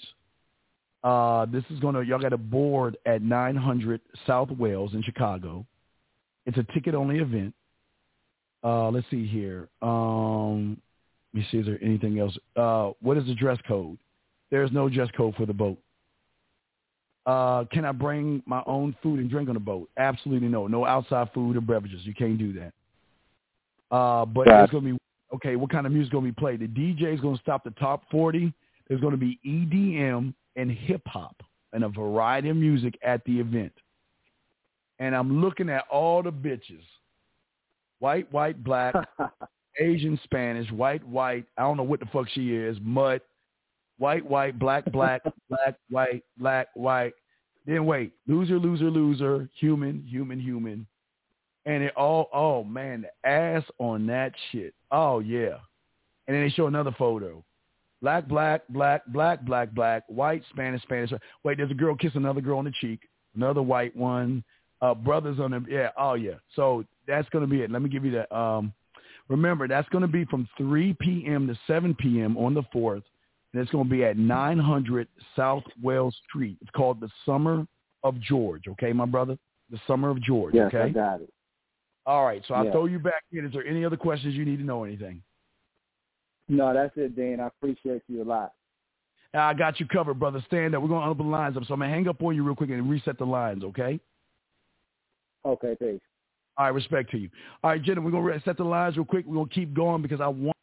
Speaker 6: This is going to, y'all got to board at 900 South Wales in Chicago. It's a ticket-only event. Let's see here. Let me see, is there anything else? What is the dress code? There's no dress code for the boat. Can I bring my own food and drink on the boat? Absolutely no. No outside food or beverages. You can't do that. But it's going to be, okay, what kind of music is going to be played? The DJ is going to stop the top 40. There's going to be EDM and hip-hop and a variety of music at the event. And I'm looking at all the bitches. White, black, Asian, Spanish, white, I don't know what the fuck she is, mutt, white, black, black, white. Then wait, loser, human. And it all, oh man, the ass on that shit. Oh yeah. And then they show another photo. Black, white, Spanish. Wait, there's a girl kissing another girl on the cheek, another white one, brothers on them. Yeah, oh yeah. So that's going to be it. Let me give you that. Remember, that's going to be from 3 p.m. to 7 p.m. on the 4th. And it's going to be at 900 South Wales Street. It's called the Summer of George. Okay, my brother? The Summer of George.
Speaker 12: Yes,
Speaker 6: okay?
Speaker 12: I got it.
Speaker 6: All right. So I'll throw you back in. Is there any other questions you need to know anything?
Speaker 12: No, that's it, Dean. I appreciate you a lot.
Speaker 6: I got you covered, brother. Stand up. We're going to open the lines up. So I'm going to hang up on you real quick and reset the lines, okay?
Speaker 12: Okay, thanks.
Speaker 6: All right, respect to you. All right, gentlemen, we're going to reset the lines real quick. We're going to keep going because I want